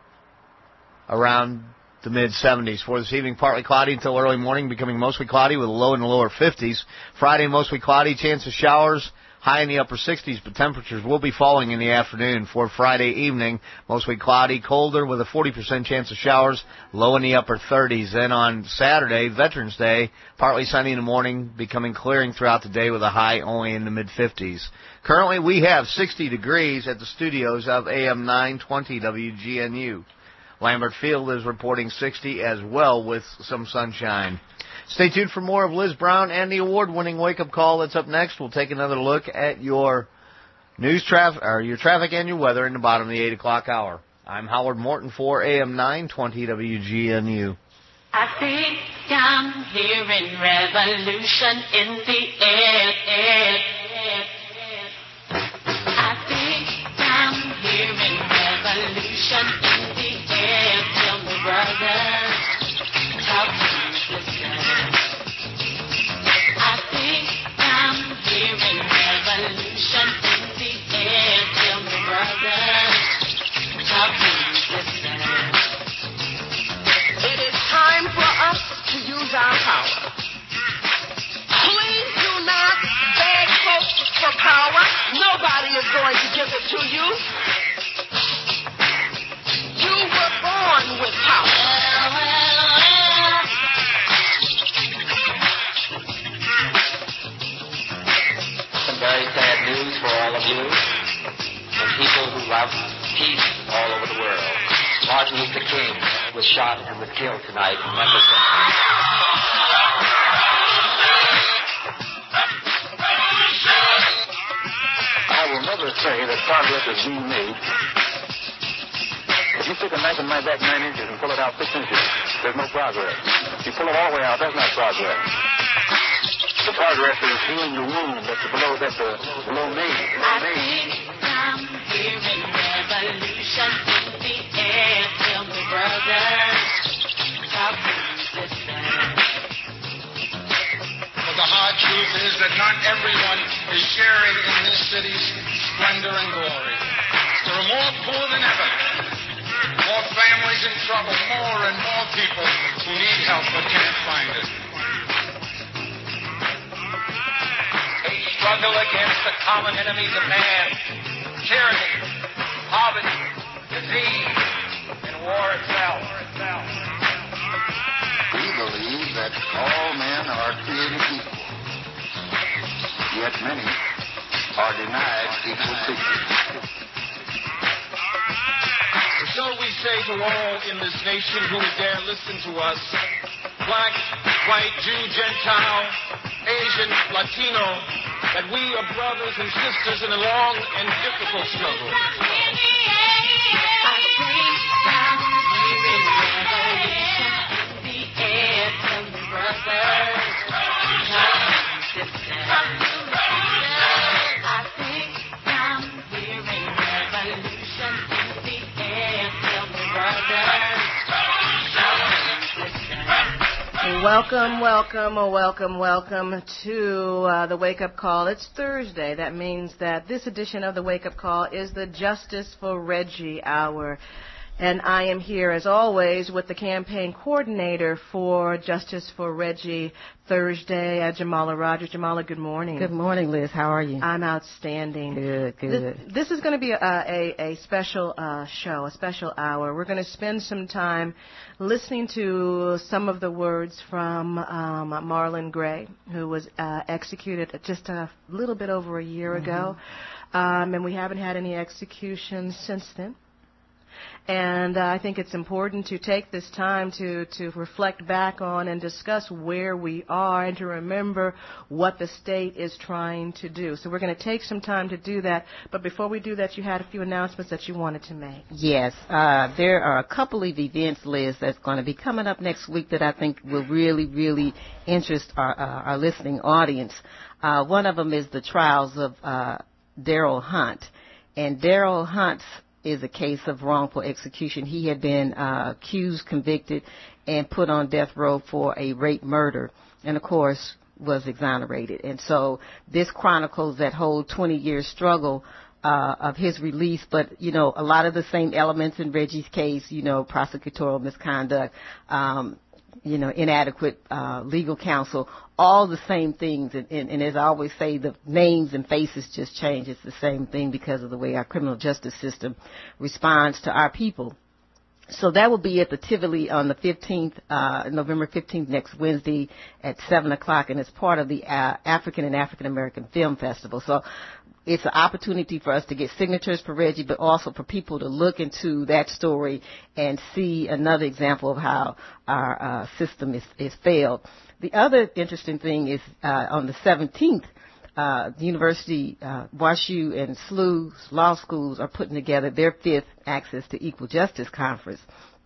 around the mid-seventies. For this evening, partly cloudy until early morning, becoming mostly cloudy with a low in the lower fifties. Friday, mostly cloudy, chance of showers, high in the upper sixties, but temperatures will be falling in the afternoon. For Friday evening, mostly cloudy, colder with a forty percent chance of showers, low in the upper thirties. Then on Saturday, Veterans Day, partly sunny in the morning, becoming clearing throughout the day with a high only in the mid-fifties. Currently, we have sixty degrees at the studios of A M nine twenty W G N U. Lambert Field is reporting sixty as well with some sunshine. Stay tuned for more of Liz Brown and the award-winning wake-up call that's up next. We'll take another look at your news traffic, or your traffic and your weather in the bottom of the eight o'clock hour. I'm Howard Morton for A M nine twenty W G N U. I think I'm hearing revolution in the air, air, air, air. I think I'm hearing revolution in the air. Tell me, brothers, how can you listen? I think I'm hearing revolution in the air. Tell me, brothers, how can you listen? It is time for us to use our power. Please do not beg folks for power. Nobody is going to give it to you. You were born with power. Some very sad news for all of you and people who love peace all over the world. Martin Luther King was shot and was killed tonight in Memphis. I will never say that progress is being made. If you stick a knife in my back nine inches and pull it out six inches, there's no progress. If you pull it all the way out, that's not progress. The progress is healing the wound that's below, that's uh, below me. I think I'm hearing revolution in the air. Tell me, brothers, how can you listen? But the hard truth is that not everyone is sharing in this city's splendor and glory. There are more poor than ever, more families in trouble, more and more people who need help but can't find it. A struggle against the common enemies of man, tyranny, poverty, disease, and war itself. We believe that all men are created equal, yet many are denied equal treatment. So we say to all in this nation who would dare listen to us, black, white, Jew, Gentile, Asian, Latino, that we are brothers and sisters in a long and difficult struggle. I think I'm hearing revolution in the air. Tell me, brothers, how can you listen? I think I'm hearing revolution in the air. Tell me, brothers, how can you listen? Welcome, welcome, oh, welcome, welcome to uh, the Wake Up Call. It's Thursday. That means that this edition of the Wake Up Call is the Justice for Reggie Hour. And I am here, as always, with the campaign coordinator for Justice for Reggie Thursday, uh, Jamala Rogers. Jamala, good morning. Good morning, Liz. How are you? I'm outstanding. Good, good. This, this is going to be a, a, a special uh, show, a special hour. We're going to spend some time listening to some of the words from um, Marlon Gray, who was uh, executed just a little bit over a year mm-hmm. ago. Um, and we haven't had any executions since then. And uh, I think it's important to take this time to, to reflect back on and discuss where we are and to remember what the state is trying to do. So we're going to take some time to do that. But before we do that, you had a few announcements that you wanted to make. Yes. Uh, there are a couple of events, Liz, that's going to be coming up next week that I think will really, really interest our, uh, our listening audience. Uh, one of them is the trials of uh, Daryl Hunt. And Daryl Hunt's is a case of wrongful execution. He had been uh, accused, convicted, and put on death row for a rape murder, and of course was exonerated. And so this chronicles that whole twenty-year struggle uh, of his release, but, you know, a lot of the same elements in Reggie's case, you know, prosecutorial misconduct, um, you know, inadequate uh, legal counsel, all the same things. And, and, and as I always say, the names and faces just change. It's the same thing because of the way our criminal justice system responds to our people. So that will be at the Tivoli on the fifteenth, uh, November fifteenth, next Wednesday at seven o'clock, and it's part of the uh, African and African American Film Festival. So it's an opportunity for us to get signatures for Reggie, but also for people to look into that story and see another example of how our uh, system is, is failed. The other interesting thing is uh, on the seventeenth, uh, the University, uh, WashU and S L U law schools are putting together their fifth Access to Equal Justice Conference.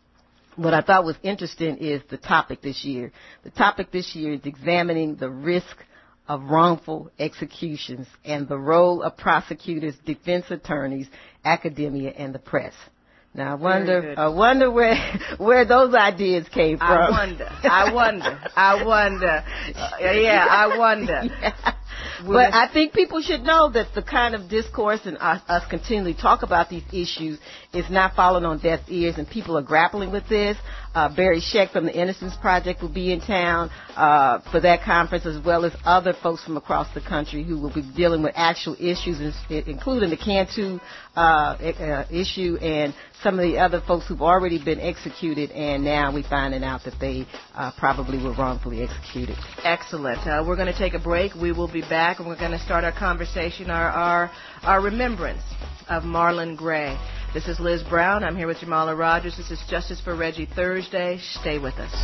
What I thought was interesting is the topic this year. The topic this year is examining the risk of wrongful executions and the role of prosecutors, defense attorneys, academia, and the press. Now I wonder, I wonder where where those ideas came from. I wonder, I wonder, I wonder. Uh, yeah, I wonder. Yeah. But I think people should know that the kind of discourse and us, us continually talk about these issues is not falling on deaf ears, and people are grappling with this. Uh, Barry Scheck from the Innocence Project will be in town uh, for that conference, as well as other folks from across the country who will be dealing with actual issues, including the Cantu uh, uh, issue and some of the other folks who've already been executed, and now we're finding out that they uh, probably were wrongfully executed. Excellent. Uh, we're going to take a break. We will be back, and we're going to start our conversation, our, our, our remembrance of Marlon Gray. This is Liz Brown. I'm here with Jamala Rogers. This is Justice for Reggie Thursday. Stay with us.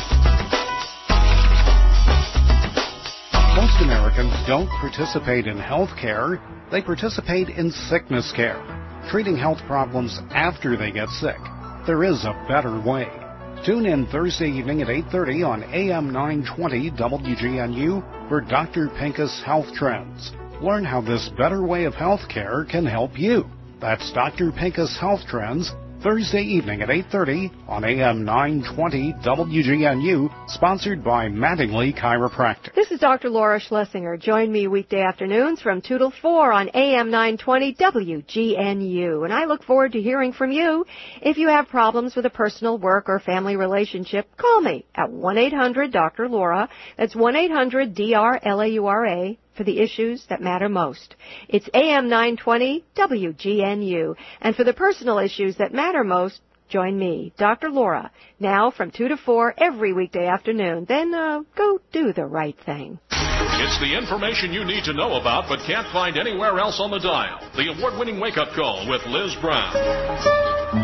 Most Americans don't participate in health care. They participate in sickness care, treating health problems after they get sick. There is a better way. Tune in Thursday evening at eight thirty on A M nine twenty W G N U for Doctor Pincus Health Trends. Learn how this better way of health care can help you. That's Doctor Pincus Health Trends, Thursday evening at eight thirty on A M nine twenty W G N U, sponsored by Mattingly Chiropractic. This is Doctor Laura Schlesinger. Join me weekday afternoons from two till four on A M nine twenty W G N U. And I look forward to hearing from you. If you have problems with a personal, work, or family relationship, call me at one eight hundred Doctor Laura. That's one eight hundred D R L A U R A. For the issues that matter most. It's A M nine twenty W G N U. And for the personal issues that matter most, join me, Doctor Laura, now from two to four every weekday afternoon. Then uh, go do the right thing. It's the information you need to know about but can't find anywhere else on the dial. The award-winning wake-up call with Liz Brown.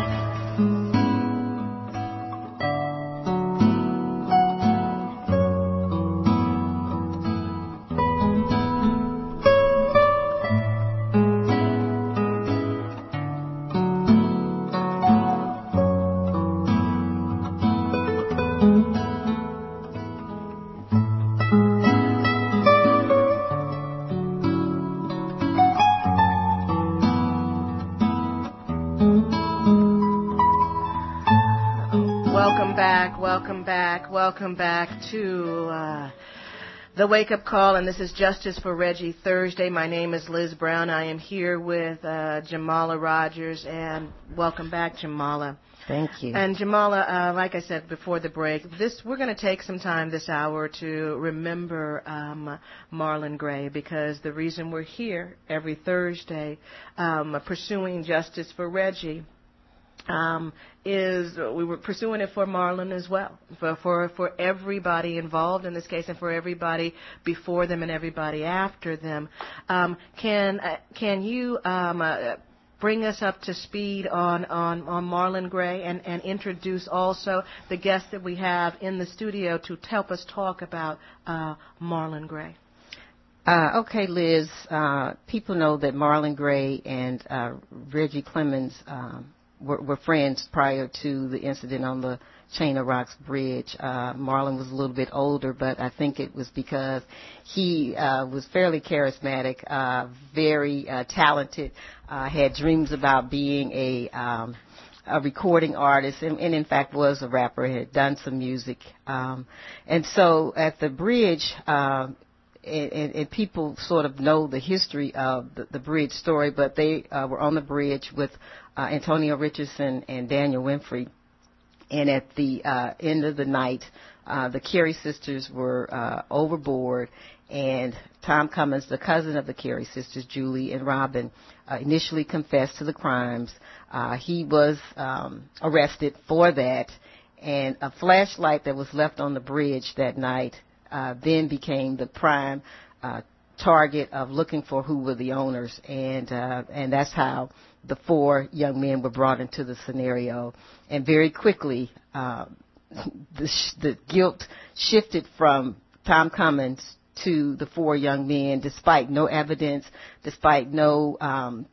Welcome back, welcome back to uh, The Wake Up Call, and this is Justice for Reggie Thursday. My name is Liz Brown. I am here with uh, Jamala Rogers, and welcome back, Jamala. Thank you. And Jamala, uh, like I said before the break, this we're going to take some time this hour to remember um, Marlon Gray, because the reason we're here every Thursday um, pursuing justice for Reggie Um, is we were pursuing it for Marlon as well, for, for for everybody involved in this case, and for everybody before them and everybody after them. Um, can uh, can you um, uh, bring us up to speed on on, on Marlon Gray, and, and introduce also the guest that we have in the studio to help us talk about uh, Marlon Gray? Uh, okay, Liz. Uh, people know that Marlon Gray and uh, Reggie Clemens Um, Were, were friends prior to the incident on the Chain of Rocks Bridge. Uh, Marlon was a little bit older, but I think it was because he uh, was fairly charismatic, uh, very uh, talented, uh, had dreams about being a, um, a recording artist, and, and in fact was a rapper, had done some music. Um, and so at the bridge, uh, And, and, and people sort of know the history of the, the bridge story, but they uh, were on the bridge with uh, Antonio Richardson and Daniel Winfrey. And at the uh, end of the night, uh, the Carey sisters were uh, overboard, and Tom Cummins, the cousin of the Carey sisters, Julie and Robin, uh, initially confessed to the crimes. Uh, he was um, arrested for that, and a flashlight that was left on the bridge that night Uh, then became the prime uh, target of looking for who were the owners, and uh, and that's how the four young men were brought into the scenario. And very quickly, uh, the, sh- the guilt shifted from Tom Cummins to the four young men, despite no evidence, despite no um,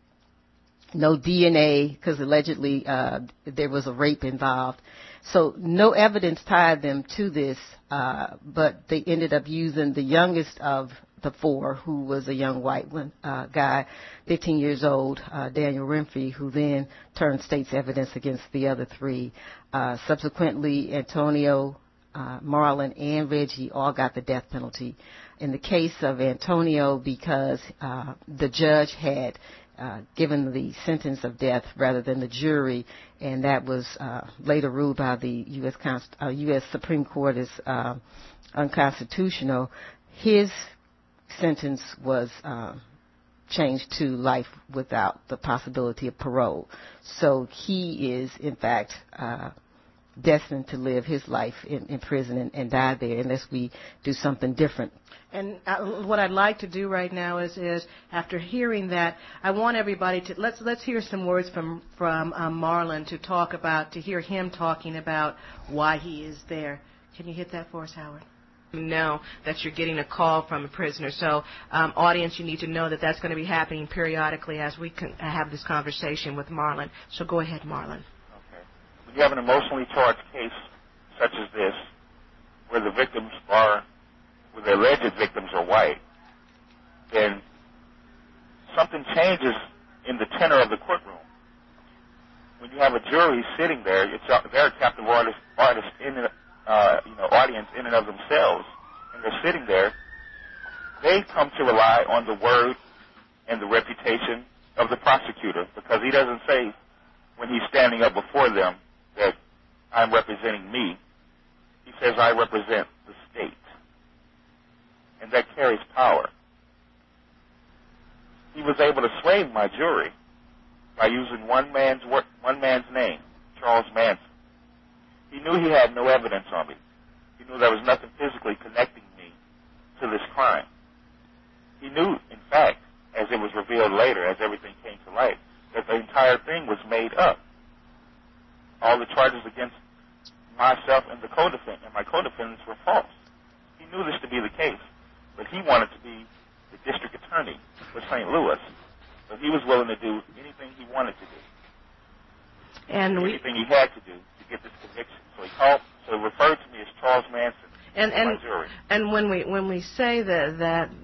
no D N A, because allegedly uh, there was a rape involved. So no evidence tied them to this, uh, but they ended up using the youngest of the four, who was a young white one, uh, guy, fifteen years old, uh, Daniel Winfrey, who then turned state's evidence against the other three. Uh, subsequently, Antonio, uh, Marlon, and Reggie all got the death penalty. In the case of Antonio, because uh, the judge had Uh, given the sentence of death rather than the jury, and that was uh, later ruled by the U S Const- uh, U S Supreme Court as uh, unconstitutional. His sentence was uh, changed to life without the possibility of parole. So he is, in fact, uh, destined to live his life in, in prison and, and die there unless we do something different. And uh, what I'd like to do right now is, is after hearing that, I want everybody to let's let's hear some words from from um, Marlon to talk about, to hear him talking about why he is there. Can you hit that for us, Howard? You know that you're getting a call from a prisoner. So, um, audience, you need to know that that's going to be happening periodically as we can have this conversation with Marlon. So go ahead, Marlon. Okay. When you have an emotionally charged case such as this, where the victims are where the alleged victims are white, then something changes in the tenor of the courtroom. When you have a jury sitting there, it's a very captive artist, artist in uh, you know, audience in and of themselves, and they're sitting there. They come to rely on the word and the reputation of the prosecutor, because he doesn't say when he's standing up before them that I'm representing me. He says I represent the state. And that carries power. He was able to sway my jury by using one man's work, one man's name, Charles Manson. He knew he had no evidence on me. He knew there was nothing physically connecting me to this crime. He knew, in fact, as it was revealed later, as everything came to light, that the entire thing was made up. All the charges against myself and the co-defendant and my co-defendants were false. He knew this to be the case. But he wanted to be the district attorney for Saint Louis. So he was willing to do anything he wanted to do. And anything we, he had to do to get this conviction. So he called, so he referred to me as Charles Manson. And and my jury. and when we when we say that that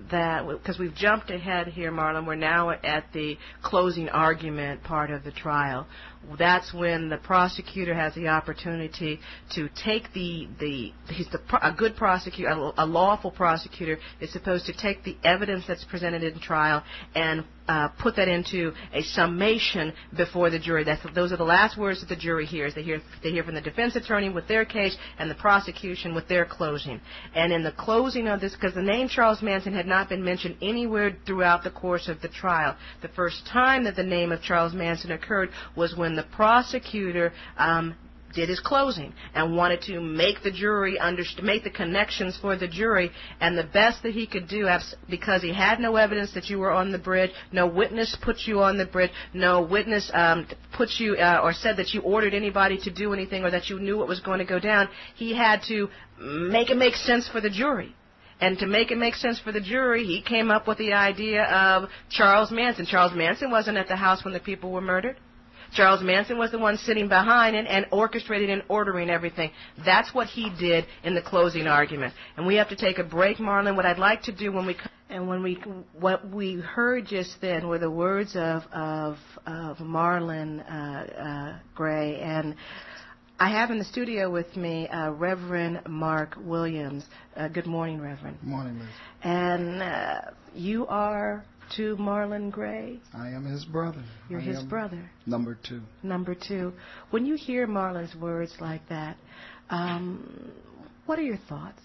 that, because we've jumped ahead here, Marlon, we're now at the closing argument part of the trial. That's when the prosecutor has the opportunity to take the, the he's the, a good prosecutor, a, a lawful prosecutor is supposed to take the evidence that's presented in trial and uh, put that into a summation before the jury. That's, those are the last words that the jury hears. They hear, they hear from the defense attorney with their case and the prosecution with their closing. And in the closing of this, because the name Charles Manson had not been mentioned anywhere throughout the course of the trial, the first time that the name of Charles Manson occurred was when the prosecutor um, did his closing and wanted to make the jury understand, make the connections for the jury, and the best that he could do, because he had no evidence that you were on the bridge, no witness put you on the bridge, no witness um, put you uh, or said that you ordered anybody to do anything or that you knew what was going to go down. He had to make it make sense for the jury. And to make it make sense for the jury, he came up with the idea of Charles Manson. Charles Manson wasn't at the house when the people were murdered. Charles Manson was the one sitting behind and, and orchestrating and ordering everything. That's what he did in the closing argument. And we have to take a break, Marlon. What I'd like to do when we and when we what we heard just then were the words of of, of Marlon uh, uh, Gray, and I have in the studio with me uh, Reverend Mark Williams. Uh, good morning, Reverend. Good morning, Liz. And uh, you are to Marlon Gray? I am his brother. You're I his brother. Number two. Number two. When you hear Marlon's words like that, um, what are your thoughts?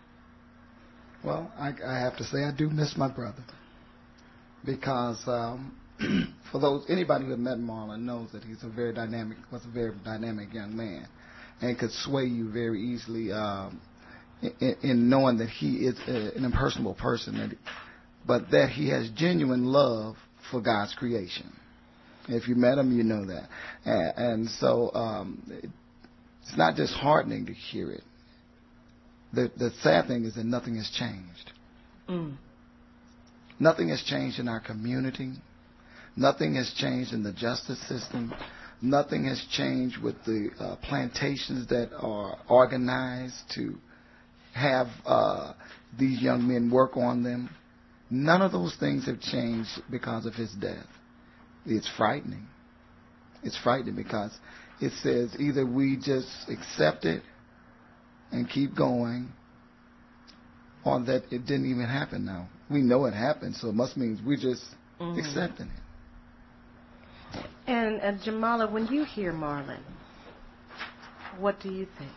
Well, I, I have to say I do miss my brother because um, for those anybody who has met Marlon knows that he's a very dynamic, was a very dynamic young man, and could sway you very easily um, in, in knowing that he is a, an impersonable person. That but that he has genuine love for God's creation. If you met him, you know that. And, and so um, it's not just heartening to hear it. The, the sad thing is that nothing has changed. Mm. Nothing has changed in our community. Nothing has changed in the justice system. Nothing has changed with the uh, plantations that are organized to have uh, these young men work on them. None of those things have changed because of his death. It's frightening. It's frightening because it says either we just accept it and keep going, or that it didn't even happen now. We know it happened, so it must mean we're just mm-hmm. accepting it. And uh, Jamala, when you hear Marlon, what do you think?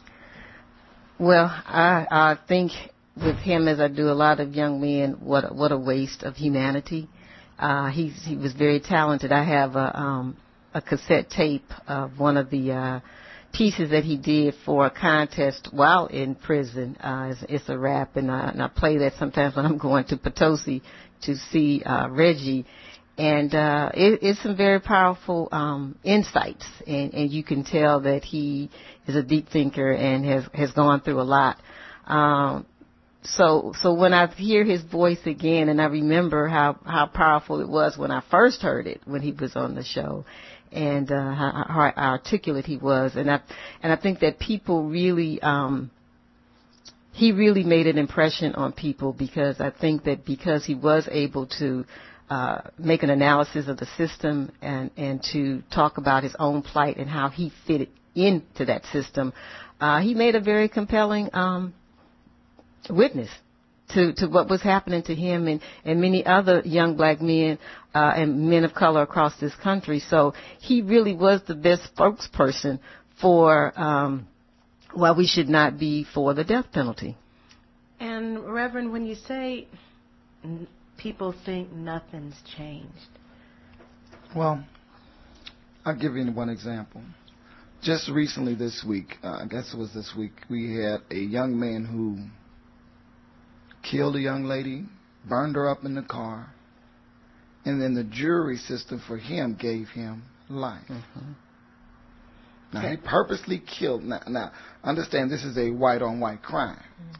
Well, I, I think with him, as I do a lot of young men, what what a waste of humanity. Uh, he's, he was very talented. I have a, um, a cassette tape of one of the uh, pieces that he did for a contest while in prison. Uh, it's, it's a rap, and I, and I play that sometimes when I'm going to Potosi to see uh, Reggie. And uh, it, it's some very powerful um, insights, and, and you can tell that he is a deep thinker and has, has gone through a lot. Um, So, so when I hear his voice again, and I remember how, how powerful it was when I first heard it when he was on the show, and uh, how, how articulate he was, and I and I think that people really, um, he really made an impression on people because I think that because he was able to uh, make an analysis of the system and and to talk about his own plight and how he fitted into that system, uh, he made a very compelling Um, witness to, to what was happening to him and, and many other young black men uh, and men of color across this country. So he really was the best spokesperson for um, why we should not be for the death penalty. And Reverend, when you say n- people think nothing's changed. Well, I'll give you one example. Just recently this week, uh, I guess it was this week, we had a young man who killed a young lady, burned her up in the car, and then the jury system for him gave him life. Mm-hmm. Now, he purposely killed. Now, now, understand this is a white-on-white crime. Mm-hmm.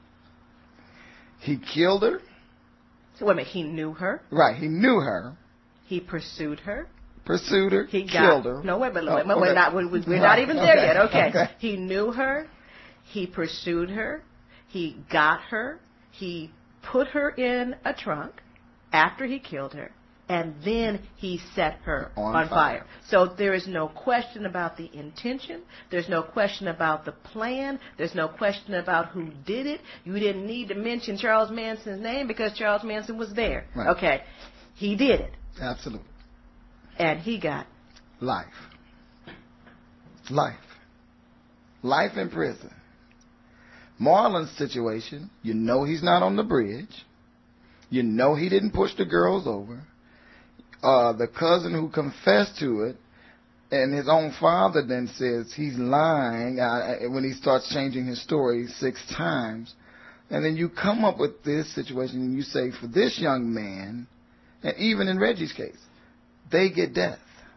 He killed her. So wait a minute, he knew her? Right, he knew her. He pursued her. Pursued her, he killed got, her. No, wait, but oh, wait, okay. we're not, we're, we're right. not even there okay. yet. Okay. okay. He knew her. He pursued her. He got her. He put her in a trunk after he killed her, and then he set her on, on fire. fire. So there is no question about the intention. There's no question about the plan. There's no question about who did it. You didn't need to mention Charles Manson's name because Charles Manson was there. Right. Okay. He did it. Absolutely. And he got life. Life. Life in prison. Marlon's situation, you know he's not on the bridge. You know he didn't push the girls over. Uh, the cousin who confessed to it, and his own father then says he's lying uh, when he starts changing his story six times. And then you come up with this situation and you say, for this young man, and even in Reggie's case, they get death.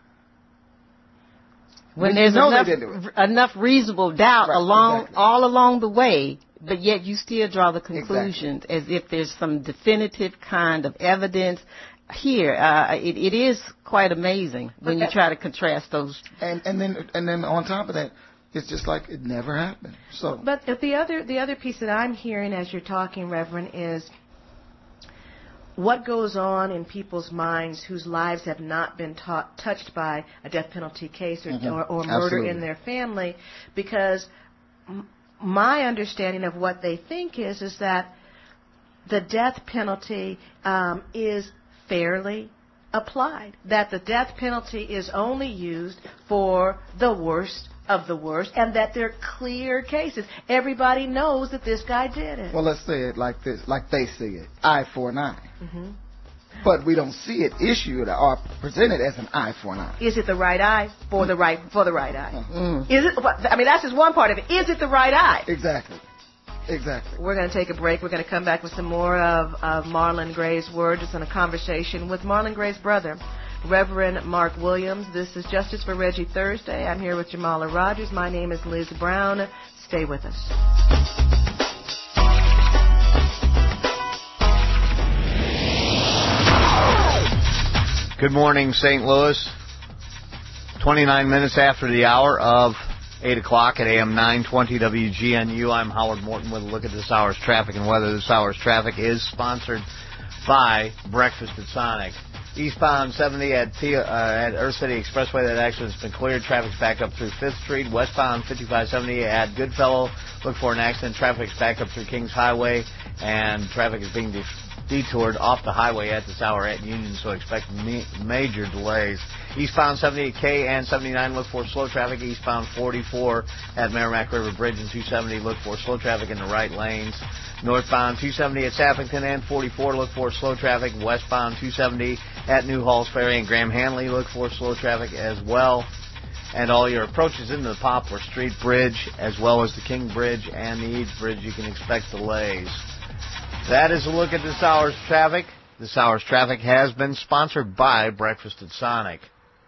When, when there's you know enough, enough reasonable doubt right, along exactly. all along the way, but yet you still draw the conclusions exactly. as if there's some definitive kind of evidence. Here, uh, it, it is quite amazing when you try to contrast those. And, and then, and then on top of that, it's just like it never happened. So, but the other, the other piece that I'm hearing as you're talking, Reverend, is what goes on in people's minds whose lives have not been taught, touched by a death penalty case or, mm-hmm. or, or murder Absolutely. in their family, because m- my understanding of what they think is is that the death penalty um, is fairly applied, that the death penalty is only used for the worst of the worst, and that they're clear cases. Everybody knows that this guy did it. Well, let's say it like this, like they see it, eye for an eye. Mm-hmm. But we don't see it issued or presented as an eye for an eye. Is it the right eye for the right for the right eye? Mm. Is it? I mean, that's just one part of it. Is it the right eye? Exactly. Exactly. We're going to take a break. We're going to come back with some more of, of Marlon Gray's words. It's in a conversation with Marlon Gray's brother, Reverend Mark Williams. This is Justice for Reggie Thursday. I'm here with Jamala Rogers. My name is Liz Brown. Stay with us. Good morning, Saint Louis. twenty-nine minutes after the hour of eight o'clock at A M nine twenty W G N U. I'm Howard Morton with a look at this hour's traffic and weather. This hour's traffic is sponsored by Breakfast at Sonic. Eastbound seventy at, T- uh, at Earth City Expressway, that accident's been cleared. Traffic's back up through fifth Street. Westbound fifty-five seventy at Goodfellow. Look for an accident. Traffic's back up through Kings Highway, and traffic is being de- detoured off the highway at this hour at Union, so expect me- major delays. Eastbound seventy-eight K and seventy-nine, look for slow traffic. Eastbound forty-four at Merrimack River Bridge and two seventy, look for slow traffic in the right lanes. Northbound two seventy at Sappington and forty-four, look for slow traffic. Westbound two seventy at New Halls Ferry and Graham Hanley, look for slow traffic as well. And all your approaches into the Poplar Street Bridge, as well as the King Bridge and the Eads Bridge, you can expect delays. That is a look at this hour's traffic. This hour's traffic has been sponsored by Breakfast at Sonic.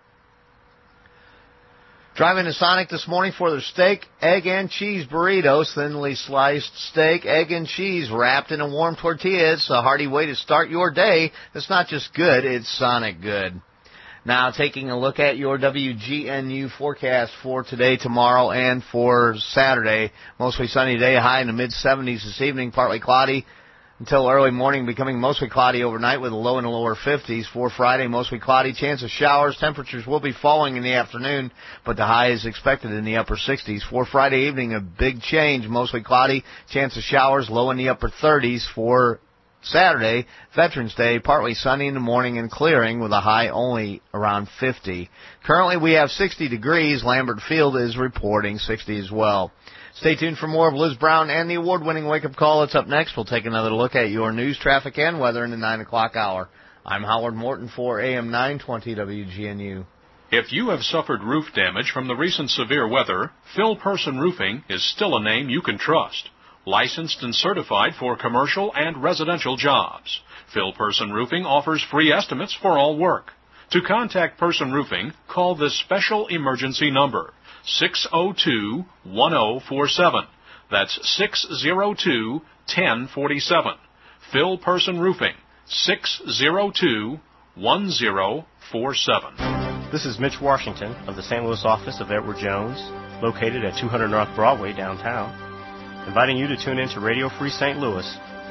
Driving to Sonic this morning for their steak, egg, and cheese burritos. Thinly sliced steak, egg, and cheese wrapped in a warm tortilla. It's a hearty way to start your day. It's not just good, it's Sonic good. Now, taking a look at your W G N U forecast for today, tomorrow, and for Saturday. Mostly sunny today, high in the mid seventies this evening, partly cloudy until early morning, becoming mostly cloudy overnight with a low in the lower fifties. For Friday, mostly cloudy, chance of showers. Temperatures will be falling in the afternoon, but the high is expected in the upper sixties. For Friday evening, a big change, mostly cloudy, chance of showers, low in the upper thirties. For Saturday, Veterans Day, partly sunny in the morning and clearing with a high only around fifty. Currently, we have sixty degrees. Lambert Field is reporting sixty as well. Stay tuned for more of Liz Brown and the award-winning wake-up call. It's up next. We'll take another look at your news, traffic, and weather in the nine o'clock hour. I'm Howard Morton for A M nine twenty W G N U. If you have suffered roof damage from the recent severe weather, Phil Person Roofing is still a name you can trust. Licensed and certified for commercial and residential jobs, Phil Person Roofing offers free estimates for all work. To contact Person Roofing, call this special emergency number, six oh two, one oh four seven. That's six oh two, one oh four seven. Phil Person Roofing, six oh two, one oh four seven. This is Mitch Washington of the Saint Louis office of Edward Jones, located at two hundred North Broadway downtown, inviting you to tune in to Radio Free Saint Louis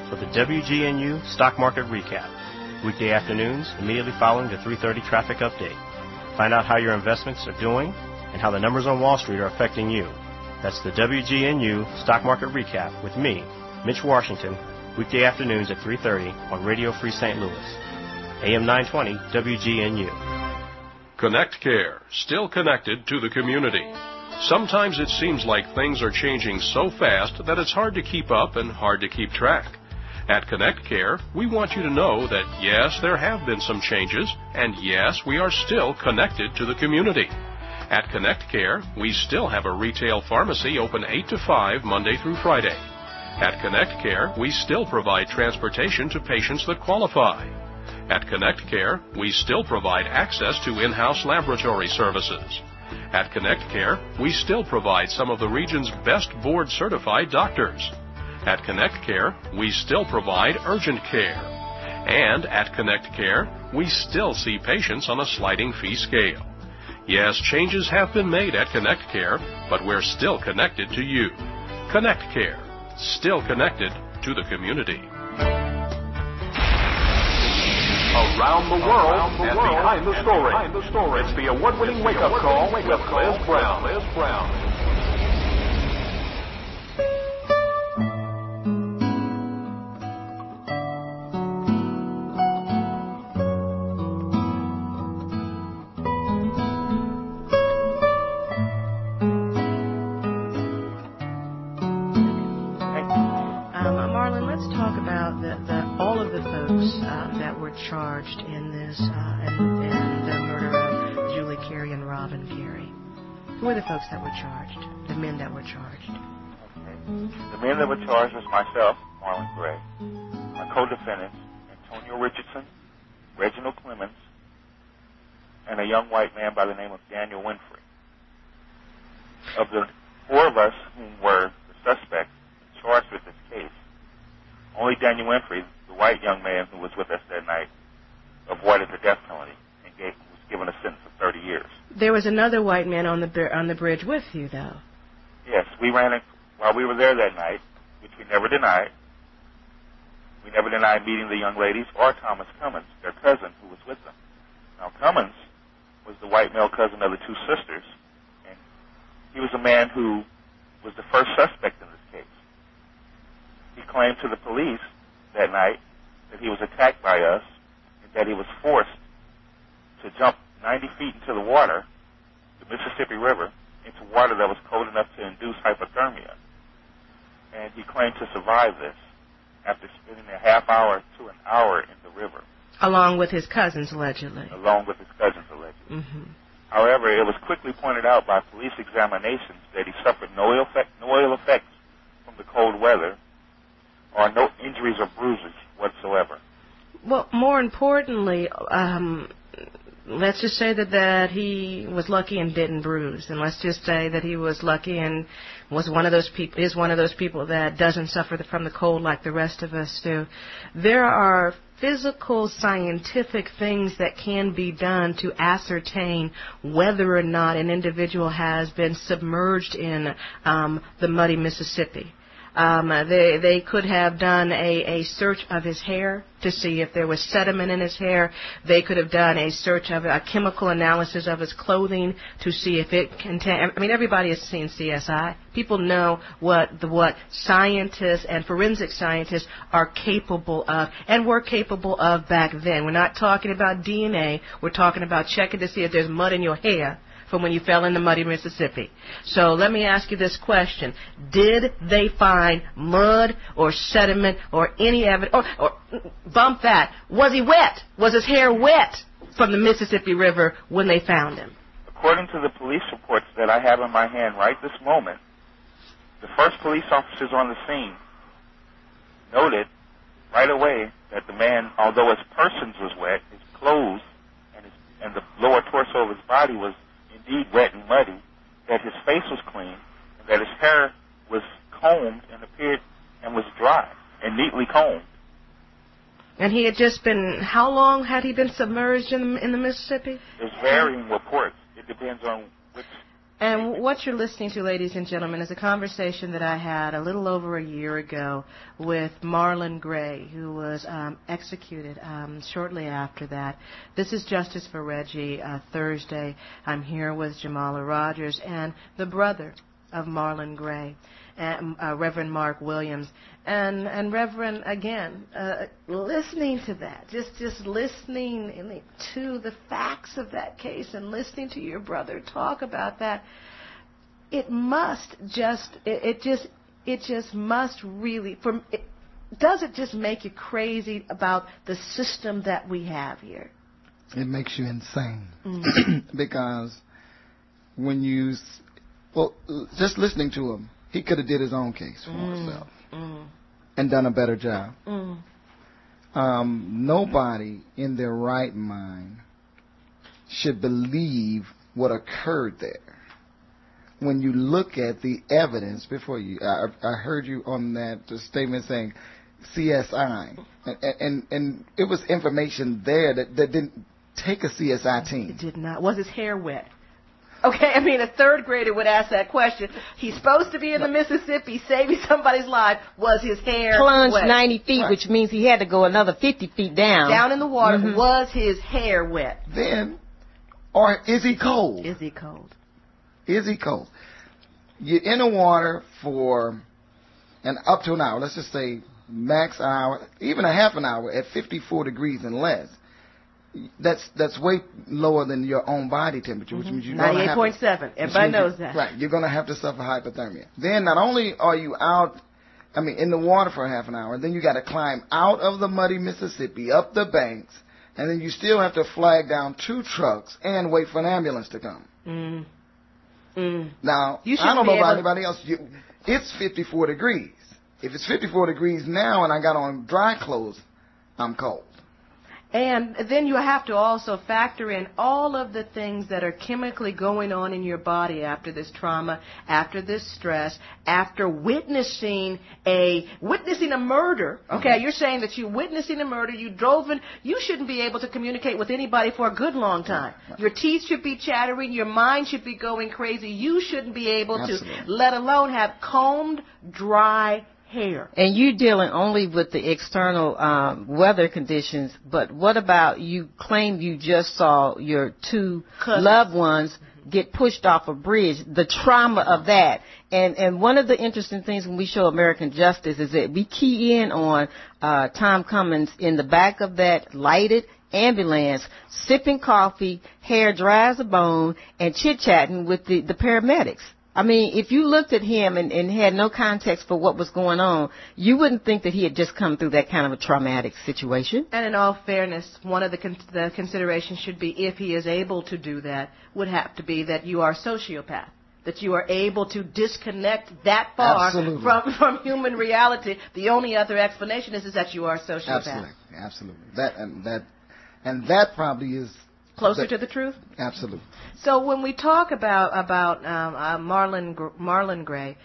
for the W G N U Stock Market Recap. Weekday afternoons, immediately following the three thirty traffic update. Find out how your investments are doing and how the numbers on Wall Street are affecting you. That's the W G N U Stock Market Recap with me, Mitch Washington, weekday afternoons at three thirty on Radio Free Saint Louis. A M nine twenty W G N U. Connect Care, still connected to the community. Sometimes it seems like things are changing so fast that it's hard to keep up and hard to keep track. At Connect Care, we want you to know that yes, there have been some changes, and yes, we are still connected to the community. At Connect Care, we still have a retail pharmacy open eight to five Monday through Friday. At Connect Care, we still provide transportation to patients that qualify. At Connect Care, we still provide access to in-house laboratory services. At Connect Care, we still provide some of the region's best board-certified doctors. At Connect Care, we still provide urgent care. And at Connect Care, we still see patients on a sliding fee scale. Yes, changes have been made at Connect Care, but we're still connected to you. Connect Care, still connected to the community. Around the world, Around the and, world behind, the and behind the story. It's the award-winning wake-up call with Liz Brown. Liz Brown. Charged in this, uh, in, in the murder of Julie Carey and Robin Carey. Who are the folks that were charged? The men that were charged? Okay. The men that were charged was myself, Marlon Gray, my co-defendants, Antonio Richardson, Reginald Clemens, and a young white man by the name of Daniel Winfrey. Of the four of us who were the suspects charged with this case, only Daniel Winfrey, the white young man who was with us that night, avoided the death penalty and gave, was given a sentence of thirty years. There was another white man on the on the bridge with you, though. Yes, we ran it while we were there that night, which we never denied. We never denied meeting the young ladies or Thomas Cummins, their cousin, who was with them. Now, Cummins was the white male cousin of the two sisters, and he was a man who was the first suspect in this case. He claimed to the police that night that he was attacked by us and that he was forced to jump ninety feet into the water, the Mississippi River, into water that was cold enough to induce hypothermia. And he claimed to survive this after spending a half hour to an hour in the river. Along with his cousins, allegedly. Along with his cousins, allegedly. Mm-hmm. However, it was quickly pointed out by police examinations that he suffered no ill, effect, no ill effects from the cold weather, or no injuries or bruises whatsoever. Well, more importantly, um, let's just say that, that he was lucky and didn't bruise, and let's just say that he was lucky and was one of those people is one of those people that doesn't suffer from the cold like the rest of us do. There are physical, scientific things that can be done to ascertain whether or not an individual has been submerged in um, the muddy Mississippi. Um, they they could have done a, a search of his hair to see if there was sediment in his hair. They could have done a search of a chemical analysis of his clothing to see if it contained. I mean, everybody has seen C S I. People know what the what scientists and forensic scientists are capable of, and were capable of back then. We're not talking about D N A. We're talking about checking to see if there's mud in your hair from when you fell in the muddy Mississippi. So let me ask you this question. Did they find mud or sediment or any evidence, or, or bump that, was he wet? Was his hair wet from the Mississippi River when they found him? According to the police reports that I have in my hand right this moment, the first police officers on the scene noted right away that the man, although his person was wet, his clothes and, his, and the lower torso of his body was indeed wet and muddy, that his face was clean, and that his hair was combed and appeared and was dry and neatly combed. And he had just been, how long had he been submerged in the, in the Mississippi? There's varying reports. It depends on which And what you're listening to, ladies and gentlemen, is a conversation that I had a little over a year ago with Marlon Gray, who was um, executed um, shortly after that. This is Justice for Reggie, uh, Thursday. I'm here with Jamala Rogers and the brother of Marlon Gray, and, uh, Reverend Mark Williams. And, and Reverend, again, uh, listening to that, just, just listening to the facts of that case and listening to your brother talk about that, it must just, it, it just, it just must really, for, it, does it just make you crazy about the system that we have here? It makes you insane. Mm. Because when you, well, just listening to him, he could have did his own case for Mm. himself. Mm. And done a better job. Mm. Um, nobody in their right mind should believe what occurred there. When you look at the evidence before you, I, I heard you on that statement saying C S I, and, and and it was information there that, that didn't take a C S I team. It did not. Was his hair wet? Okay, I mean, a third grader would ask that question. He's supposed to be in the Mississippi saving somebody's life. Was his hair Plunged wet? ninety feet, Right. which means he had to go another fifty feet down. Down in the water. Mhm. Was his hair wet? Then, or is he cold? Is he cold? Is he cold? You're in the water for an up to an hour. Let's just say max an hour, even a half an hour at fifty-four degrees and less. That's that's way lower than your own body temperature, which means you're gonna have ninety-eight point seven. to- Everybody which means knows you- that. Right. You're going to have to suffer hypothermia. Then not only are you out, I mean, in the water for half an hour, then you got to climb out of the muddy Mississippi, up the banks, and then you still have to flag down two trucks and wait for an ambulance to come. Mm. Mm. Now, You I shouldn't don't know be about able- anybody else. You, it's fifty-four degrees. If it's fifty-four degrees now and I got on dry clothes, I'm cold. And then you have to also factor in all of the things that are chemically going on in your body after this trauma, after this stress, after witnessing a witnessing a murder. Okay, mm-hmm. You're saying that you're witnessing a murder. You drove in. You shouldn't be able to communicate with anybody for a good long time. Right. Your teeth should be chattering. Your mind should be going crazy. You shouldn't be able Absolutely. to, let alone have combed, dry hair. And you're dealing only with the external um, weather conditions, but what about you claim you just saw your two Cousins. loved ones get pushed off a bridge, the trauma of that. And and one of the interesting things when we show American Justice is that we key in on uh, Tom Cummins in the back of that lighted ambulance, sipping coffee, hair dry as a bone, and chit-chatting with the, the paramedics. I mean, if you looked at him and, and had no context for what was going on, you wouldn't think that he had just come through that kind of a traumatic situation. And in all fairness, one of the, con- the considerations should be, if he is able to do that, would have to be that you are a sociopath, that you are able to disconnect that far Absolutely. from from human reality. The only other explanation is, is that you are a sociopath. Absolutely, absolutely. That and that and that probably is closer the, to the truth. Absolutely. So when we talk about about um, uh, Marlon Marlon Gray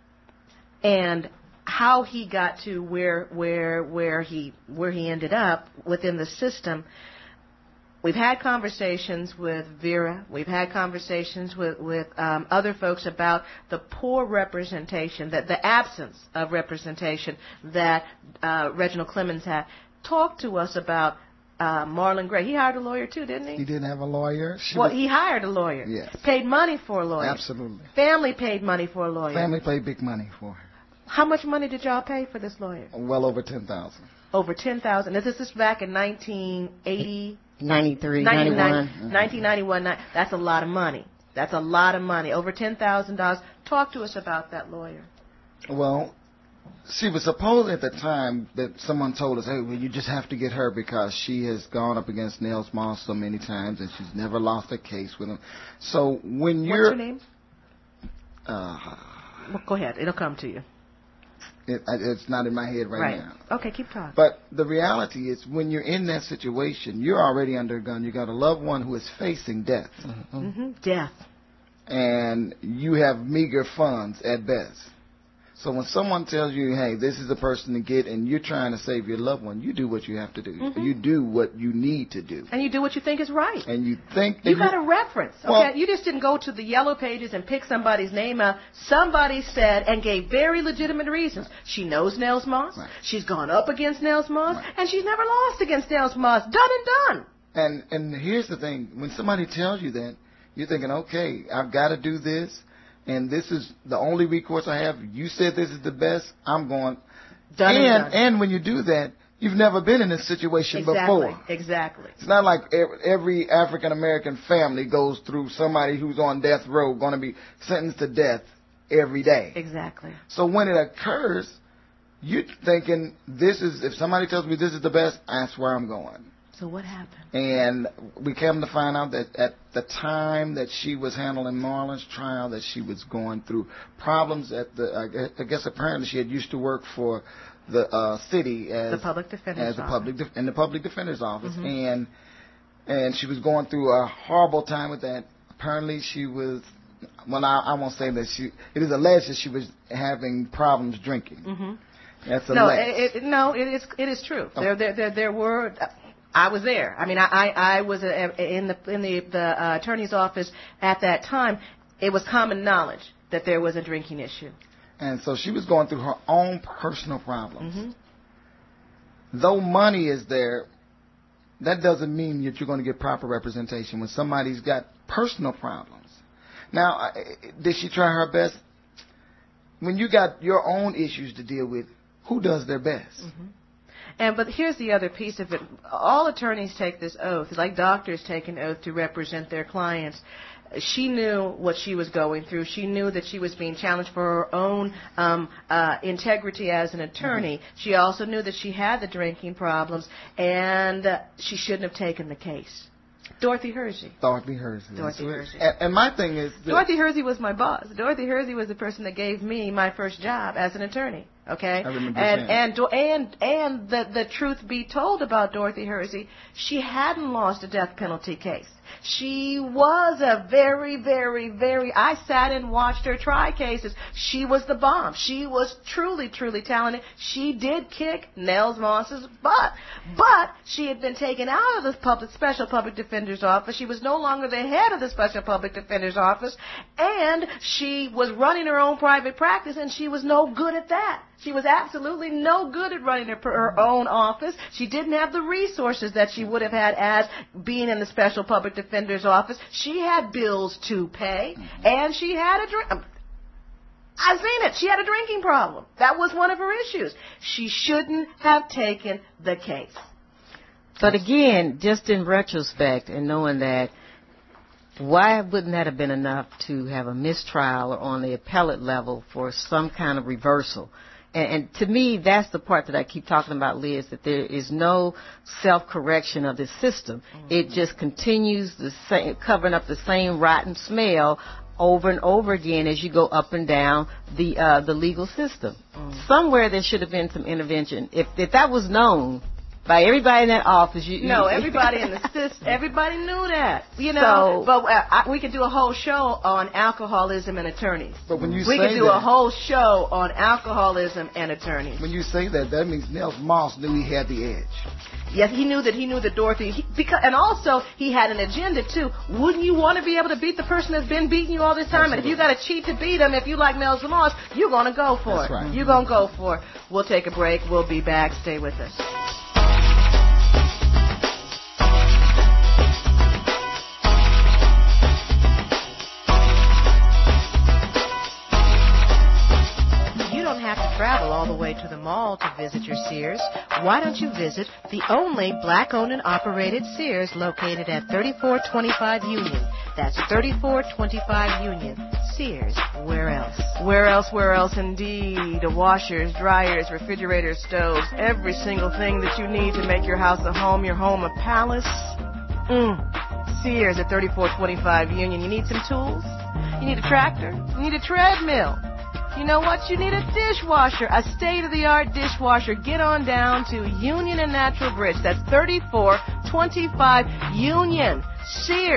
and how he got to where where where he where he ended up within the system, we've had conversations with Vera. We've had conversations with with um, other folks about the poor representation, that the absence of representation that uh, Reginald Clemens had. Talk to us about Uh, Marlon Gray. He hired a lawyer too, didn't he? He didn't have a lawyer. She well, was, he hired a lawyer. Yes. Paid money for a lawyer. Absolutely. Family paid money for a lawyer. Family paid big money for her. How much money did y'all pay for this lawyer? Well over ten thousand. Over ten thousand. This is back in nineteen eighty. ninety-three, ninety-one. nineteen ninety-one. That's a lot of money. That's a lot of money. Over ten thousand dollars. Talk to us about that lawyer. Well, she was supposed at the time that someone told us, hey, well, you just have to get her because she has gone up against Nels Moss so many times and she's never lost a case with him. So when you're... What's your name? Uh, well, go ahead. It'll come to you. It, it's not in my head right, right now. Okay, keep talking. But the reality is when you're in that situation, you're already under a gun. You got a loved one who is facing death. Mm-hmm. Death. And you have meager funds at best. So when someone tells you, hey, this is the person to get, and you're trying to save your loved one, you do what you have to do. Mm-hmm. You do what you need to do. And you do what you think is right. And you think that You got a reference, okay? Well, you just didn't go to the yellow pages and pick somebody's name out. Somebody said and gave very legitimate reasons. She knows Nels Moss. Right. She's gone up against Nels Moss, Right. and she's never lost against Nels Moss. Done and done. And and here's the thing: when somebody tells you that, you're thinking, okay, I've got to do this, and this is the only recourse I have. You said this is the best. I'm going. Done and, and done. and when you do that, you've never been in this situation Exactly. before. Exactly. It's not like every, every African American family goes through somebody who's on death row going to be sentenced to death every day. Exactly. So when it occurs, you're thinking, this is, if somebody tells me this is the best, that's where I'm going. So what happened? And we came to find out that at the time that she was handling Marlon's trial, that she was going through problems at the, I guess apparently she had used to work for the uh, city as the public defender's as a office. public def- in the public defender's office, Mm-hmm. and and she was going through a horrible time with that. Apparently she was, well, I, I won't say that she. It is alleged that she was having problems drinking. Mm-hmm. That's No, alleged. it, it, no, it is it is true. Oh. There, there, there, there were. I was there. I mean, I, I, I was in the in the the uh, attorney's office at that time. It was common knowledge that there was a drinking issue. And so she was going through her own personal problems. Mm-hmm. Though money is there, that doesn't mean that you're going to get proper representation when somebody's got personal problems. Now, did she try her best? When you got your own issues to deal with, who does their best? Mm-hmm. And but here's the other piece of it. All attorneys take this oath, like doctors take an oath to represent their clients. She knew what she was going through. She knew that she was being challenged for her own um, uh, integrity as an attorney. Mm-hmm. She also knew that she had the drinking problems, and uh, she shouldn't have taken the case. Dorothy Hersey. Dorothy Hersey. Dorothy Hersey. And, and my thing is... Dorothy Hersey was my boss. Dorothy Hersey was the person that gave me my first job as an attorney. Okay? I remember and saying. and and and the the truth be told about Dorothy Hersey, she hadn't lost a death penalty case. She was a very, very, very, I sat and watched her try cases. She was the bomb. She was truly, truly talented. She did kick Nels Moss's butt. But she had been taken out of the public, special public defender's office. She was no longer the head of the special public defender's office. And she was running her own private practice, and she was no good at that. She was absolutely no good at running her, her own office. She didn't have the resources that she would have had as being in the special public defender's office. She had bills to pay, and she had a drink. I've seen it. She had a drinking problem. That was one of her issues. She shouldn't have taken the case. But again, just in retrospect and knowing that, why wouldn't that have been enough to have a mistrial or on the appellate level for some kind of reversal? And, and to me, that's the part that I keep talking about, Liz, that there is no self-correction of the system. Mm-hmm. It just continues the same, covering up the same rotten smell over and over again as you go up and down the uh, the legal system. Mm-hmm. Somewhere there should have been some intervention. If if that was known by everybody in that office, you, no, you, everybody in the system, everybody knew that, you know. So, but uh, I, we could do a whole show on alcoholism and attorneys. But when you we say could do that, a whole show on alcoholism and attorneys. When you say that, that means Nels Moss knew he had the edge. Yes, he knew that he knew that Dorothy, he, because, and also he had an agenda too. Wouldn't you want to be able to beat the person that's been beating you all this time? Absolutely. And if you got to cheat to beat him, if you like Nels Moss, you're gonna go for that's it. Right. You're gonna go for it. We'll take a break. We'll be back. Stay with us. Travel all the way to the mall to visit your Sears. Why don't you visit the only black-owned and operated Sears located at thirty-four twenty-five Union? That's thirty-four twenty-five Union. Sears, where else? Where else, where else indeed? Washers, dryers, refrigerators, stoves, every single thing that you need to make your house a home, your home a palace. Mm. Sears at thirty-four twenty-five Union. You need some tools? You need a tractor? You need a treadmill? You know what? You need a dishwasher, a state-of-the-art dishwasher. Get on down to Union and Natural Bridge. That's thirty-four twenty-five Union. Sears.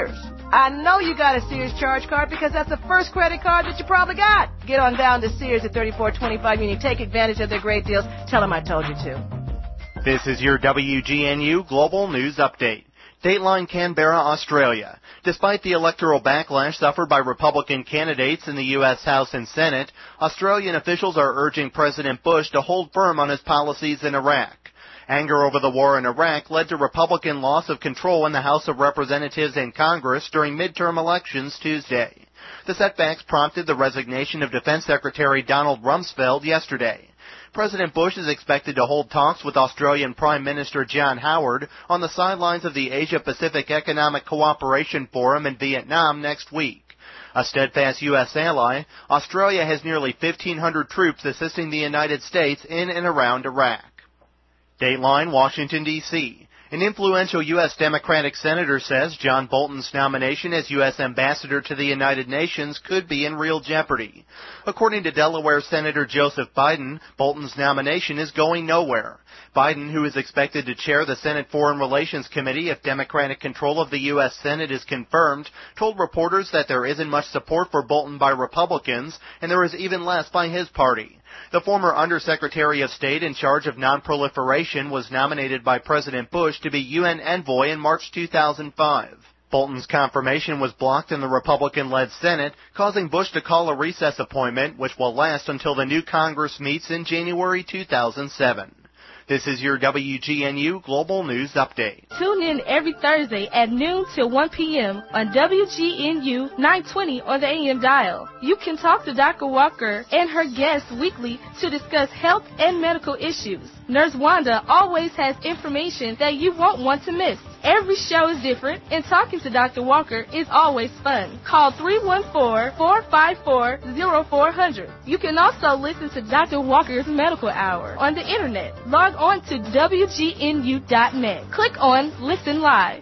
I know you got a Sears charge card because that's the first credit card that you probably got. Get on down to Sears at thirty-four twenty-five Union. Take advantage of their great deals. Tell them I told you to. This is your W G N U Global News Update. Dateline Canberra, Australia. Despite the electoral backlash suffered by Republican candidates in the U S House and Senate, Australian officials are urging President Bush to hold firm on his policies in Iraq. Anger over the war in Iraq led to Republican loss of control in the House of Representatives and Congress during midterm elections Tuesday. The setbacks prompted the resignation of Defense Secretary Donald Rumsfeld yesterday. President Bush is expected to hold talks with Australian Prime Minister John Howard on the sidelines of the Asia-Pacific Economic Cooperation Forum in Vietnam next week. A steadfast U S ally, Australia has nearly fifteen hundred troops assisting the United States in and around Iraq. Dateline, Washington, D C An influential U S Democratic senator says John Bolton's nomination as U S ambassador to the United Nations could be in real jeopardy. According to Delaware Senator Joseph Biden, Bolton's nomination is going nowhere. Biden, who is expected to chair the Senate Foreign Relations Committee if Democratic control of the U S Senate is confirmed, told reporters that there isn't much support for Bolton by Republicans, and there is even less by his party. The former Undersecretary of State in charge of nonproliferation was nominated by President Bush to be U N envoy in March two thousand five. Bolton's confirmation was blocked in the Republican-led Senate, causing Bush to call a recess appointment, which will last until the new Congress meets in January two thousand seven. This is your W G N U Global News Update. Tune in every Thursday at noon till one p.m. on W G N U nine twenty on the A M dial. You can talk to Doctor Walker and her guests weekly to discuss health and medical issues. Nurse Wanda always has information that you won't want to miss. Every show is different, and talking to Doctor Walker is always fun. Call three one four, four five four, zero four zero zero. You can also listen to Doctor Walker's Medical Hour on the Internet. Log on to W G N U dot net. Click on Listen Live.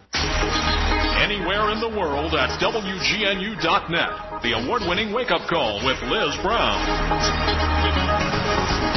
Anywhere in the world at W G N U dot net. The award-winning wake-up call with Liz Brown.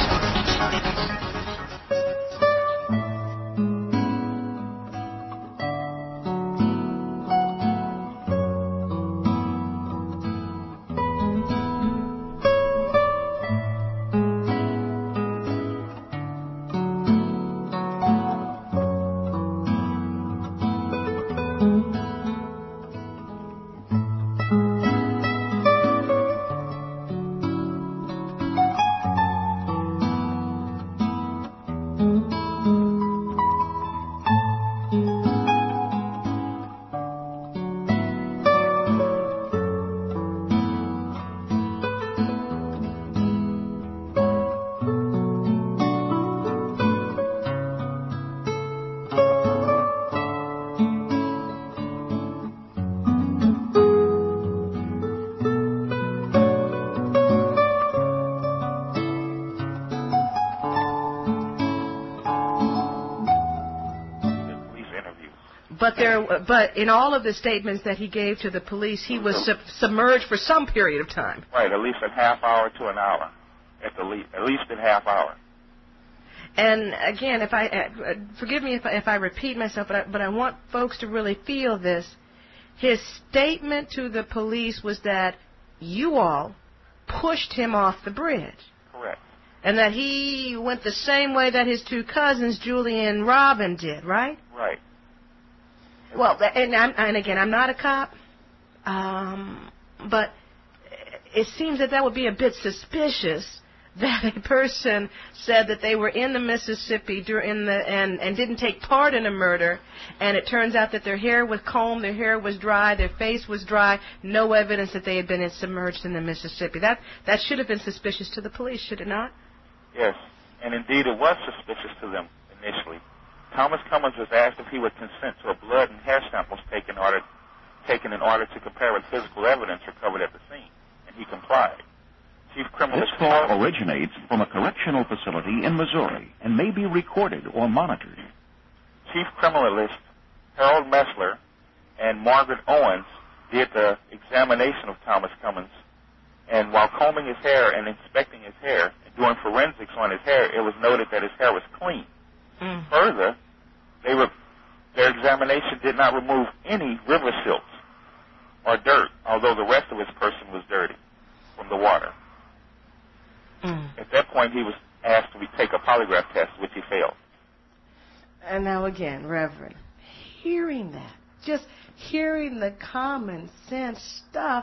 But there, but in all of the statements that he gave to the police, he was sub- submerged for some period of time. Right, at least a half hour to an hour, at the least, at least a half hour. And again, if I uh, forgive me if I, if I repeat myself, but I, but I want folks to really feel this. His statement to the police was that you all pushed him off the bridge. Correct. And that he went the same way that his two cousins, Julie and Robin, did, right? Right. Well, and, I'm, and again, I'm not a cop, um, but it seems that that would be a bit suspicious that a person said that they were in the Mississippi during the and, and didn't take part in a murder, and it turns out that their hair was combed, their hair was dry, their face was dry, no evidence that they had been submerged in the Mississippi. That that should have been suspicious to the police, should it not? Yes, and indeed it was suspicious to them initially. Thomas Cummins was asked if he would consent to a blood and hair samples taken in order, taken in order to compare with physical evidence recovered at the scene, and he complied. Chief Criminalist This call originates from a correctional facility in Missouri and may be recorded or monitored. Chief Criminalist Harold Messler and Margaret Owens did the examination of Thomas Cummins, and while combing his hair and inspecting his hair and doing forensics on his hair, it was noted that his hair was clean. Mm. Further, they were, their examination did not remove any river silts. or dirt, although the rest of his person was dirty from the water. Mm. At that point, he was asked to take a polygraph test, which he failed. And now again, Reverend, hearing that, just hearing the common sense stuff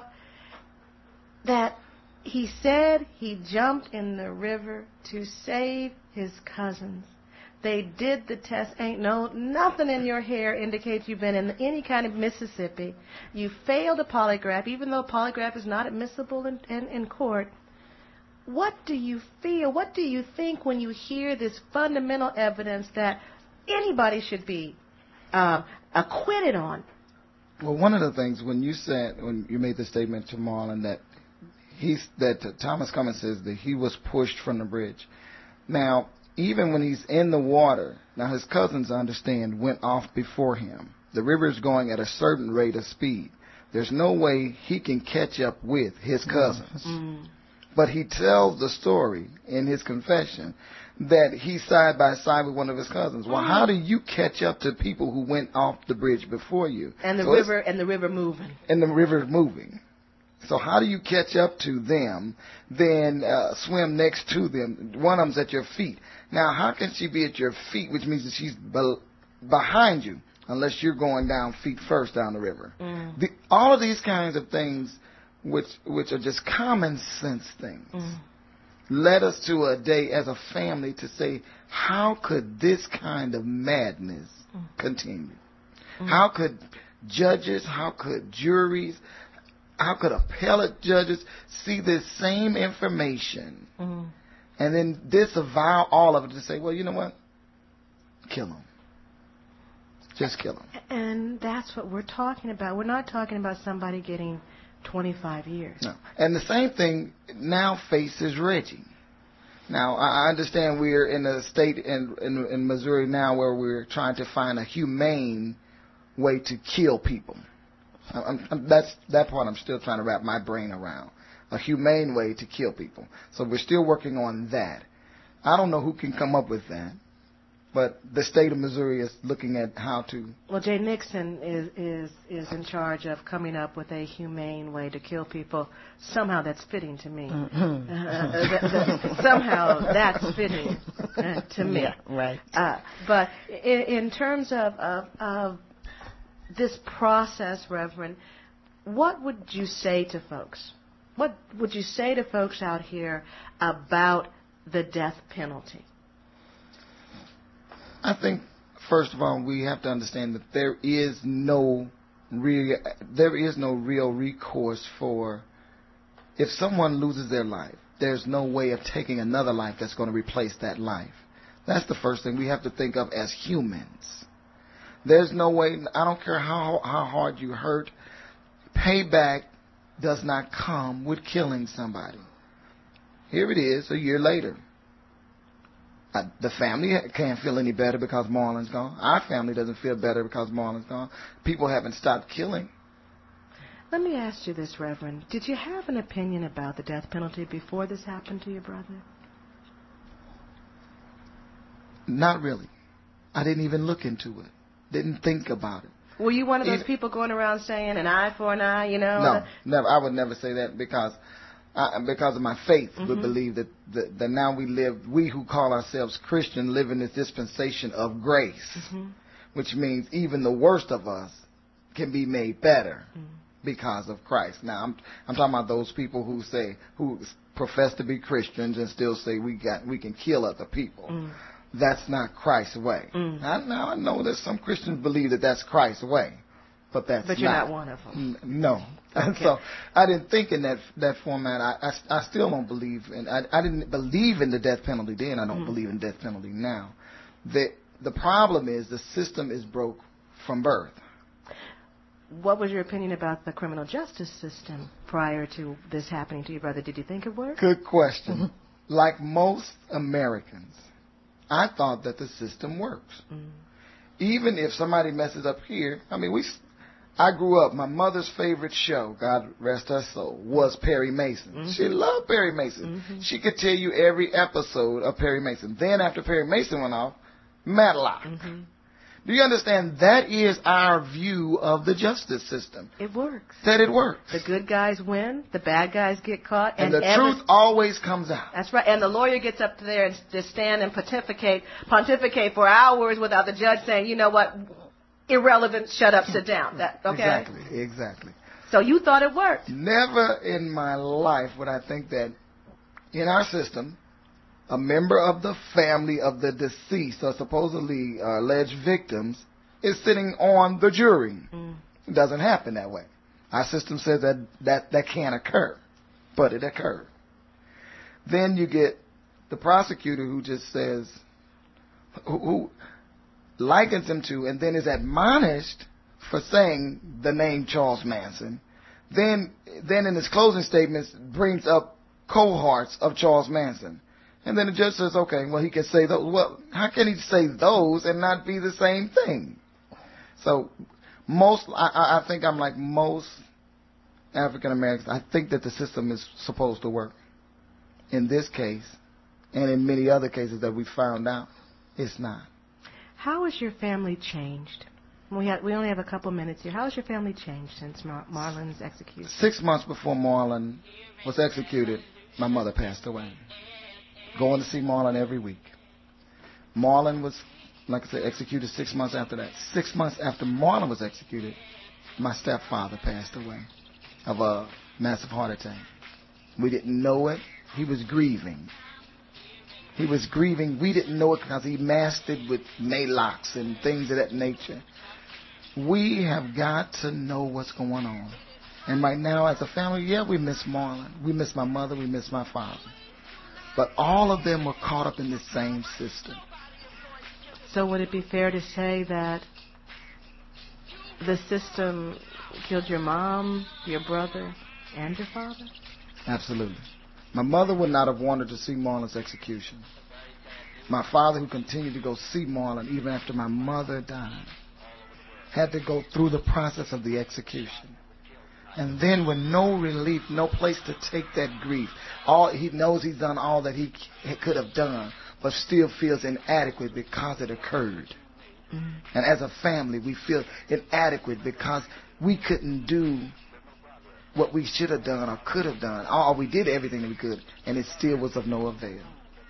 that he said he jumped in the river to save his cousins. They did the test. Ain't no, nothing in your hair indicates you've been in any kind of Mississippi. You failed a polygraph, even though a polygraph is not admissible in, in, in court. What do you feel? What do you think when you hear this fundamental evidence that anybody should be uh, acquitted on? Well, one of the things when you said, when you made the statement to Marlon that he's, that uh, Thomas Cummins says that he was pushed from the bridge. Now, even when he's in the water, now his cousins, I understand, went off before him. The river is going at a certain rate of speed. There's no way he can catch up with his cousins. Mm-hmm. But he tells the story in his confession that he's side by side with one of his cousins. Well, how do you catch up to people who went off the bridge before you? And the so river and the river moving. And the river moving. So how do you catch up to them, then uh, swim next to them? One of them's at your feet. Now, how can she be at your feet, which means that she's be- behind you, unless you're going down feet first down the river? Mm. The, all of these kinds of things, which which are just common sense things, mm. led us to a day as a family to say, how could this kind of madness mm. continue? Mm. How could judges, how could juries, how could appellate judges see this same information mm. and then disavow all of it to say, well, you know what? Kill him. Just kill him. And that's what we're talking about. We're not talking about somebody getting twenty-five years. No. And the same thing now faces Reggie. Now, I understand we're in a state in, in, in Missouri now where we're trying to find a humane way to kill people. I'm, I'm, that's that part I'm still trying to wrap my brain around. A humane way to kill people. So we're still working on that. I don't know who can come up with that, but the state of Missouri is looking at how to. Well, Jay Nixon is is is in charge of coming up with a humane way to kill people. Somehow that's fitting to me. Mm-hmm. uh, the, the, somehow that's fitting uh, to me. Yeah, right. Uh, but in, in terms of, of of this process, Reverend, what would you say to folks? What would you say to folks out here about the death penalty? I think, first of all, we have to understand that there is no real, there is no real recourse for, if someone loses their life, there's no way of taking another life that's going to replace that life. That's the first thing we have to think of as humans. There's no way, I don't care how how hard you hurt, payback does not come with killing somebody. Here it is, a year later. Uh, the family can't feel any better because Marlon's gone. Our family doesn't feel better because Marlon's gone. People haven't stopped killing. Let me ask you this, Reverend. Did you have an opinion about the death penalty before this happened to your brother? Not really. I didn't even look into it. Didn't think about it. Were you one of those it, people going around saying an eye for an eye, you know? No, never. I would never say that because I, because of my faith, mm-hmm. would believe that, that, that now we live, we who call ourselves Christian, live in this dispensation of grace, mm-hmm. which means even the worst of us can be made better mm-hmm. because of Christ. Now, I'm I'm talking about those people who say, who profess to be Christians and still say we got we can kill other people. Mm-hmm. That's not Christ's way. Mm. I, now I know that some Christians believe that that's Christ's way, but that's but you're not, not one of them. N- no. Okay. So I didn't think in that that format. I, I, I still don't believe in. I, I didn't believe in the death penalty then. I don't mm. believe in death penalty now. The the problem is the system is broke from birth. What was your opinion about the criminal justice system prior to this happening to your brother? Did you think it worked? Good question. Like most Americans, I thought that the system works. Mm. Even if somebody messes up here, I mean, we. I grew up, my mother's favorite show, God rest her soul, was Perry Mason. Mm-hmm. She loved Perry Mason. Mm-hmm. She could tell you every episode of Perry Mason. Then after Perry Mason went off, Matlock. Mm-hmm. Do you understand? That is our view of the justice system. It works. That it works. The good guys win, the bad guys get caught. And, and the every, truth always comes out. That's right. And the lawyer gets up there and just stand and pontificate, pontificate for hours without the judge saying, you know what, irrelevant, shut up, sit down. That, okay? Exactly, exactly. So you thought it worked. Never in my life would I think that in our system, a member of the family of the deceased or supposedly uh, alleged victims is sitting on the jury. Mm. It doesn't happen that way. Our system says that, that that can't occur, but it occurred. Then you get the prosecutor who just says, who, who likens him to, and then is admonished for saying the name Charles Manson. Then, then in his closing statements brings up cohorts of Charles Manson. And then the judge says, okay, well, he can say those. Well, how can he say those and not be the same thing? So most, I, I think I'm like most African Americans. I think that the system is supposed to work. In this case, and in many other cases that we found out, it's not. How has your family changed? We have, we only have a couple minutes here. How has your family changed since Mar- Marlon's execution? Six months before Marlon was executed, my mother passed away. Going to see Marlon every week. Marlon was, like I said, executed six months after that. Six months after Marlon was executed, my stepfather passed away of a massive heart attack. We didn't know it. He was grieving. He was grieving. We didn't know it because he masked it with Maalox and things of that nature. We have got to know what's going on. And right now, as a family, yeah, we miss Marlon. We miss my mother. We miss my father. But all of them were caught up in the same system. So would it be fair to say that the system killed your mom, your brother, and your father? Absolutely. My mother would not have wanted to see Marlon's execution. My father, who continued to go see Marlon even after my mother died, had to go through the process of the execution. And then with no relief, no place to take that grief. All he knows he's done all that he could have done, but still feels inadequate because it occurred. Mm-hmm. And as a family, we feel inadequate because we couldn't do what we should have done or could have done. Or we did everything that we could, and it still was of no avail.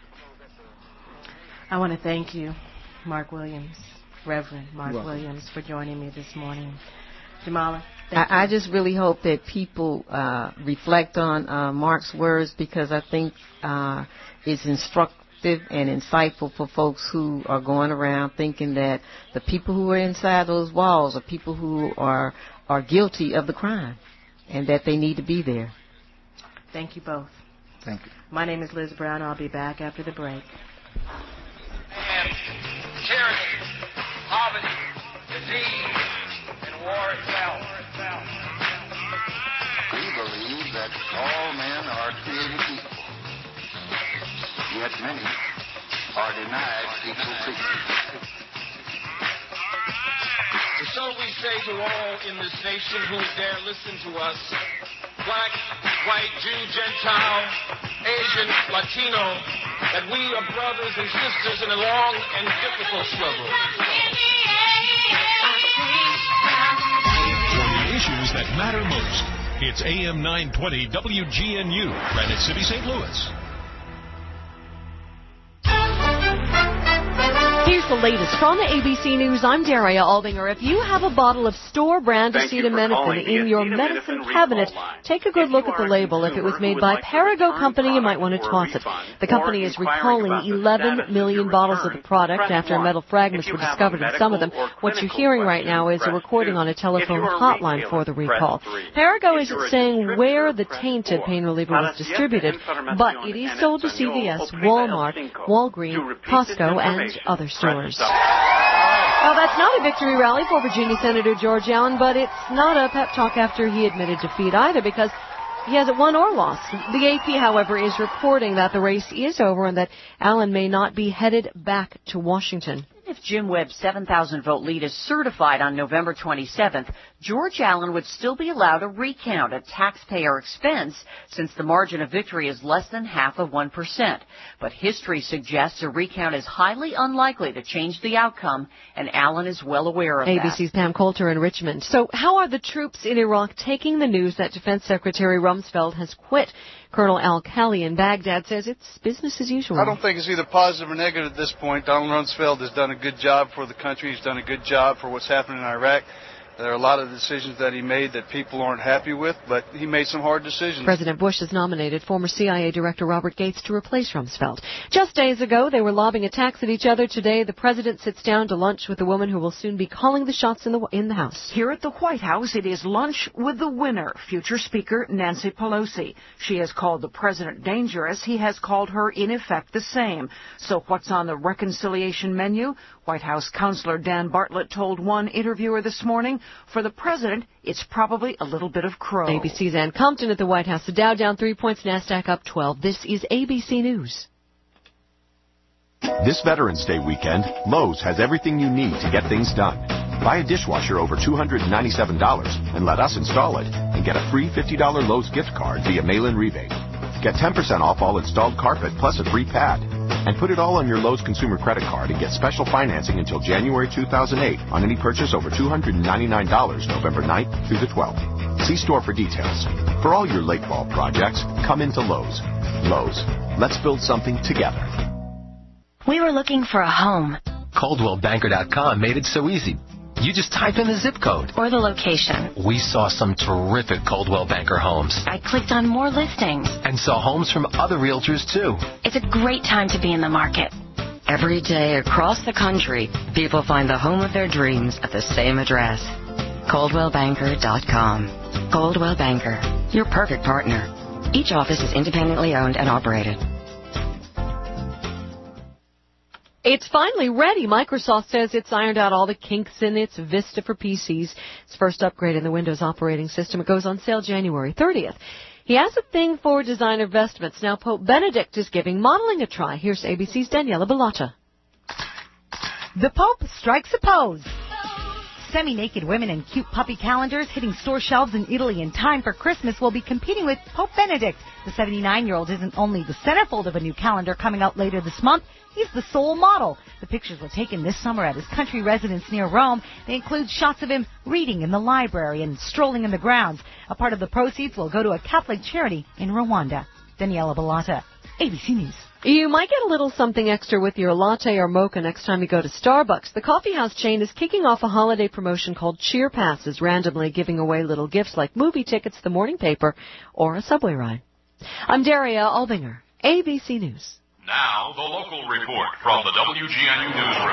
I want to thank you, Mark Williams, Reverend Mark Williams, for joining me this morning. Jamala? I, I just really hope that people uh, reflect on uh, Mark's words, because I think uh, it's instructive and insightful for folks who are going around thinking that the people who are inside those walls are people who are are guilty of the crime and that they need to be there. Thank you both. Thank you. My name is Liz Brown. I'll be back after the break. And tyranny, poverty, disease, and war itself. We believe that all men are created equal, yet many are denied equal treatment. And so we say to all in this nation who dare listen to us, black, white, Jew, Gentile, Asian, Latino, that we are brothers and sisters in a long and difficult struggle. For the issues that matter most, it's A M nine twenty W G N U, Granite City, Saint Louis. Here's the latest from the A B C News. I'm Daria Aldinger. If you have a bottle of store-brand acetaminophen in your medicine cabinet, take a good look at the label. If it was made by Perrigo Company, you might want to toss it. The company is recalling eleven million bottles of the product after metal fragments were discovered in some of them. What you're hearing right now is a recording on a telephone hotline for the recall. Perrigo isn't saying where the tainted pain reliever was distributed, but it is sold to C V S, Walmart, Walgreens, Costco, and other stores. Well, that's not a victory rally for Virginia Senator George Allen, but it's not a pep talk after he admitted defeat either, because he hasn't won or lost. The A P, however, is reporting that the race is over and that Allen may not be headed back to Washington. If if Jim Webb's seven thousand vote lead is certified on November twenty-seventh, George Allen would still be allowed a recount at taxpayer expense since the margin of victory is less than half of one percent. But history suggests a recount is highly unlikely to change the outcome, and Allen is well aware of A that. B C's Pam Coulter in Richmond. So how are the troops in Iraq taking the news that Defense Secretary Rumsfeld has quit? Colonel Al-Khali in Baghdad says it's business as usual. I don't think it's either positive or negative at this point. Donald Rumsfeld has done a good job for the country. He's done a good job for what's happening in Iraq. There are a lot of decisions that he made that people aren't happy with, but he made some hard decisions. President Bush has nominated former C I A Director Robert Gates to replace Rumsfeld. Just days ago, they were lobbing attacks at each other. Today, the president sits down to lunch with the woman who will soon be calling the shots in the in the House. Here at the White House, it is lunch with the winner, future Speaker Nancy Pelosi. She has called the president dangerous. He has called her, in effect, the same. So what's on the reconciliation menu? White House counselor Dan Bartlett told one interviewer this morning, for the president, it's probably a little bit of crow. A B C's Ann Compton at the White House. The Dow down three points, NASDAQ up twelve. This is A B C News. This Veterans Day weekend, Lowe's has everything you need to get things done. Buy a dishwasher over two hundred ninety-seven dollars and let us install it and get a free fifty dollars Lowe's gift card via mail-in rebate. Get ten percent off all installed carpet plus a free pad. And put it all on your Lowe's consumer credit card and get special financing until January two thousand eight on any purchase over two hundred ninety-nine dollars November ninth through the twelfth. See store for details. For all your late fall projects, come into Lowe's. Lowe's. Let's build something together. We were looking for a home. Coldwell Banker dot com made it so easy. You just type in the zip code. Or the location. We saw some terrific Coldwell Banker homes. I clicked on more listings. And saw homes from other realtors, too. It's a great time to be in the market. Every day across the country, people find the home of their dreams at the same address. Coldwell Banker dot com. Coldwell Banker, your perfect partner. Each office is independently owned and operated. It's finally ready. Microsoft says it's ironed out all the kinks in its Vista for P Cs. Its first upgrade in the Windows operating system. It goes on sale January thirtieth. He has a thing for designer vestments. Now Pope Benedict is giving modeling a try. Here's A B C's Daniela Bellotta. The Pope strikes a pose. Semi-naked women in cute puppy calendars hitting store shelves in Italy in time for Christmas will be competing with Pope Benedict. The seventy-nine-year-old isn't only the centerfold of a new calendar coming out later this month, he's the sole model. The pictures were taken this summer at his country residence near Rome. They include shots of him reading in the library and strolling in the grounds. A part of the proceeds will go to a Catholic charity in Rwanda. Daniela Bellotta, A B C News. You might get a little something extra with your latte or mocha next time you go to Starbucks. The coffeehouse chain is kicking off a holiday promotion called Cheer Passes, randomly giving away little gifts like movie tickets, the morning paper, or a subway ride. I'm Daria Albinger, A B C News. Now, the local report from the W G N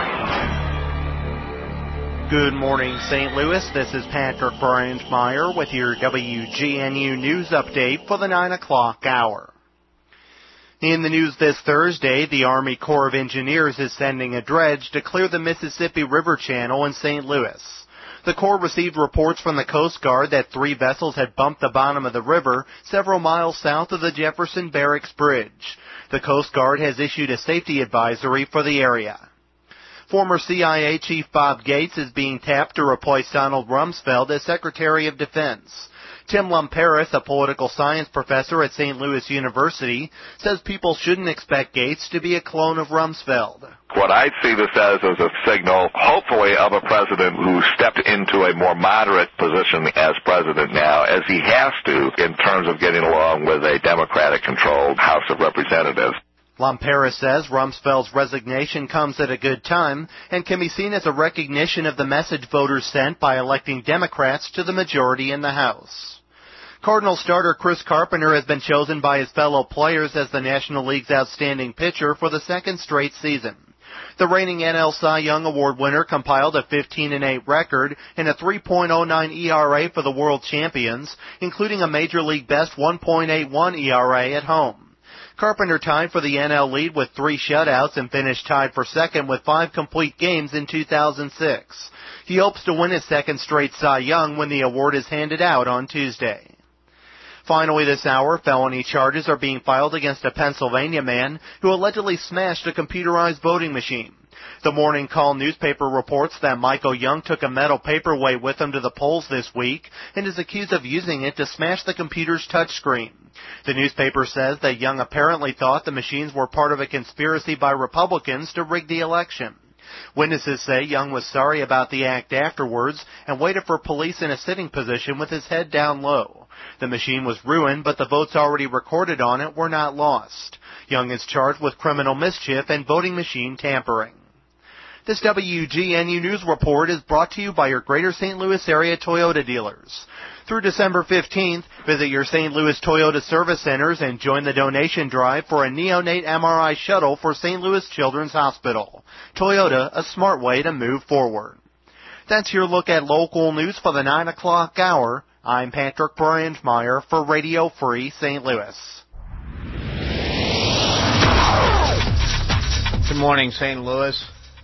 U newsroom. Good morning, Saint Louis. This is Patrick Brandmeier with your W G N U news update for the nine o'clock hour. In the news this Thursday, the Army Corps of Engineers is sending a dredge to clear the Mississippi River Channel in Saint Louis. The Corps received reports from the Coast Guard that three vessels had bumped the bottom of the river several miles south of the Jefferson Barracks Bridge. The Coast Guard has issued a safety advisory for the area. Former C I A Chief Bob Gates is being tapped to replace Donald Rumsfeld as Secretary of Defense. Tim Lumperis, a political science professor at Saint Louis University, says people shouldn't expect Gates to be a clone of Rumsfeld. What I see this as is a signal, hopefully, of a president who stepped into a more moderate position as president now, as he has to, in terms of getting along with a Democratic-controlled House of Representatives. Lumperis says Rumsfeld's resignation comes at a good time and can be seen as a recognition of the message voters sent by electing Democrats to the majority in the House. Cardinal starter Chris Carpenter has been chosen by his fellow players as the National League's outstanding pitcher for the second straight season. The reigning N L Cy Young Award winner compiled a fifteen and eight record and a three point oh nine E R A for the world champions, including a Major League best one point eight one E R A at home. Carpenter tied for the N L lead with three shutouts and finished tied for second with five complete games in two thousand six. He hopes to win his second straight Cy Young when the award is handed out on Tuesday. Finally this hour, felony charges are being filed against a Pennsylvania man who allegedly smashed a computerized voting machine. The Morning Call newspaper reports that Michael Young took a metal paperweight with him to the polls this week and is accused of using it to smash the computer's touchscreen. The newspaper says that Young apparently thought the machines were part of a conspiracy by Republicans to rig the election. Witnesses say Young was sorry about the act afterwards and waited for police in a sitting position with his head down low. The machine was ruined, but the votes already recorded on it were not lost. Young is charged with criminal mischief and voting machine tampering. This W G N U News Report is brought to you by your Greater Saint Louis area Toyota dealers. Through December fifteenth, visit your Saint Louis Toyota service centers and join the donation drive for a neonate M R I shuttle for Saint Louis Children's Hospital. Toyota, a smart way to move forward. That's your look at local news for the nine o'clock hour. I'm Patrick Brandmeier for Radio Free Saint Louis. Good morning, Saint Louis.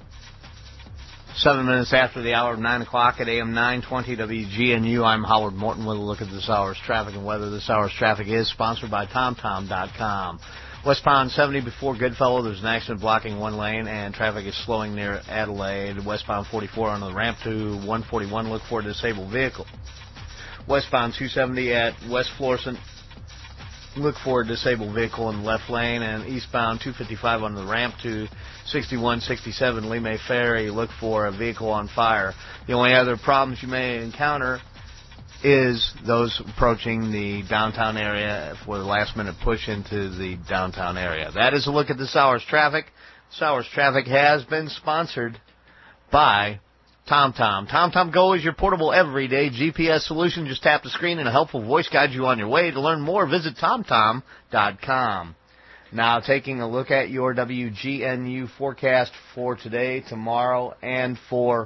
Seven minutes after the hour of nine o'clock at A M nine twenty W G N U. I'm Howard Morton with a look at this hour's traffic and weather. This hour's traffic is sponsored by Tom Tom dot com. Westbound seventy before Goodfellow, there's an accident blocking one lane, and traffic is slowing near Adelaide. Westbound forty-four on the ramp to one forty-one, look for a disabled vehicle. Westbound two seventy at West Florissant, look for a disabled vehicle in the left lane, and eastbound two fifty-five on the ramp to sixty-one sixty-seven Lemay Ferry, look for a vehicle on fire. The only other problems you may encounter is those approaching the downtown area for the last-minute push into the downtown area. That is a look at this hour's traffic. This hour's traffic has been sponsored by TomTom. TomTom Go is your portable everyday G P S solution. Just tap the screen and a helpful voice guides you on your way. To learn more, visit Tom Tom dot com. Now, taking a look at your W G N U forecast for today, tomorrow, and for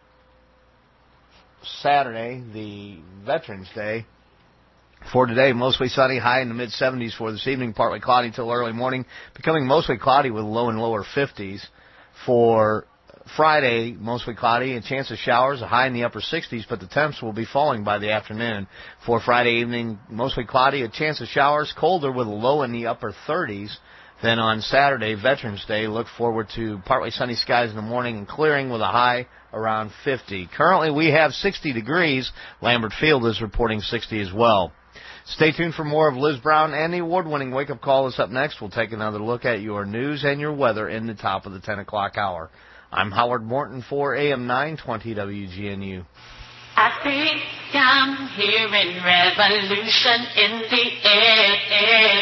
Saturday, the Veterans Day. For today, mostly sunny, high in the mid seventies. For this evening, partly cloudy till early morning, becoming mostly cloudy with low and lower fifties. For Friday, mostly cloudy, a chance of showers, a high in the upper sixties, but the temps will be falling by the afternoon. For Friday evening, mostly cloudy, a chance of showers, colder with a low in the upper thirties. Then on Saturday, Veterans Day, look forward to partly sunny skies in the morning and clearing with a high around fifty. Currently, we have sixty degrees. Lambert Field is reporting sixty as well. Stay tuned for more of Liz Brown, and the award-winning Wake Up Call is up next. We'll take another look at your news and your weather in the top of the ten o'clock hour. I'm Howard Morton for A M nine twenty W G N U. I think I'm hearing revolution in the air.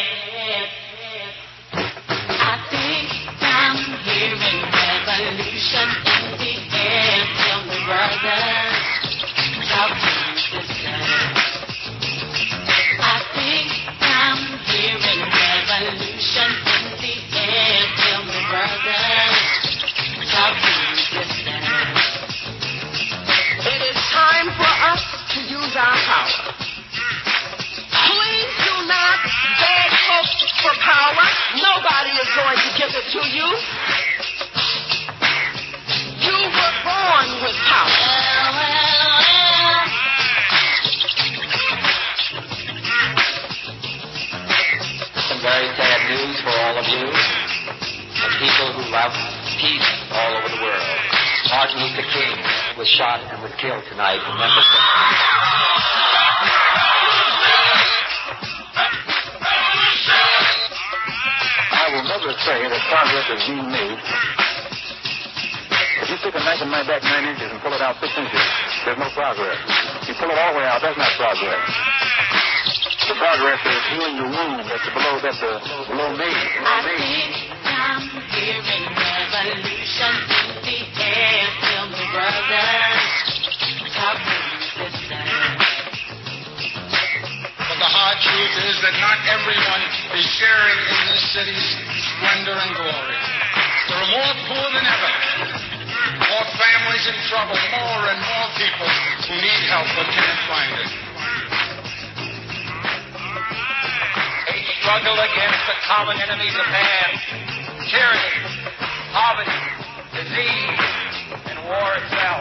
I think I'm hearing revolution in the air. Tell me, brothers, talk to me, sisters. I think I'm hearing revolution in the air. Tell me, brothers. It is time for us to use our power. Please do not beg folks for power. Nobody is going to give it to you. You were born with power. Some very sad news for all of you. The people who love peace all over the world. Martin Luther King was shot and was killed tonight in Memphis. I will never say that progress is being made. If you stick a knife in my back nine inches and pull it out six inches, there's no progress. You pull it all the way out, that's not progress. The progress is healing the wound that's below, that's uh, below me. I think I'm hearing revolution in the air. Tell me, brothers, talk to me, sisters. But the hard truth is that not everyone is sharing in this city's splendor and glory. There are more poor than ever, more families in trouble, more and more people who need help but can't find it. A struggle against the common enemies of man, tyranny, poverty, disease, and war itself.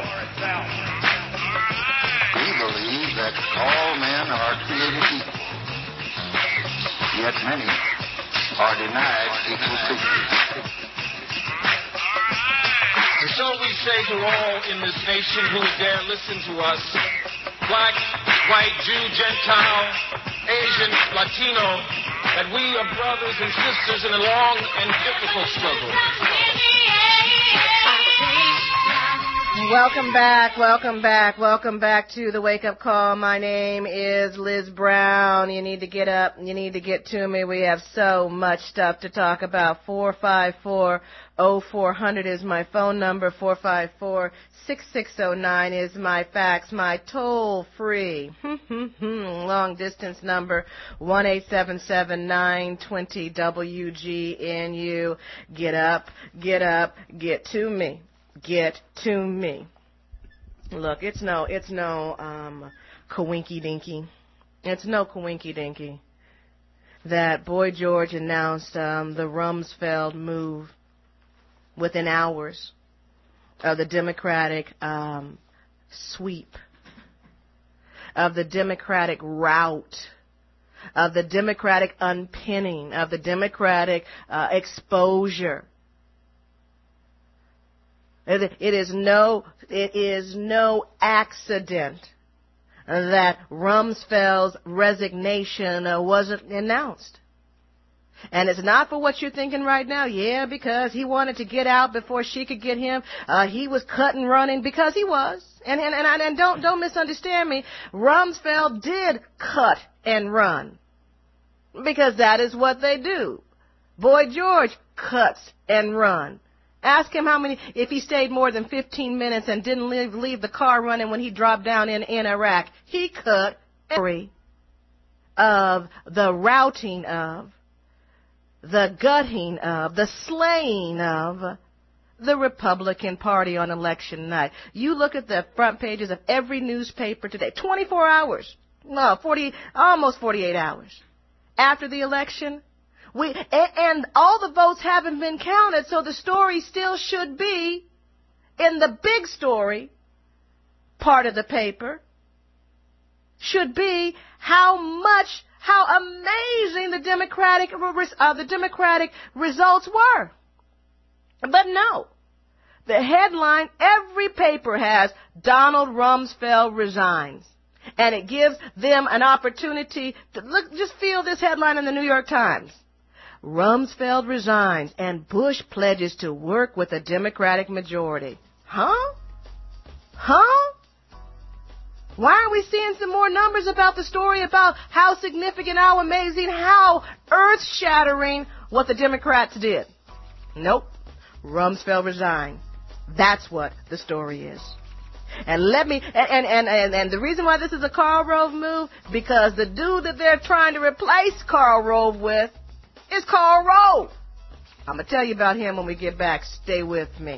We believe that all men are created equal, yet many are denied equal treatment. so we say to all in this nation who would dare listen to us, black, white, Jew, Gentile, Asian, Latino, that we are brothers and sisters in a long and difficult struggle. Welcome back, welcome back, welcome back to the Wake Up Call. My name is Liz Brown. You need to get up, you need to get to me. We have so much stuff to talk about. four five four, oh four hundred is my phone number. four five four, six six oh nine is my fax. My toll-free, long-distance number, one eight seven seven, nine two zero, W G N U. Get up, get up, get to me. Get to me. Look, it's no, it's no um, coinky dinky. It's no coinky dinky that Boy George announced um, the Rumsfeld move within hours of the Democratic um, sweep, of the Democratic rout, of the Democratic unpinning, of the Democratic uh, exposure. It is no, it is no accident that Rumsfeld's resignation uh, wasn't announced. And it's not for what you're thinking right now. Yeah, because he wanted to get out before she could get him. Uh, he was cut and running because he was. And, and, and, and don't, don't misunderstand me. Rumsfeld did cut and run because that is what they do. Boy George cuts and run. Ask him how many, if he stayed more than fifteen minutes and didn't leave, leave the car running when he dropped down in, in Iraq. He cut every of the routing of, the gutting of, the slaying of the Republican Party on election night. You look at the front pages of every newspaper today, twenty-four hours, no, forty, almost forty-eight hours after the election. We, and, and all the votes haven't been counted, so the story still should be in the big story part of the paper, should be how much, how amazing the Democratic, uh, the Democratic results were. But no, the headline every paper has, Donald Rumsfeld resigns. And it gives them an opportunity to look, just feel this headline in the New York Times. Rumsfeld resigns and Bush pledges to work with a Democratic majority. Huh? Huh? Why aren't we seeing some more numbers about the story about how significant, how amazing, how earth-shattering what the Democrats did? Nope. Rumsfeld resigned. That's what the story is. And let me, and, and, and, and the reason why this is a Karl Rove move, because the dude that they're trying to replace Karl Rove with is Karl Rove. I'm going to tell you about him when we get back. Stay with me.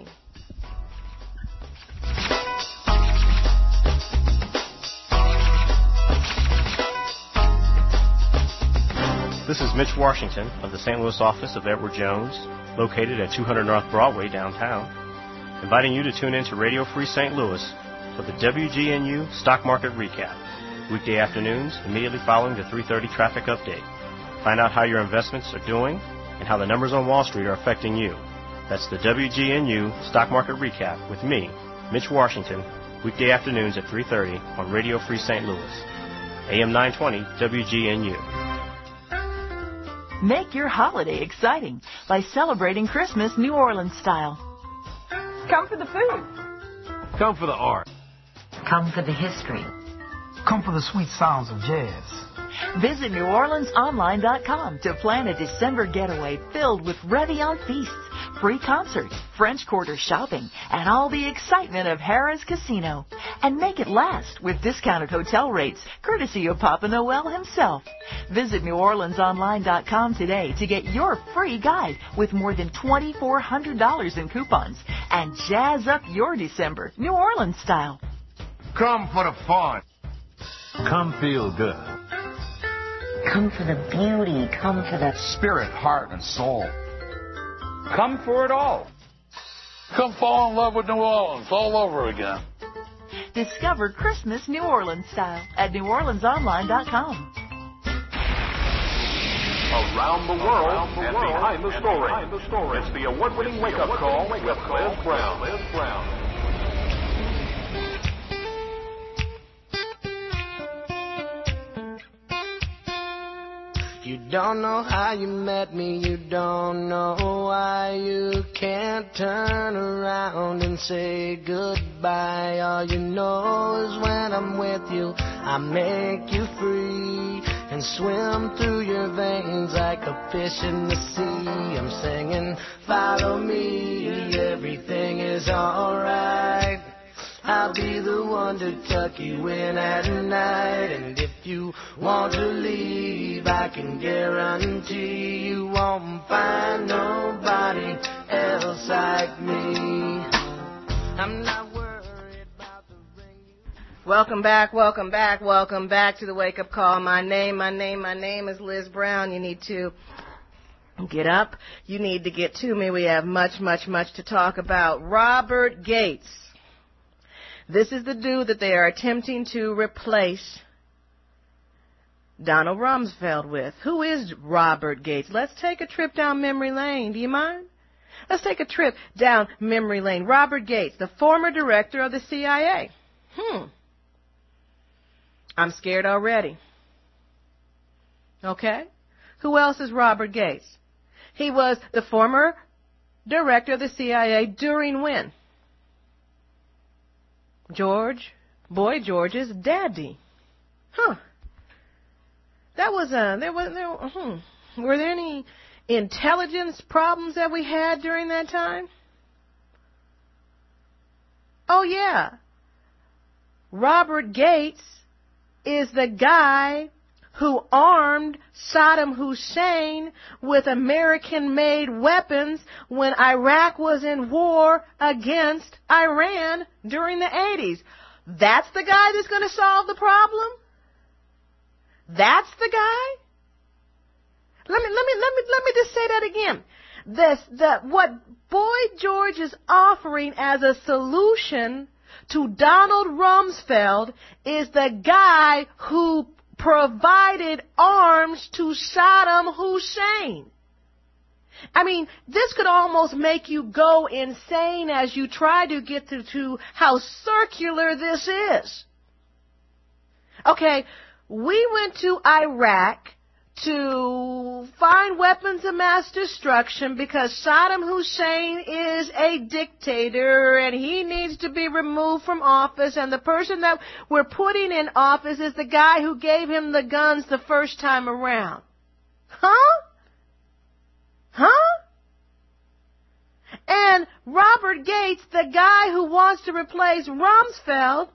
This is Mitch Washington of the Saint Louis office of Edward Jones, located at two hundred North Broadway downtown, inviting you to tune in to Radio Free Saint Louis for the W G N U Stock Market Recap, weekday afternoons immediately following the three thirty traffic update. Find out how your investments are doing and how the numbers on Wall Street are affecting you. That's the W G N U Stock Market Recap with me, Mitch Washington, weekday afternoons at three thirty on Radio Free Saint Louis, A M nine twenty W G N U. Make your holiday exciting by celebrating Christmas New Orleans style. Come for the food. Come for the art. Come for the history. Come for the sweet sounds of jazz. Visit New Orleans Online dot com to plan a December getaway filled with Réveillon feasts, free concerts, French Quarter shopping, and all the excitement of Harrah's Casino. And make it last with discounted hotel rates, courtesy of Papa Noel himself. Visit New Orleans Online dot com today to get your free guide with more than two thousand four hundred dollars in coupons and jazz up your December New Orleans style. Come for the fun. Come feel good. Come for the beauty. Come for the spirit, heart, and soul. Come for it all. Come fall in love with New Orleans all over again. Discover Christmas New Orleans style at New Orleans Online dot com. Around the world Around the and, world behind, the and behind the story. It's the award-winning wake-up call with Liz Brown. Liz Brown. You don't know how you met me, you don't know why you can't turn around and say goodbye. All you know is when I'm with you, I make you free and swim through your veins like a fish in the sea. I'm singing, follow me, everything is alright. I'll be the one to tuck you in at night. And if you want to leave, I can guarantee you won't find nobody else like me. I'm not worried about the ring. Welcome back, welcome back, welcome back to the Wake Up Call. My name, my name, my name is Liz Brown. You need to get up. You need to get to me. We have much, much, much to talk about. Robert Gates. This is the dude that they are attempting to replace Donald Rumsfeld with. Who is Robert Gates? Let's take a trip down memory lane. Do you mind? Let's take a trip down memory lane. Robert Gates, the former director of the C I A. Hmm. I'm scared already. Okay? Who else is Robert Gates? He was the former director of the C I A during when? George, Boy George's daddy. Huh. That was a, there was, there, hmm. Were there any intelligence problems that we had during that time? Oh, yeah. Robert Gates is the guy who armed Saddam Hussein with American-made weapons when Iraq was in war against Iran during the eighties. That's the guy that's going to solve the problem? That's the guy? Let me let me let me let me just say that again. This the what Boy George is offering as a solution to Donald Rumsfeld is the guy who provided arms to Saddam Hussein. I mean, this could almost make you go insane as you try to get to, to how circular this is. Okay, we went to Iraq to find weapons of mass destruction because Saddam Hussein is a dictator and he needs to be removed from office, and the person that we're putting in office is the guy who gave him the guns the first time around. Huh? Huh? And Robert Gates, the guy who wants to replace Rumsfeld,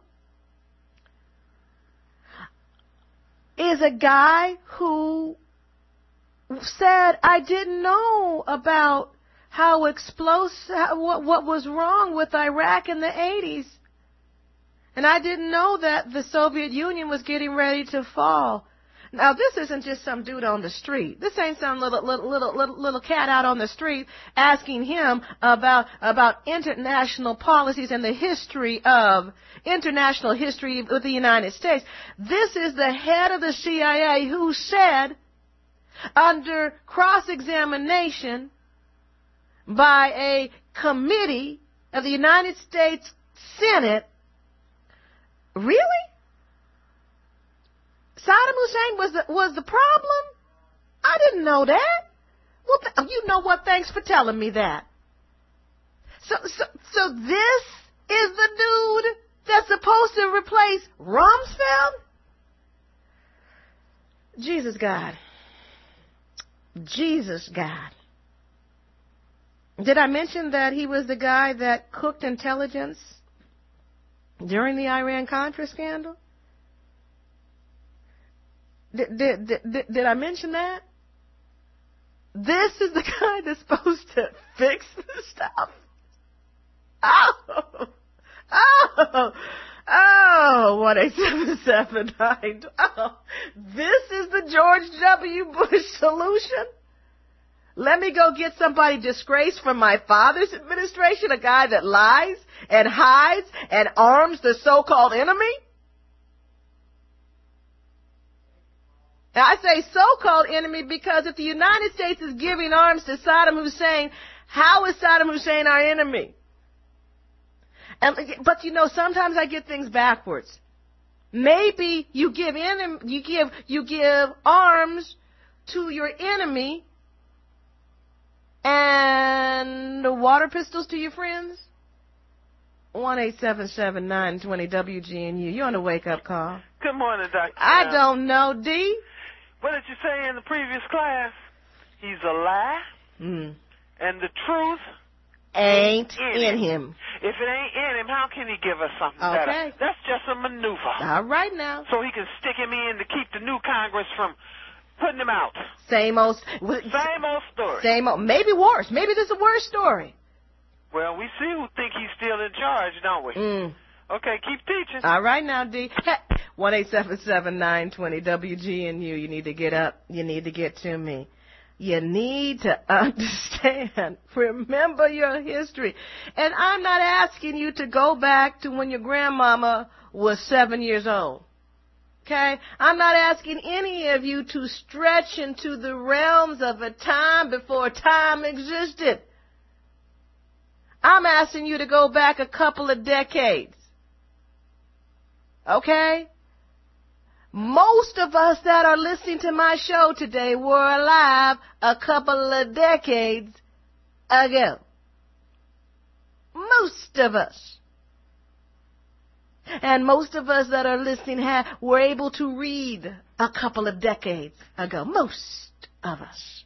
is a guy who said, I didn't know about how explosive, what, what was wrong with Iraq in the eighties. And I didn't know that the Soviet Union was getting ready to fall. Now, this isn't just some dude on the street. This ain't some little, little, little, little, little cat out on the street asking him about, about international policies and the history of, international history of the United States. This is the head of the C I A who said, under cross-examination by a committee of the United States Senate, really? Saddam Hussein was the, was the problem? I didn't know that. Well, th- you know what? Thanks for telling me that. So, so, so this is the dude that's supposed to replace Rumsfeld? Jesus God. Jesus God. Did I mention that he was the guy that cooked intelligence during the Iran-Contra scandal? Did, did, did, did I mention that? This is the guy that's supposed to fix the stuff. Oh, oh, oh, one eight seven seven nine. Oh, this is the George W. Bush solution? Let me go get somebody disgraced from my father's administration, a guy that lies and hides and arms the so-called enemy? I say so-called enemy because if the United States is giving arms to Saddam Hussein, how is Saddam Hussein our enemy? And, but, you know, sometimes I get things backwards. Maybe you give enemy, you give you give arms to your enemy and water pistols to your friends. One eight seven seven nine twenty W G N U. You're on a wake-up call. Good morning, Doctor I don't know, D. What did you say in the previous class? He's a lie, mm. and the truth ain't in, in him. him. If it ain't in him, how can he give us something okay. better? That's just a maneuver. All right now. So he can stick him in to keep the new Congress from putting him out. Same old. Same old story. Same old. Maybe worse. Maybe this is a worse story. Well, we see who think he's still in charge, don't we? Mm. Okay, keep teaching. All right now, D. one eight seven seven nine twenty W G N U. You need to get up. You need to get to me. You need to understand. Remember your history. And I'm not asking you to go back to when your grandmama was seven years old. Okay? I'm not asking any of you to stretch into the realms of a time before time existed. I'm asking you to go back a couple of decades. Okay? Most of us that are listening to my show today were alive a couple of decades ago. Most of us. And most of us that are listening have, were able to read a couple of decades ago. Most of us.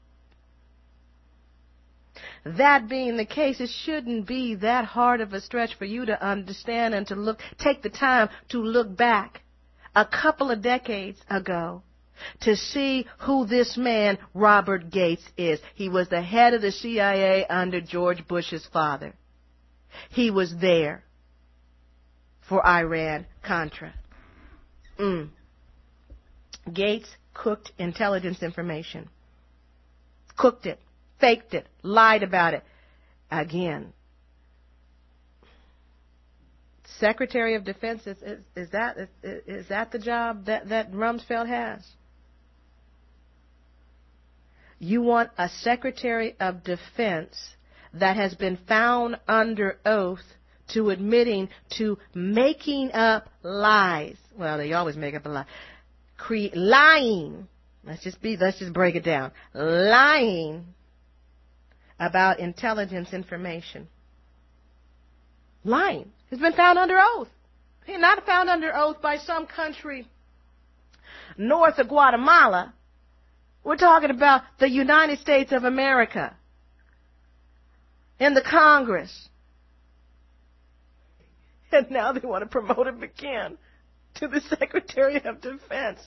That being the case, it shouldn't be that hard of a stretch for you to understand and to look, take the time to look back a couple of decades ago to see who this man, Robert Gates, is. He was the head of the C I A under George Bush's father. He was there for Iran-Contra. Mm. Gates cooked intelligence information. Cooked it. Faked it, lied about it. Again, Secretary of Defense, is, is, is that is, is that the job that, that Rumsfeld has? You want a Secretary of Defense that has been found under oath to admitting to making up lies. Well, they always make up a lie. Cre- lying. Let's just be. Let's just break it down. Lying about intelligence information. Lying. Has been found under oath. He's not found under oath by some country north of Guatemala. We're talking about the United States of America. In the Congress. And now they want to promote him again to the Secretary of Defense.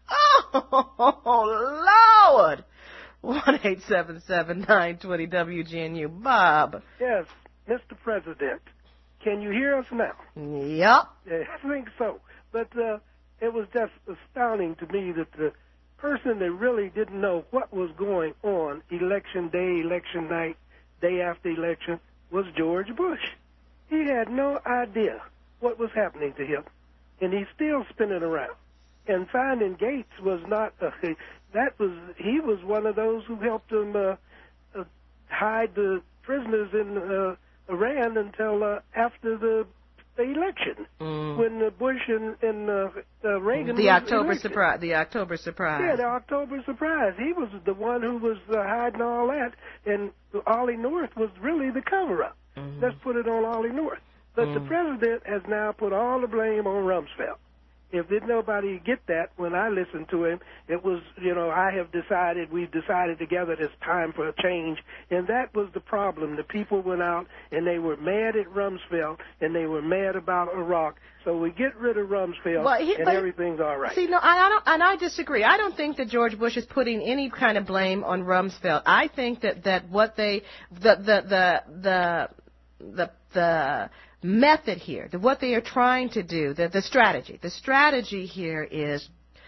Oh, Lord! one eight seven seven nine two zero W G N U. Bob. Yes, Mister President. Can you hear us now? Yep. Yeah, I think so. But uh, it was just astounding to me that the person that really didn't know what was going on election day, election night, day after election, was George Bush. He had no idea what was happening to him, and he's still spinning around. And finding Gates was not a... That was he was one of those who helped him uh, uh, hide the prisoners in uh, Iran until uh, after the, the election, mm. when uh, Bush and, and uh, uh, Reagan. The was October surprise. The October surprise. Yeah, the October surprise. He was the one who was uh, hiding all that, and Ollie North was really the cover-up. Mm. Let's put it on Ollie North. But mm. the president has now put all the blame on Rumsfeld. If did nobody get that when I listened to him, it was, you know, I have decided, we've decided together it's time for a change. And that was the problem. The people went out and they were mad at Rumsfeld and they were mad about Iraq. So we get rid of Rumsfeld well, he, and everything's all right. See, no, I, I don't, and I disagree. I don't think that George Bush is putting any kind of blame on Rumsfeld. I think that, that what they, the, the, the, the, the, the method here, the, what they are trying to do, the, the strategy, the strategy here is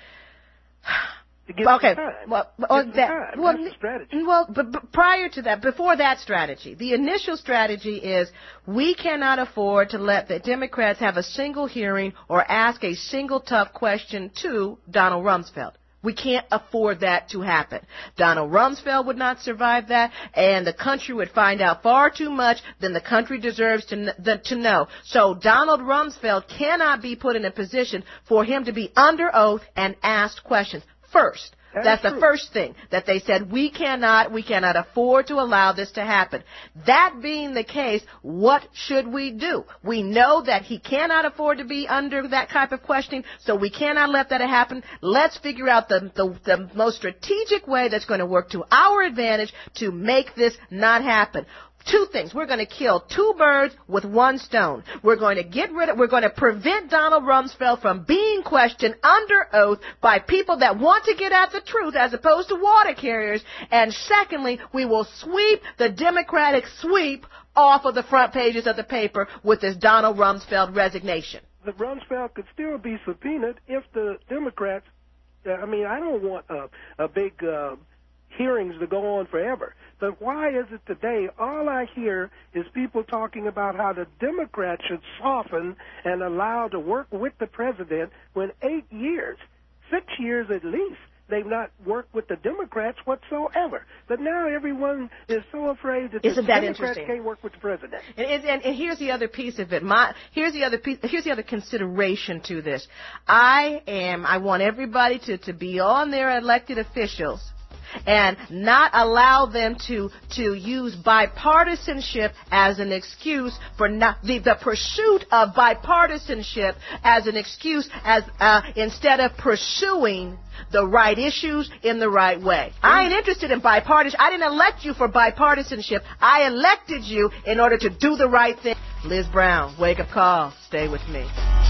okay. Well, well, that, well, well, but, but prior to that, before that strategy, the initial strategy is we cannot afford to let the Democrats have a single hearing or ask a single tough question to Donald Rumsfeld. We can't afford that to happen. Donald Rumsfeld would not survive that, and the country would find out far too much than the country deserves to, the, to know. So Donald Rumsfeld cannot be put in a position for him to be under oath and asked questions. First, That's, That's the true. first thing that they said. We cannot, we cannot afford to allow this to happen. That being the case, what should we do? We know that he cannot afford to be under that type of questioning, so we cannot let that happen. Let's figure out the, the, the most strategic way that's going to work to our advantage to make this not happen. Two things. We're going to kill two birds with one stone. We're going to get rid of, we're going to prevent Donald Rumsfeld from being questioned under oath by people that want to get at the truth as opposed to water carriers. And secondly, we will sweep the Democratic sweep off of the front pages of the paper with this Donald Rumsfeld resignation. The Rumsfeld could still be subpoenaed if the Democrats, uh, I mean, I don't want a, a big uh, hearings to go on forever. But why is it today all I hear is people talking about how the Democrats should soften and allow to work with the president when eight years, six years at least, they've not worked with the Democrats whatsoever. But now everyone is so afraid that Isn't the that Democrats interesting? can't work with the president. And, and, and here's the other piece of it. My, here's the other piece, here's the other consideration to this. I am, I want everybody to, to be on their elected officials and not allow them to to use bipartisanship as an excuse for not the, the pursuit of bipartisanship as an excuse as uh, instead of pursuing the right issues in the right way. I ain't interested in bipartisan. I didn't elect you for bipartisanship. I elected you in order to do the right thing. Liz Brown, wake up call. Stay with me.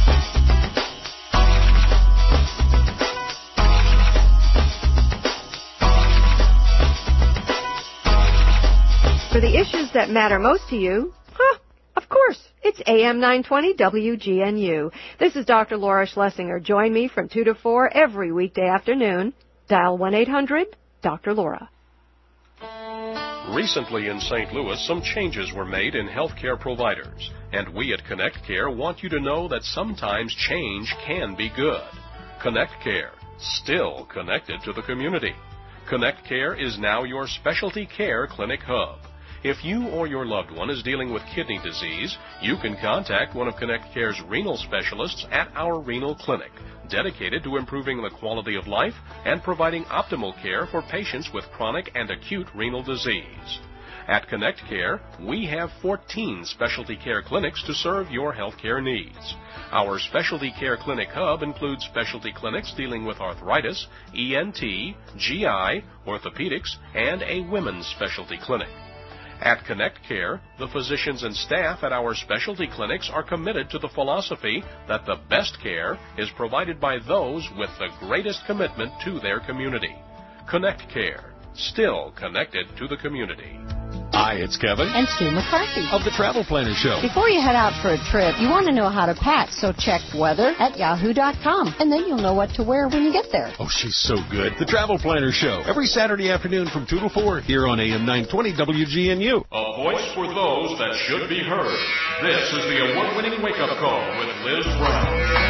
For the issues that matter most to you, huh, of course, it's A M nine twenty W G N U. This is Doctor Laura Schlesinger. Join me from two to four every weekday afternoon. Dial one eight hundred Doctor Laura. Recently in Saint Louis, some changes were made in healthcare providers, and we at Connect Care want you to know that sometimes change can be good. Connect Care, still connected to the community. Connect Care is now your specialty care clinic hub. If you or your loved one is dealing with kidney disease, you can contact one of Connect Care's renal specialists at our renal clinic, dedicated to improving the quality of life and providing optimal care for patients with chronic and acute renal disease. At Connect Care, we have fourteen specialty care clinics to serve your healthcare needs. Our specialty care clinic hub includes specialty clinics dealing with arthritis, E N T, G I, orthopedics, and a women's specialty clinic. At Connect Care, the physicians and staff at our specialty clinics are committed to the philosophy that the best care is provided by those with the greatest commitment to their community. Connect Care, still connected to the community. Hi, it's Kevin. And Sue McCarthy. Of the Travel Planner Show. Before you head out for a trip, you want to know how to pack, so check weather at yahoo dot com, and then you'll know what to wear when you get there. Oh, she's so good. The Travel Planner Show, every Saturday afternoon from two to four here on A M nine twenty W G N U. A voice for those that should be heard. This is the award-winning wake-up call with Liz Brown.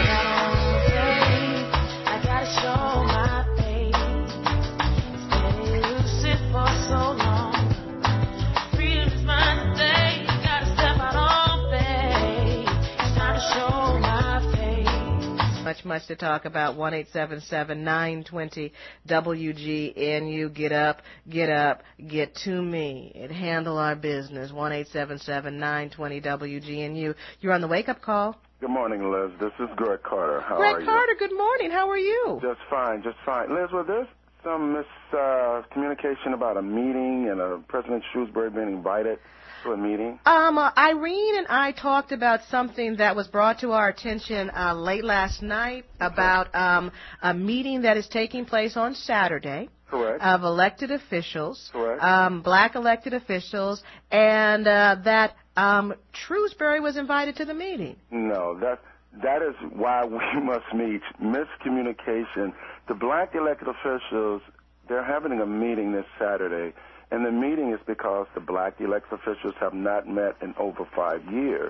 I gotta show my face. It's been elusive for so long. Much, much to talk about. one eight seven seven nine two zero W G N U. Get up, get up, get to me. And handle our business. one eight seven seven nine two zero W G N U. You're on the wake-up call. Good morning, Liz. This is Greg Carter. How Greg are you? Carter, good morning. How are you? Just fine, just fine. Liz, was there some miscommunication uh, about a meeting and uh, President Shrewsbury being invited to a meeting? Um, uh, Irene and I talked about something that was brought to our attention uh, late last night about um, a meeting that is taking place on Saturday. Correct. Of elected officials, Correct. Um, black elected officials, and uh, that um, Shrewsbury was invited to the meeting. No, that that is why we must meet. Miscommunication. The black elected officials, they're having a meeting this Saturday, and the meeting is because the black elected officials have not met in over five years.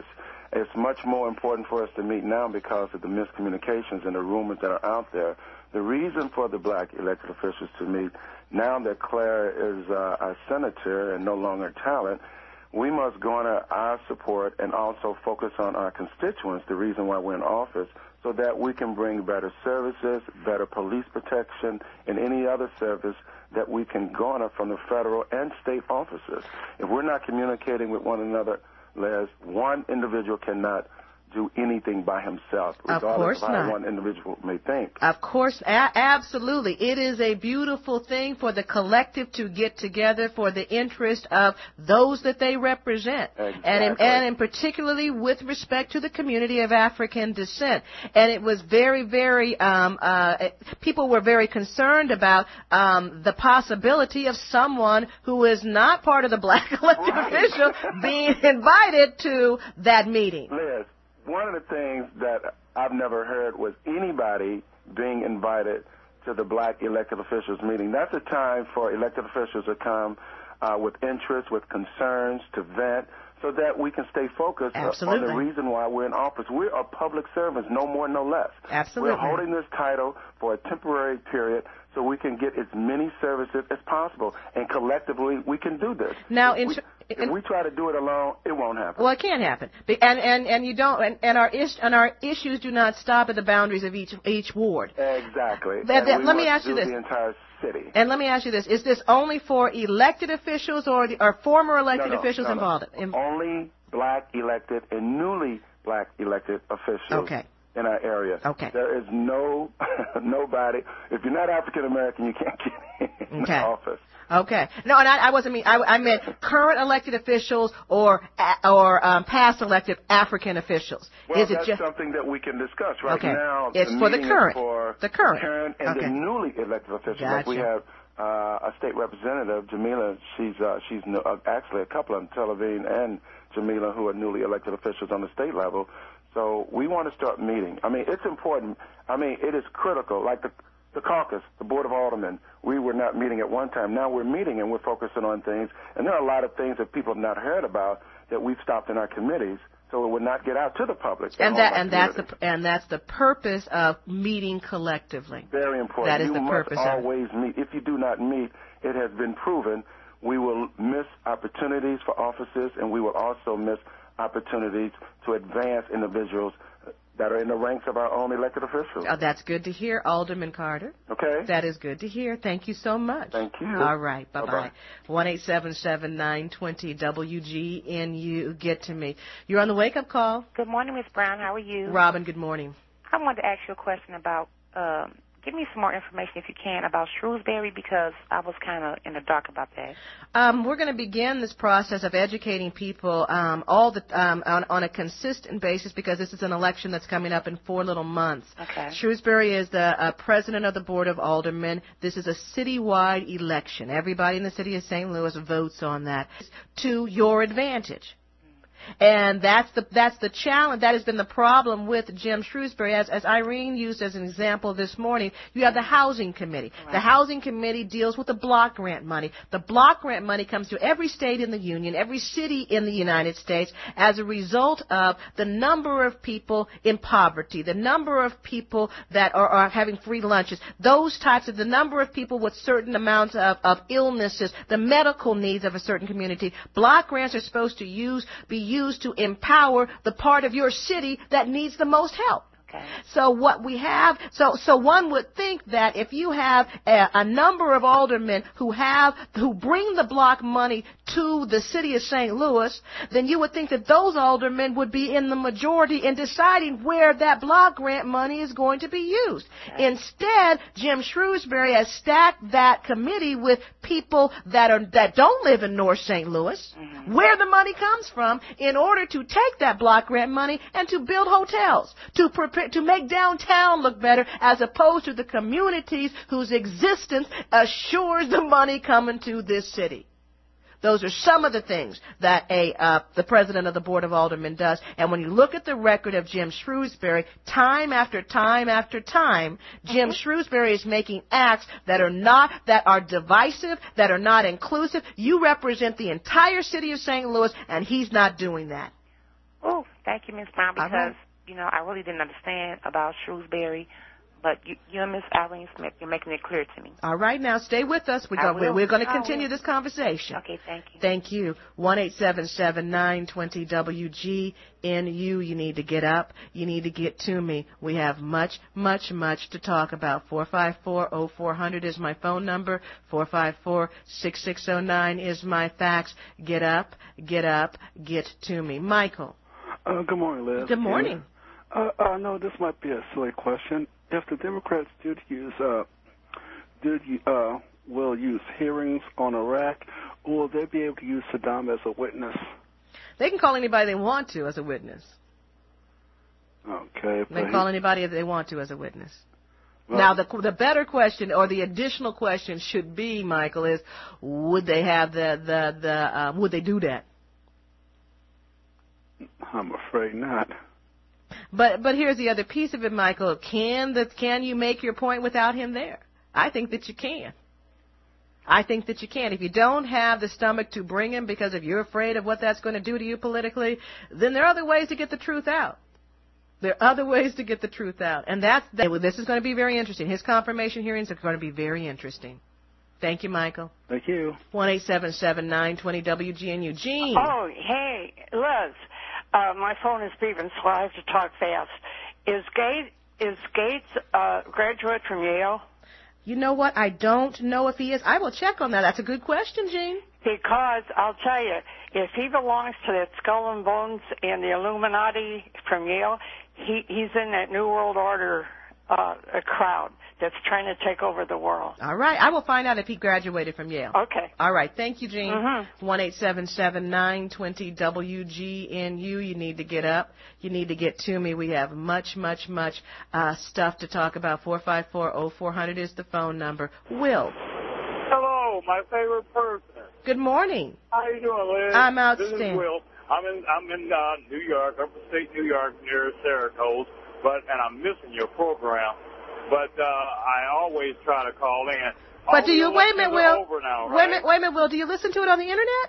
It's much more important for us to meet now because of the miscommunications and the rumors that are out there. The reason for the black elected officials to meet, now that Claire is uh, our senator and no longer talent, we must garner our support and also focus on our constituents, the reason why we're in office, so that we can bring better services, better police protection, and any other service that we can garner from the federal and state officers. If we're not communicating with one another, Les, one individual cannot do anything by himself, regardless of, of how not. one individual may think. Of course, a- absolutely. It is a beautiful thing for the collective to get together for the interest of those that they represent, exactly. and in, and in particularly with respect to the community of African descent. And it was very, very, um, uh, people were very concerned about um, the possibility of someone who is not part of the black elected right. official being invited to that meeting. Liz, one of the things that I've never heard was anybody being invited to the black elected officials meeting. That's a time for elected officials to come uh, with interest, with concerns, to vent, so that we can stay focused Absolutely. on the reason why we're in office. We are public servants, no more, no less. Absolutely. We're holding this title for a temporary period so we can get as many services as possible, and collectively we can do this. Now, if, in we, tr- if we try to do it alone, it won't happen. Well, it can't happen, Be- and and and you don't, and, and our is, and our issues do not stop at the boundaries of each each ward. Exactly. That, that, and let we me must ask you do this. The entire city. And let me ask you this: is this only for elected officials or the or former elected no, no, officials no, no. involved? In, Only black elected and newly black elected officials. Okay. In our area. Okay. There is no nobody. If you're not African American, you can't get in Okay. the office. Okay. No, and I, I wasn't mean. I, I meant current elected officials or or um, past elected African officials. Well, is it that's just something that we can discuss right okay. now. It's the for the meeting current. Is for the current. current and okay. the newly elected officials. Gotcha. Like we have uh, a state representative, Jamila. She's uh, she's no, uh, actually a couple of them, Televine and Jamila, who are newly elected officials on the state level. So we want to start meeting. I mean, it's important. I mean, it is critical. Like the, the caucus, the Board of Aldermen, we were not meeting at one time. Now we're meeting and we're focusing on things. And there are a lot of things that people have not heard about that we've stopped in our committees so it would not get out to the public. And that and that's the and that's the purpose of meeting collectively. Very important. That is you the must purpose of always meet. If you do not meet, it has been proven we will miss opportunities for offices, and we will also miss opportunities to advance individuals that are in the ranks of our own elected officials. Oh, that's good to hear, Alderman Carter. Okay. That is good to hear. Thank you so much. Thank you. All right. Bye-bye. Bye-bye. one eight seven seven, nine two zero, W G N U. Get to me. You're on the wake-up call. Good morning, Miss Brown. How are you? Robin, good morning. I wanted to ask you a question about, um, give me some more information if you can about Shrewsbury, because I was kind of in the dark about that. Um, we're going to begin this process of educating people um, all the um, on, on a consistent basis, because this is an election that's coming up in four little months. Okay. Shrewsbury is the uh, president of the Board of Aldermen. This is a citywide election. Everybody in the city of Saint Louis votes on that to your advantage. And that's the that's the challenge. That has been the problem with Jim Shrewsbury. As, as Irene used as an example this morning, you have the Housing Committee. Right. The Housing Committee deals with the block grant money. The block grant money comes to every state in the Union, every city in the United States, as a result of the number of people in poverty, the number of people that are, are having free lunches, those types of, the number of people with certain amounts of, of illnesses, the medical needs of a certain community. Block grants are supposed to use be used used to empower the part of your city that needs the most help. Okay. So what we have, so so one would think that if you have a, a number of aldermen who have who bring the block money to the city of Saint Louis, then you would think that those aldermen would be in the majority in deciding where that block grant money is going to be used. Okay. Instead, Jim Shrewsbury has stacked that committee with people that are that don't live in North Saint Louis, mm-hmm. where the money comes from, in order to take that block grant money and to build hotels, to prepare to make downtown look better, as opposed to the communities whose existence assures the money coming to this city. Those are some of the things that a uh, the president of the Board of Aldermen does. And when you look at the record of Jim Shrewsbury, time after time after time, Jim mm-hmm. Shrewsbury is making acts that are not, that are divisive, that are not inclusive. You represent the entire city of Saint Louis, and he's not doing that. Oh, Thank you, Miss Brown, because, right. you know, I really didn't understand about Shrewsbury. But you, you and Miss Eileen Smith, you're making it clear to me. All right, now stay with us. We're, go, we're going to continue this conversation. Okay, thank you. Thank you. one eight seven seven, nine two zero, W G N U. You need to get up. You need to get to me. We have much, much, much to talk about. four five four, oh four hundred is my phone number. four five four, six six zero nine is my fax. Get up, get up, get to me. Michael. Uh, good morning, Liz. Good morning. Uh, I know this might be a silly question. If the Democrats did use, uh, did uh, will use hearings on Iraq, will they be able to use Saddam as a witness? They can call anybody they want to as a witness. Okay. They can call anybody if they want to as a witness. Well, now, the the better question or the additional question should be, Michael, is would they have the the the uh, would they do that? I'm afraid not. But but here's the other piece of it, Michael. Can the can you make your point without him there? I think that you can. I think that you can. If you don't have the stomach to bring him because if you're afraid of what that's going to do to you politically, then there are other ways to get the truth out. There are other ways to get the truth out. And that's that. This is going to be very interesting. His confirmation hearings are going to be very interesting. Thank you, Michael. Thank you. one eight seven seven, nine two zero, W G N U. Gene. Oh, hey, Liz. Uh, my phone is beeping, so I have to talk fast. Is Gates, is Gates a graduate from Yale? You know what? I don't know if he is. I will check on that. That's a good question, Gene. Because I'll tell you, if he belongs to that Skull and Bones and the Illuminati from Yale, he, he's in that New World Order uh, a crowd that's trying to take over the world. All right. I will find out if he graduated from Yale. Okay. All right. Thank you, Gene. Mm-hmm. one eight seven seven, nine two zero, W G N U. You need to get up. You need to get to me. We have much, much, much uh, stuff to talk about. four five four, oh four hundred is the phone number. Will. Hello, my favorite person. Good morning. How you doing, Liz? I'm outstanding. This is Will. I'm in I'm in uh, New York, upstate New York, near Syracuse, but and I'm missing your program. But uh, I always try to call in. But do you, wait a minute, Will. Over now, right? Wait a minute, wait a minute, Will. Do you listen to it on the Internet?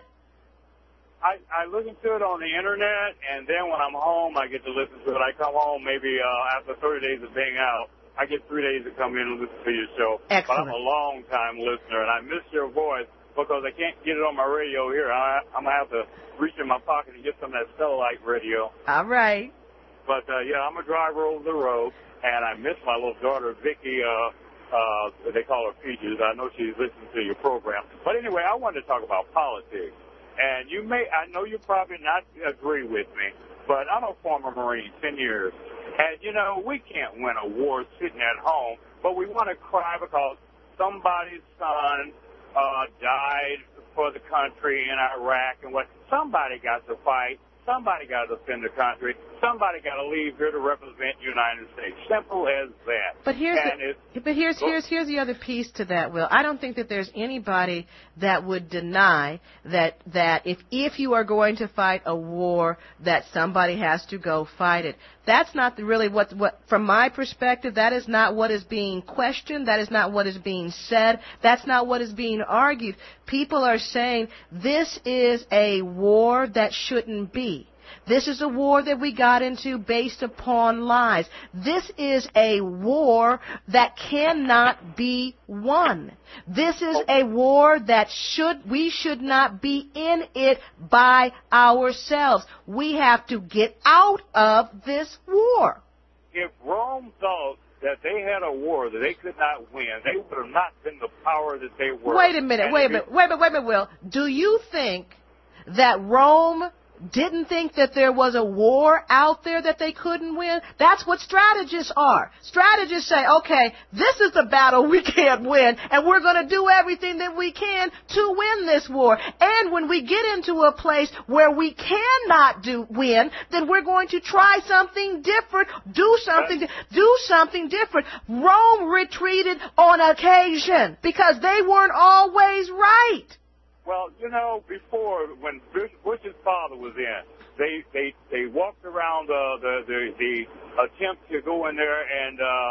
I, I listen to it on the Internet, and then when I'm home, I get to listen to it. I come home maybe uh, after thirty days of being out. I get three days to come in and listen to your show. Excellent. But I'm a long-time listener, and I miss your voice because I can't get it on my radio here. I, I'm going to have to reach in my pocket and get some of that satellite radio. All right. But, uh, yeah, I'm a driver over the road. And I miss my little daughter, Vicky. Uh, uh, they call her Peaches. I know she's listening to your program. But anyway, I wanted to talk about politics. And you may, I know you probably not agree with me, but I'm a former Marine, ten years. And, you know, we can't win a war sitting at home, but we want to cry because somebody's son uh, died for the country in Iraq and what. Somebody got to fight. Somebody got to defend the country. Somebody got to leave here to represent the United States. Simple as that. But here's and the, but here's here's here's the other piece to that, Will. I don't think that there's anybody that would deny that that if if you are going to fight a war, that somebody has to go fight it. That's not the, really what what from my perspective. That is not what is being questioned. That is not what is being said. That's not what is being argued. People are saying this is a war that shouldn't be. This is a war that we got into based upon lies. This is a war that cannot be won. This is a war that should we should not be in it by ourselves. We have to get out of this war. If Rome thought that they had a war that they could not win, they would have not been the power that they were. Wait a minute, and wait a minute, wait a minute, wait a minute, Will. Do you think that Rome didn't think that there was a war out there that they couldn't win? That's what strategists are. Strategists say, okay, this is the battle we can't win, and we're going to do everything that we can to win this war. And when we get into a place where we cannot do win, then we're going to try something different, do something, do something different. Rome retreated on occasion because they weren't always right. Well, you know, before, when Bush, Bush's father was in, they they they walked around uh, the, the the attempt to go in there and uh,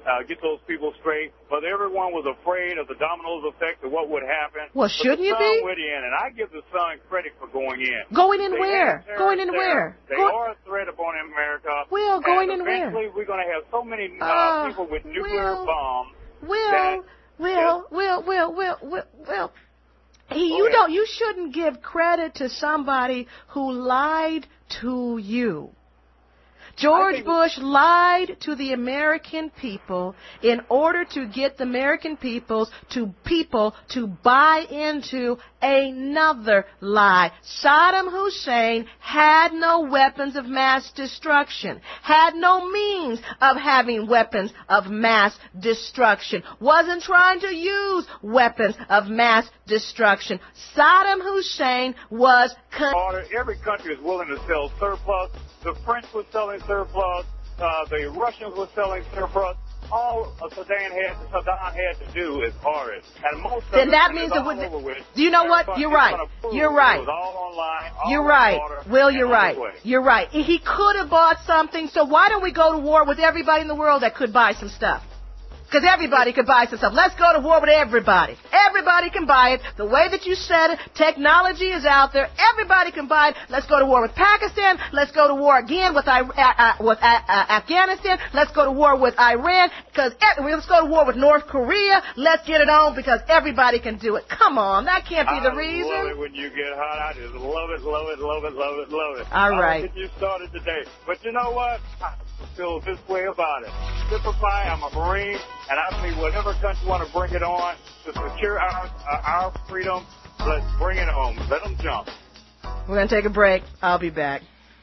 uh, get those people straight. But everyone was afraid of the dominoes effect of what would happen. Well, but shouldn't the you sun be? went in, and I give the sun credit for going in. Going in They where? had Going in terrorists where? there. They Go- are a threat upon America. Will, going and in where? eventually we're going to have so many uh, Uh, people with nuclear Will, bombs. Will, that, Will, Will, Will, Will, Will, Will. He, Go you ahead. don't. You shouldn't give credit to somebody who lied to you. George Bush lied to the American people in order to get the American peoples to people to buy into another lie. Saddam Hussein had no weapons of mass destruction, had no means of having weapons of mass destruction, wasn't trying to use weapons of mass destruction. Saddam Hussein was... Con- Order. Every country is willing to sell surplus. The French were selling surplus. Uh, the Russians were selling surplus. All uh, Saddam had, Saddam had to do is order. And most of then it that is means all that over with. Do you know what? Everybody You're is right. gonna prove You're it right. was all online, all You're in right. order, Will, and you're on right. its way. You're right. He could have bought something, so why don't we go to war with everybody in the world that could buy some stuff? Because everybody could buy some stuff. Let's go to war with everybody. Everybody can buy it. The way that you said it, technology is out there. Everybody can buy it. Let's go to war with Pakistan. Let's go to war again with, I, uh, uh, with uh, uh, Afghanistan. Let's go to war with Iran. Because let's go to war with North Korea. Let's get it on because everybody can do it. Come on, that can't be the reason. I love it when you get hot. I just love it, love it, love it, love it, love it. All I right. don't think you started today. But you know what? I feel this way about it. Simple Pie, I'm a Marine, and I believe whatever country want to bring it on to secure our, uh, our freedom, let's bring it home. Let them jump. We're going to take a break. I'll be back.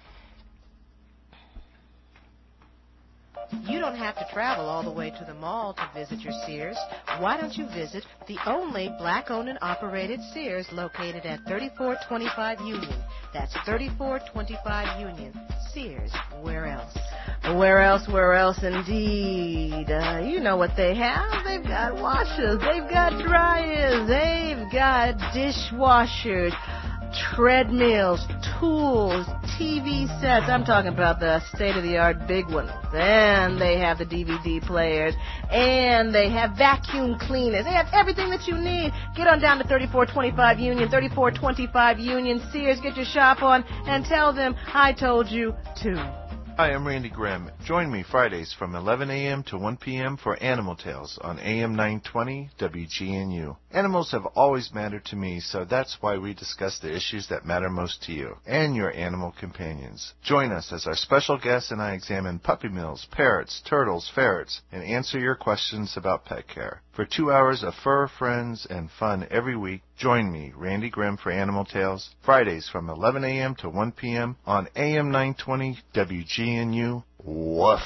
You don't have to travel all the way to the mall to visit your Sears. Why don't you visit the only black-owned and operated Sears located at thirty-four twenty-five Union? That's thirty-four twenty-five Union. Sears, where else? Where else, where else indeed? Uh, you know what they have. They've got washers. They've got dryers. They've got dishwashers. Treadmills, tools, T V sets. I'm talking about the state-of-the-art big ones. And they have the D V D players. And they have vacuum cleaners. They have everything that you need. Get on down to thirty-four twenty-five Union, thirty-four twenty-five Union. Sears, get your shop on and tell them I told you to. Hi, I'm Randy Grimm. Join me Fridays from eleven a.m. to one p.m. for Animal Tales on A M nine twenty W G N U. Animals have always mattered to me, so that's why we discuss the issues that matter most to you and your animal companions. Join us as our special guest and I examine puppy mills, parrots, turtles, ferrets, and answer your questions about pet care. For two hours of fur, friends, and fun every week, join me, Randy Grimm, for Animal Tales, Fridays from eleven a.m. to one p.m. on A M nine twenty W G N U. Woof.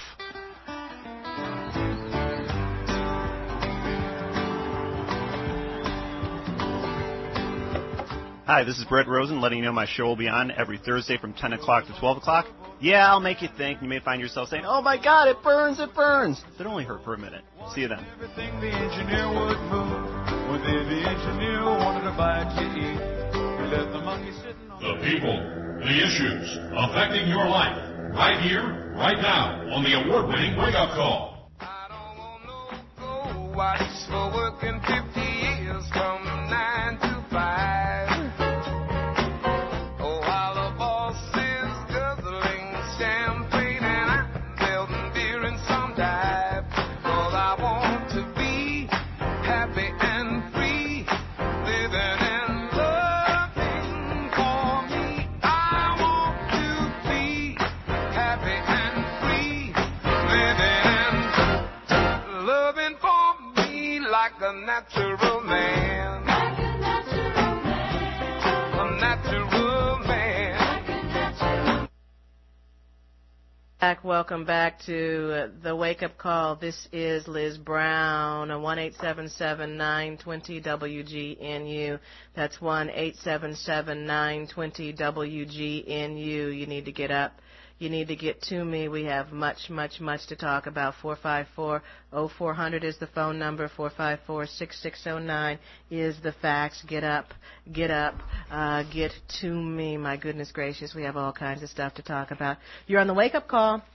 Hi, this is Brett Rosen letting you know my show will be on every Thursday from ten o'clock to twelve o'clock. Yeah, I'll make you think. You may find yourself saying, oh my God, it burns, it burns. But it only hurt for a minute. See you then. Everything the engineer would move, when the engineer wanted to bite you eat. We let the monkey sit on the people, the issues affecting your life, right here, right now, on the award-winning Wake Up Call. I don't want no go watch for working fifty years from nine to five. Oh, while the boss is guzzling champagne and I'm building beer in some dive. Cause I want to be happy and free, living and loving for me. I want to be happy and free, living and loving for me like a natural man. Like a natural man. A natural man. Like a natural Back, welcome back to uh, the Wake Up Call. This is Liz Brown, one eight seven seven, nine two zero, W G N U. That's one eight seven seven, nine two zero, W G N U. You need to get up. You need to get to me. We have much, much, much to talk about. four five four, oh four hundred is the phone number. four five four, six six oh nine is the fax. Get up, get up, uh, get to me. My goodness gracious, we have all kinds of stuff to talk about. You're on the Wake Up Call. Hey,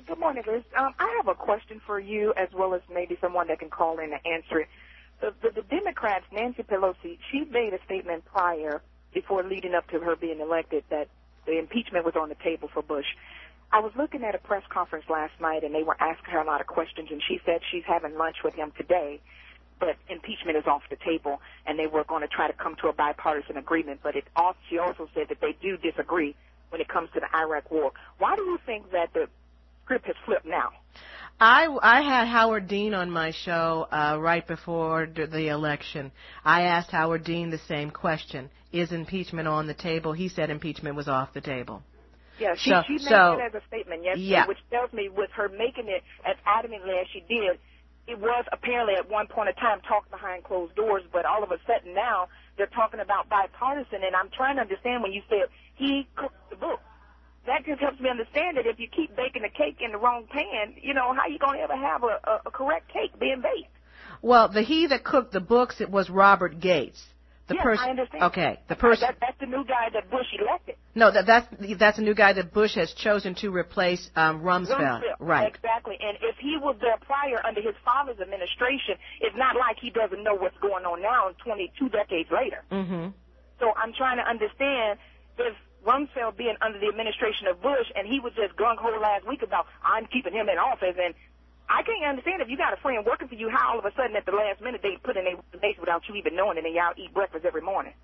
good morning, Liz. Um, I have a question for you as well as maybe someone that can call in and answer it. The, the, the Democrats, Nancy Pelosi, she made a statement prior, before leading up to her being elected, that the impeachment was on the table for Bush. I was looking at a press conference last night, and they were asking her a lot of questions, and she said she's having lunch with him today, but impeachment is off the table, and they were going to try to come to a bipartisan agreement. But it also, she also said that they do disagree when it comes to the Iraq war. Why do you think that the script has flipped now? I, I had Howard Dean on my show uh, right before the election. I asked Howard Dean the same question. Is impeachment on the table? He said impeachment was off the table. Yeah, she, so, she made so, it as a statement yesterday, yeah. which tells me with her making it as adamantly as she did, it was apparently at one point in time talked behind closed doors, but all of a sudden now they're talking about bipartisan, and I'm trying to understand when you said he cooked the book. That just helps me understand that if you keep baking the cake in the wrong pan, you know, how you going to ever have a, a, a correct cake being baked? Well, the he that cooked the books, it was Robert Gates. The yes, person, I understand. Okay, the person. That, that's the new guy that Bush elected. No, that that's that's a new guy that Bush has chosen to replace um, Rumsfeld. Rumsfeld. Right. Exactly. And if he was there prior under his father's administration, it's not like he doesn't know what's going on now, twenty-two decades later. Mm-hmm. So I'm trying to understand if Rumsfeld being under the administration of Bush, and he was just gung-ho last week about, I'm keeping him in office, and I can't understand if you got a friend working for you, how all of a sudden at the last minute they put in a resignation without you even knowing it, and y'all eat breakfast every morning.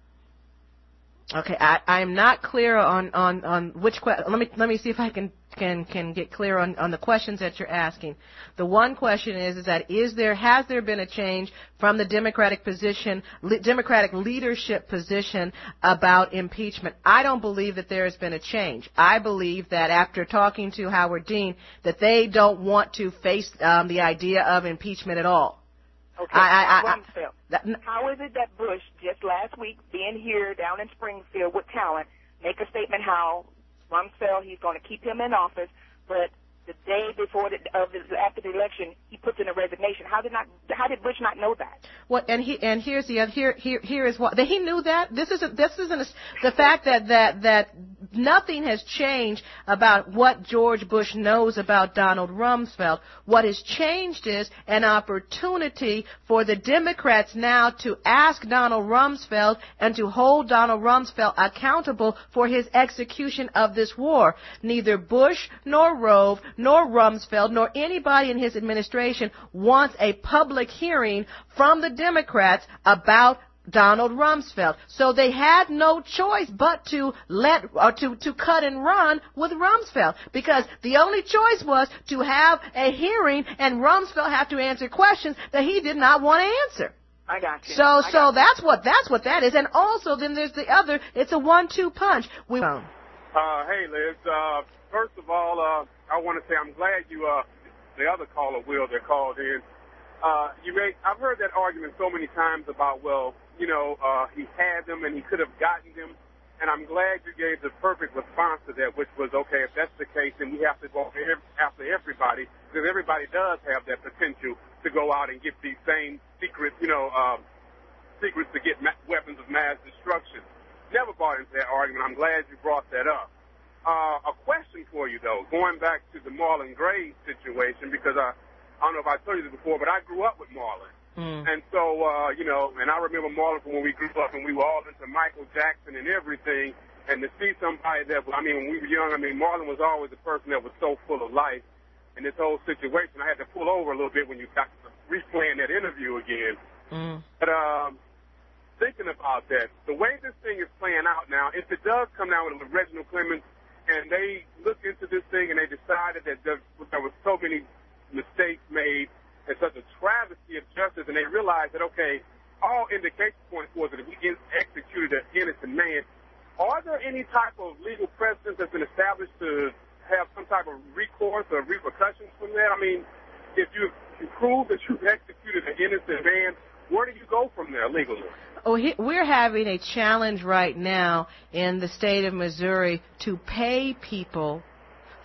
Okay, I I'm not clear on on on which que- let me let me see if I can can can get clear on on the questions that you're asking. The one question is is that is there has there been a change from the Democratic position le- Democratic leadership position about impeachment? I don't believe that there has been a change. I believe that after talking to Howard Dean that they don't want to face um, the idea of impeachment at all. Okay, I, I, I, Rumsfeld. That, how is it that Bush, just last week, being here down in Springfield with talent, make a statement how Rumsfeld, he's going to keep him in office, but the day before the, of the, after the election, he puts in a resignation. How did not? How did Bush not know that? What and he and here's the other, here here here is what that he knew that this isn't this isn't a, the fact that that that nothing has changed about what George Bush knows about Donald Rumsfeld. What has changed is an opportunity for the Democrats now to ask Donald Rumsfeld and to hold Donald Rumsfeld accountable for his execution of this war. Neither Bush nor Rove nor Rumsfeld nor anybody in his administration wants a public hearing from the Democrats about Donald Rumsfeld. So they had no choice but to let or to, to cut and run with Rumsfeld, because the only choice was to have a hearing and Rumsfeld have to answer questions that he did not want to answer. I got you. So I so got that's what that's what that is. And also then there's the other, it's a one two punch. We Uh hey Liz, uh first of all, uh I want to say I'm glad you uh the other caller Will that called in. Uh, you may, I've heard that argument so many times about, well, you know, uh, he had them and he could have gotten them. And I'm glad you gave the perfect response to that, which was, okay, if that's the case, then we have to go after everybody, because everybody does have that potential to go out and get these same secret, you know, um, secrets to get ma- weapons of mass destruction. Never bought into that argument. I'm glad you brought that up. Uh, a question for you, though, going back to the Marlon Gray situation, because I, I don't know if I told you this before, but I grew up with Marlon. Mm. And so, uh, you know, and I remember Marlon from when we grew up and we were all into Michael Jackson and everything. And to see somebody that, I mean, when we were young, I mean, Marlon was always a person that was so full of life. And this whole situation, I had to pull over a little bit when you got to replaying that interview again. Mm. But um, thinking about that, the way this thing is playing out now, if it does come down with Reginald Clemens and they look into this thing and they decided that there, there was so many mistakes made and such a travesty of justice, and they realize that, okay, all indications point towards that if we executed an innocent man, are there any type of legal precedent that's been established to have some type of recourse or repercussions from that? I mean, if you, you prove that you've executed an innocent man, where do you go from there legally? Oh, he, we're having a challenge right now in the state of Missouri to pay people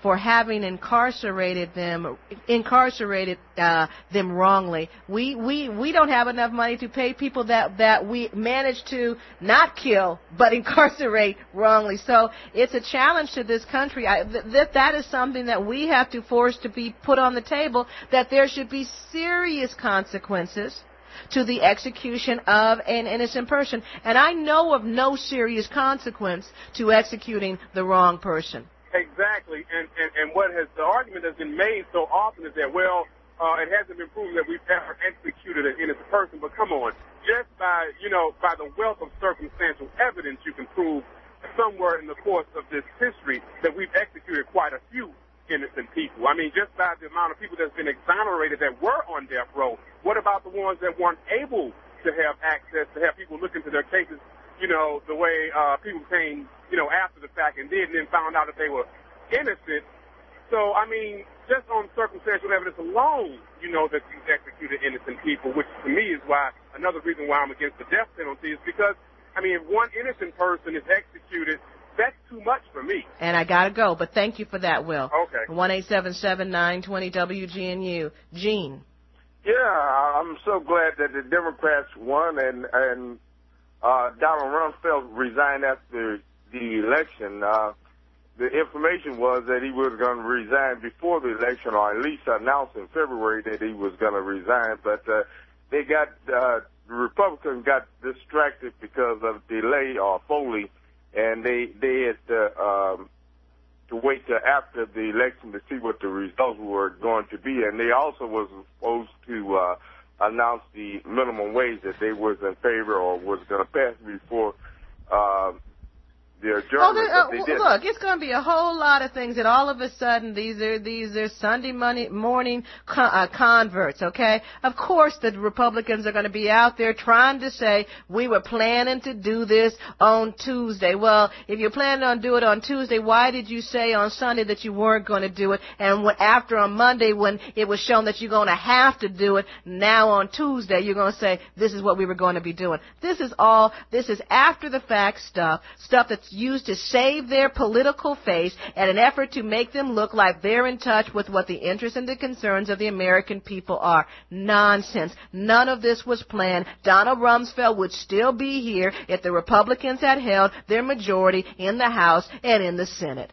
for having incarcerated them, incarcerated uh, them wrongly. We we we don't have enough money to pay people that that we managed to not kill but incarcerate wrongly. So it's a challenge to this country. I, th- th- that is something that we have to force to be put on the table. That there should be serious consequences to the execution of an innocent person. And I know of no serious consequence to executing the wrong person. Exactly. And, and, and what has the argument that's been made so often is that, well, uh, it hasn't been proven that we've ever executed an innocent person. But come on, just by, you know, by the wealth of circumstantial evidence, you can prove somewhere in the course of this history that we've executed quite a few innocent people. I mean, just by the amount of people that's been exonerated that were on death row. What about the ones that weren't able to have access, to have people look into their cases, you know, the way uh, people came, you know, after the fact and did, and then found out that they were innocent. So, I mean, just on circumstantial evidence alone, you know that you've executed innocent people, which to me is why, another reason why I'm against the death penalty is because, I mean, if one innocent person is executed, that's too much for me. And I gotta go, but thank you for that, Will. Okay. one eight seven seven, nine two zero, W G N U. Gene. Yeah, I'm so glad that the Democrats won and and uh, Donald Rumsfeld resigned after the election. Uh, the information was that he was going to resign before the election, or at least announced in February that he was going to resign. But uh, they got uh, the Republicans got distracted because of delay or Foley. And they they had to, um, to wait till after the election to see what the results were going to be. And they also was supposed to uh, announce the minimum wage that they was in favor or was going to pass before uh, the adjournment. Oh, but they uh, didn't. look, it's going to be a whole lot of things that all of a sudden these are these are Sunday money, morning con- uh, converts, okay? Of course the Republicans are going to be out there trying to say we were planning to do this on Tuesday. Well, if you're planning on doing it on Tuesday, why did you say on Sunday that you weren't going to do it? And when, after on Monday when it was shown that you're going to have to do it, now on Tuesday you're going to say this is what we were going to be doing. This is all, this is after the fact stuff, stuff that's used to save their political face and an effort to make them look like they're in touch with what the interests and the concerns of the American people are. Nonsense. None of this was planned. Donald Rumsfeld would still be here if the Republicans had held their majority in the House and in the Senate.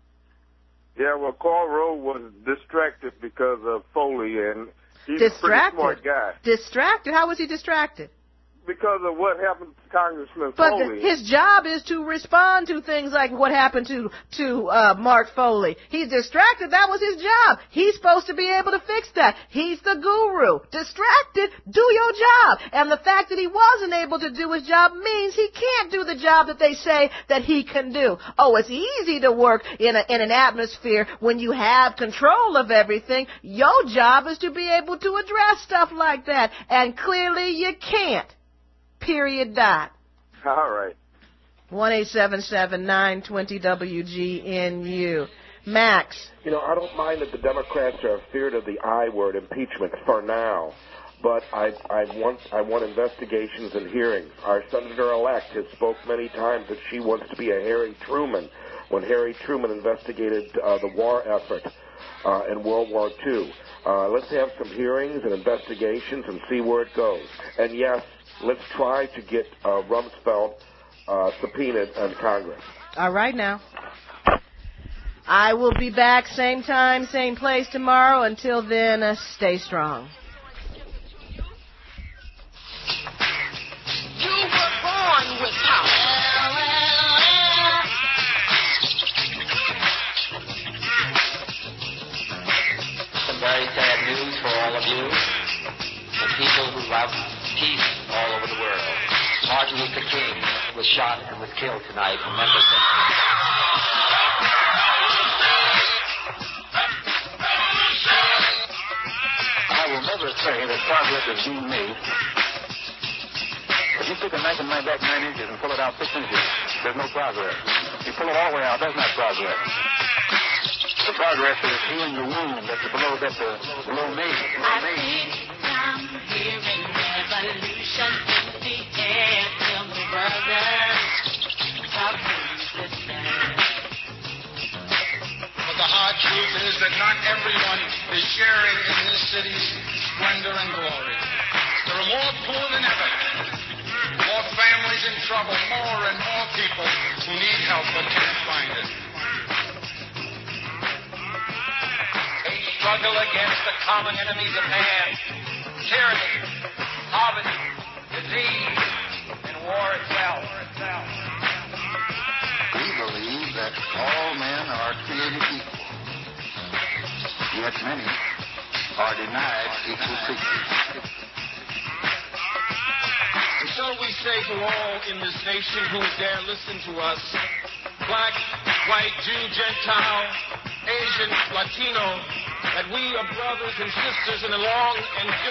Yeah, well, Karl Rove was distracted because of Foley, and he's distracted. a pretty smart guy. Distracted? How was he distracted? Because of what happened to Congressman but Foley. But his job is to respond to things like what happened to to uh, Mark Foley. He's distracted. That was his job. He's supposed to be able to fix that. He's the guru. Distracted. Do your job. And the fact that he wasn't able to do his job means he can't do the job that they say that he can do. Oh, it's easy to work in a, in an atmosphere when you have control of everything. Your job is to be able to address stuff like that. And clearly you can't. Period dot. All right. one eight seven seven, nine two zero, W G N U. Max. You know, I don't mind that the Democrats are feared of the I word, impeachment, for now. But I, I want I want investigations and hearings. Our senator-elect has spoke many times that she wants to be a Harry Truman when Harry Truman investigated uh, the war effort uh, in World War Two. Uh, let's have some hearings and investigations and see where it goes. And yes, let's try to get uh, Rumsfeld uh, subpoenaed in Congress. All right now. I will be back same time, same place tomorrow. Until then, uh, stay strong. You were born with power. Some very sad news for all of you. The people who love peace all over the world. Martin Luther King was shot and was killed tonight in Memphis. I will never say that progress is being made. If you stick a knife in my back nine inches and pull it out six inches, there's no progress. If you pull it all the way out, that's not progress. The progress is healing the wound that's below, that's the below me. I think I'm hearing revolution in the air. Tell me, brothers, how can you listen? For the heart hard truth is that not everyone is sharing in this city's splendor and glory. There are more poor than ever, more families in trouble, more and more people who need help but can't find it. A struggle against the common enemies of man, tyranny, poverty, disease, and war itself. We believe that all men are created equal, yet many are denied equal treatment. And so we say to all in this nation who dare listen to us, black, white, Jew, Gentile, Asian, Latino, that we are brothers and sisters in a long and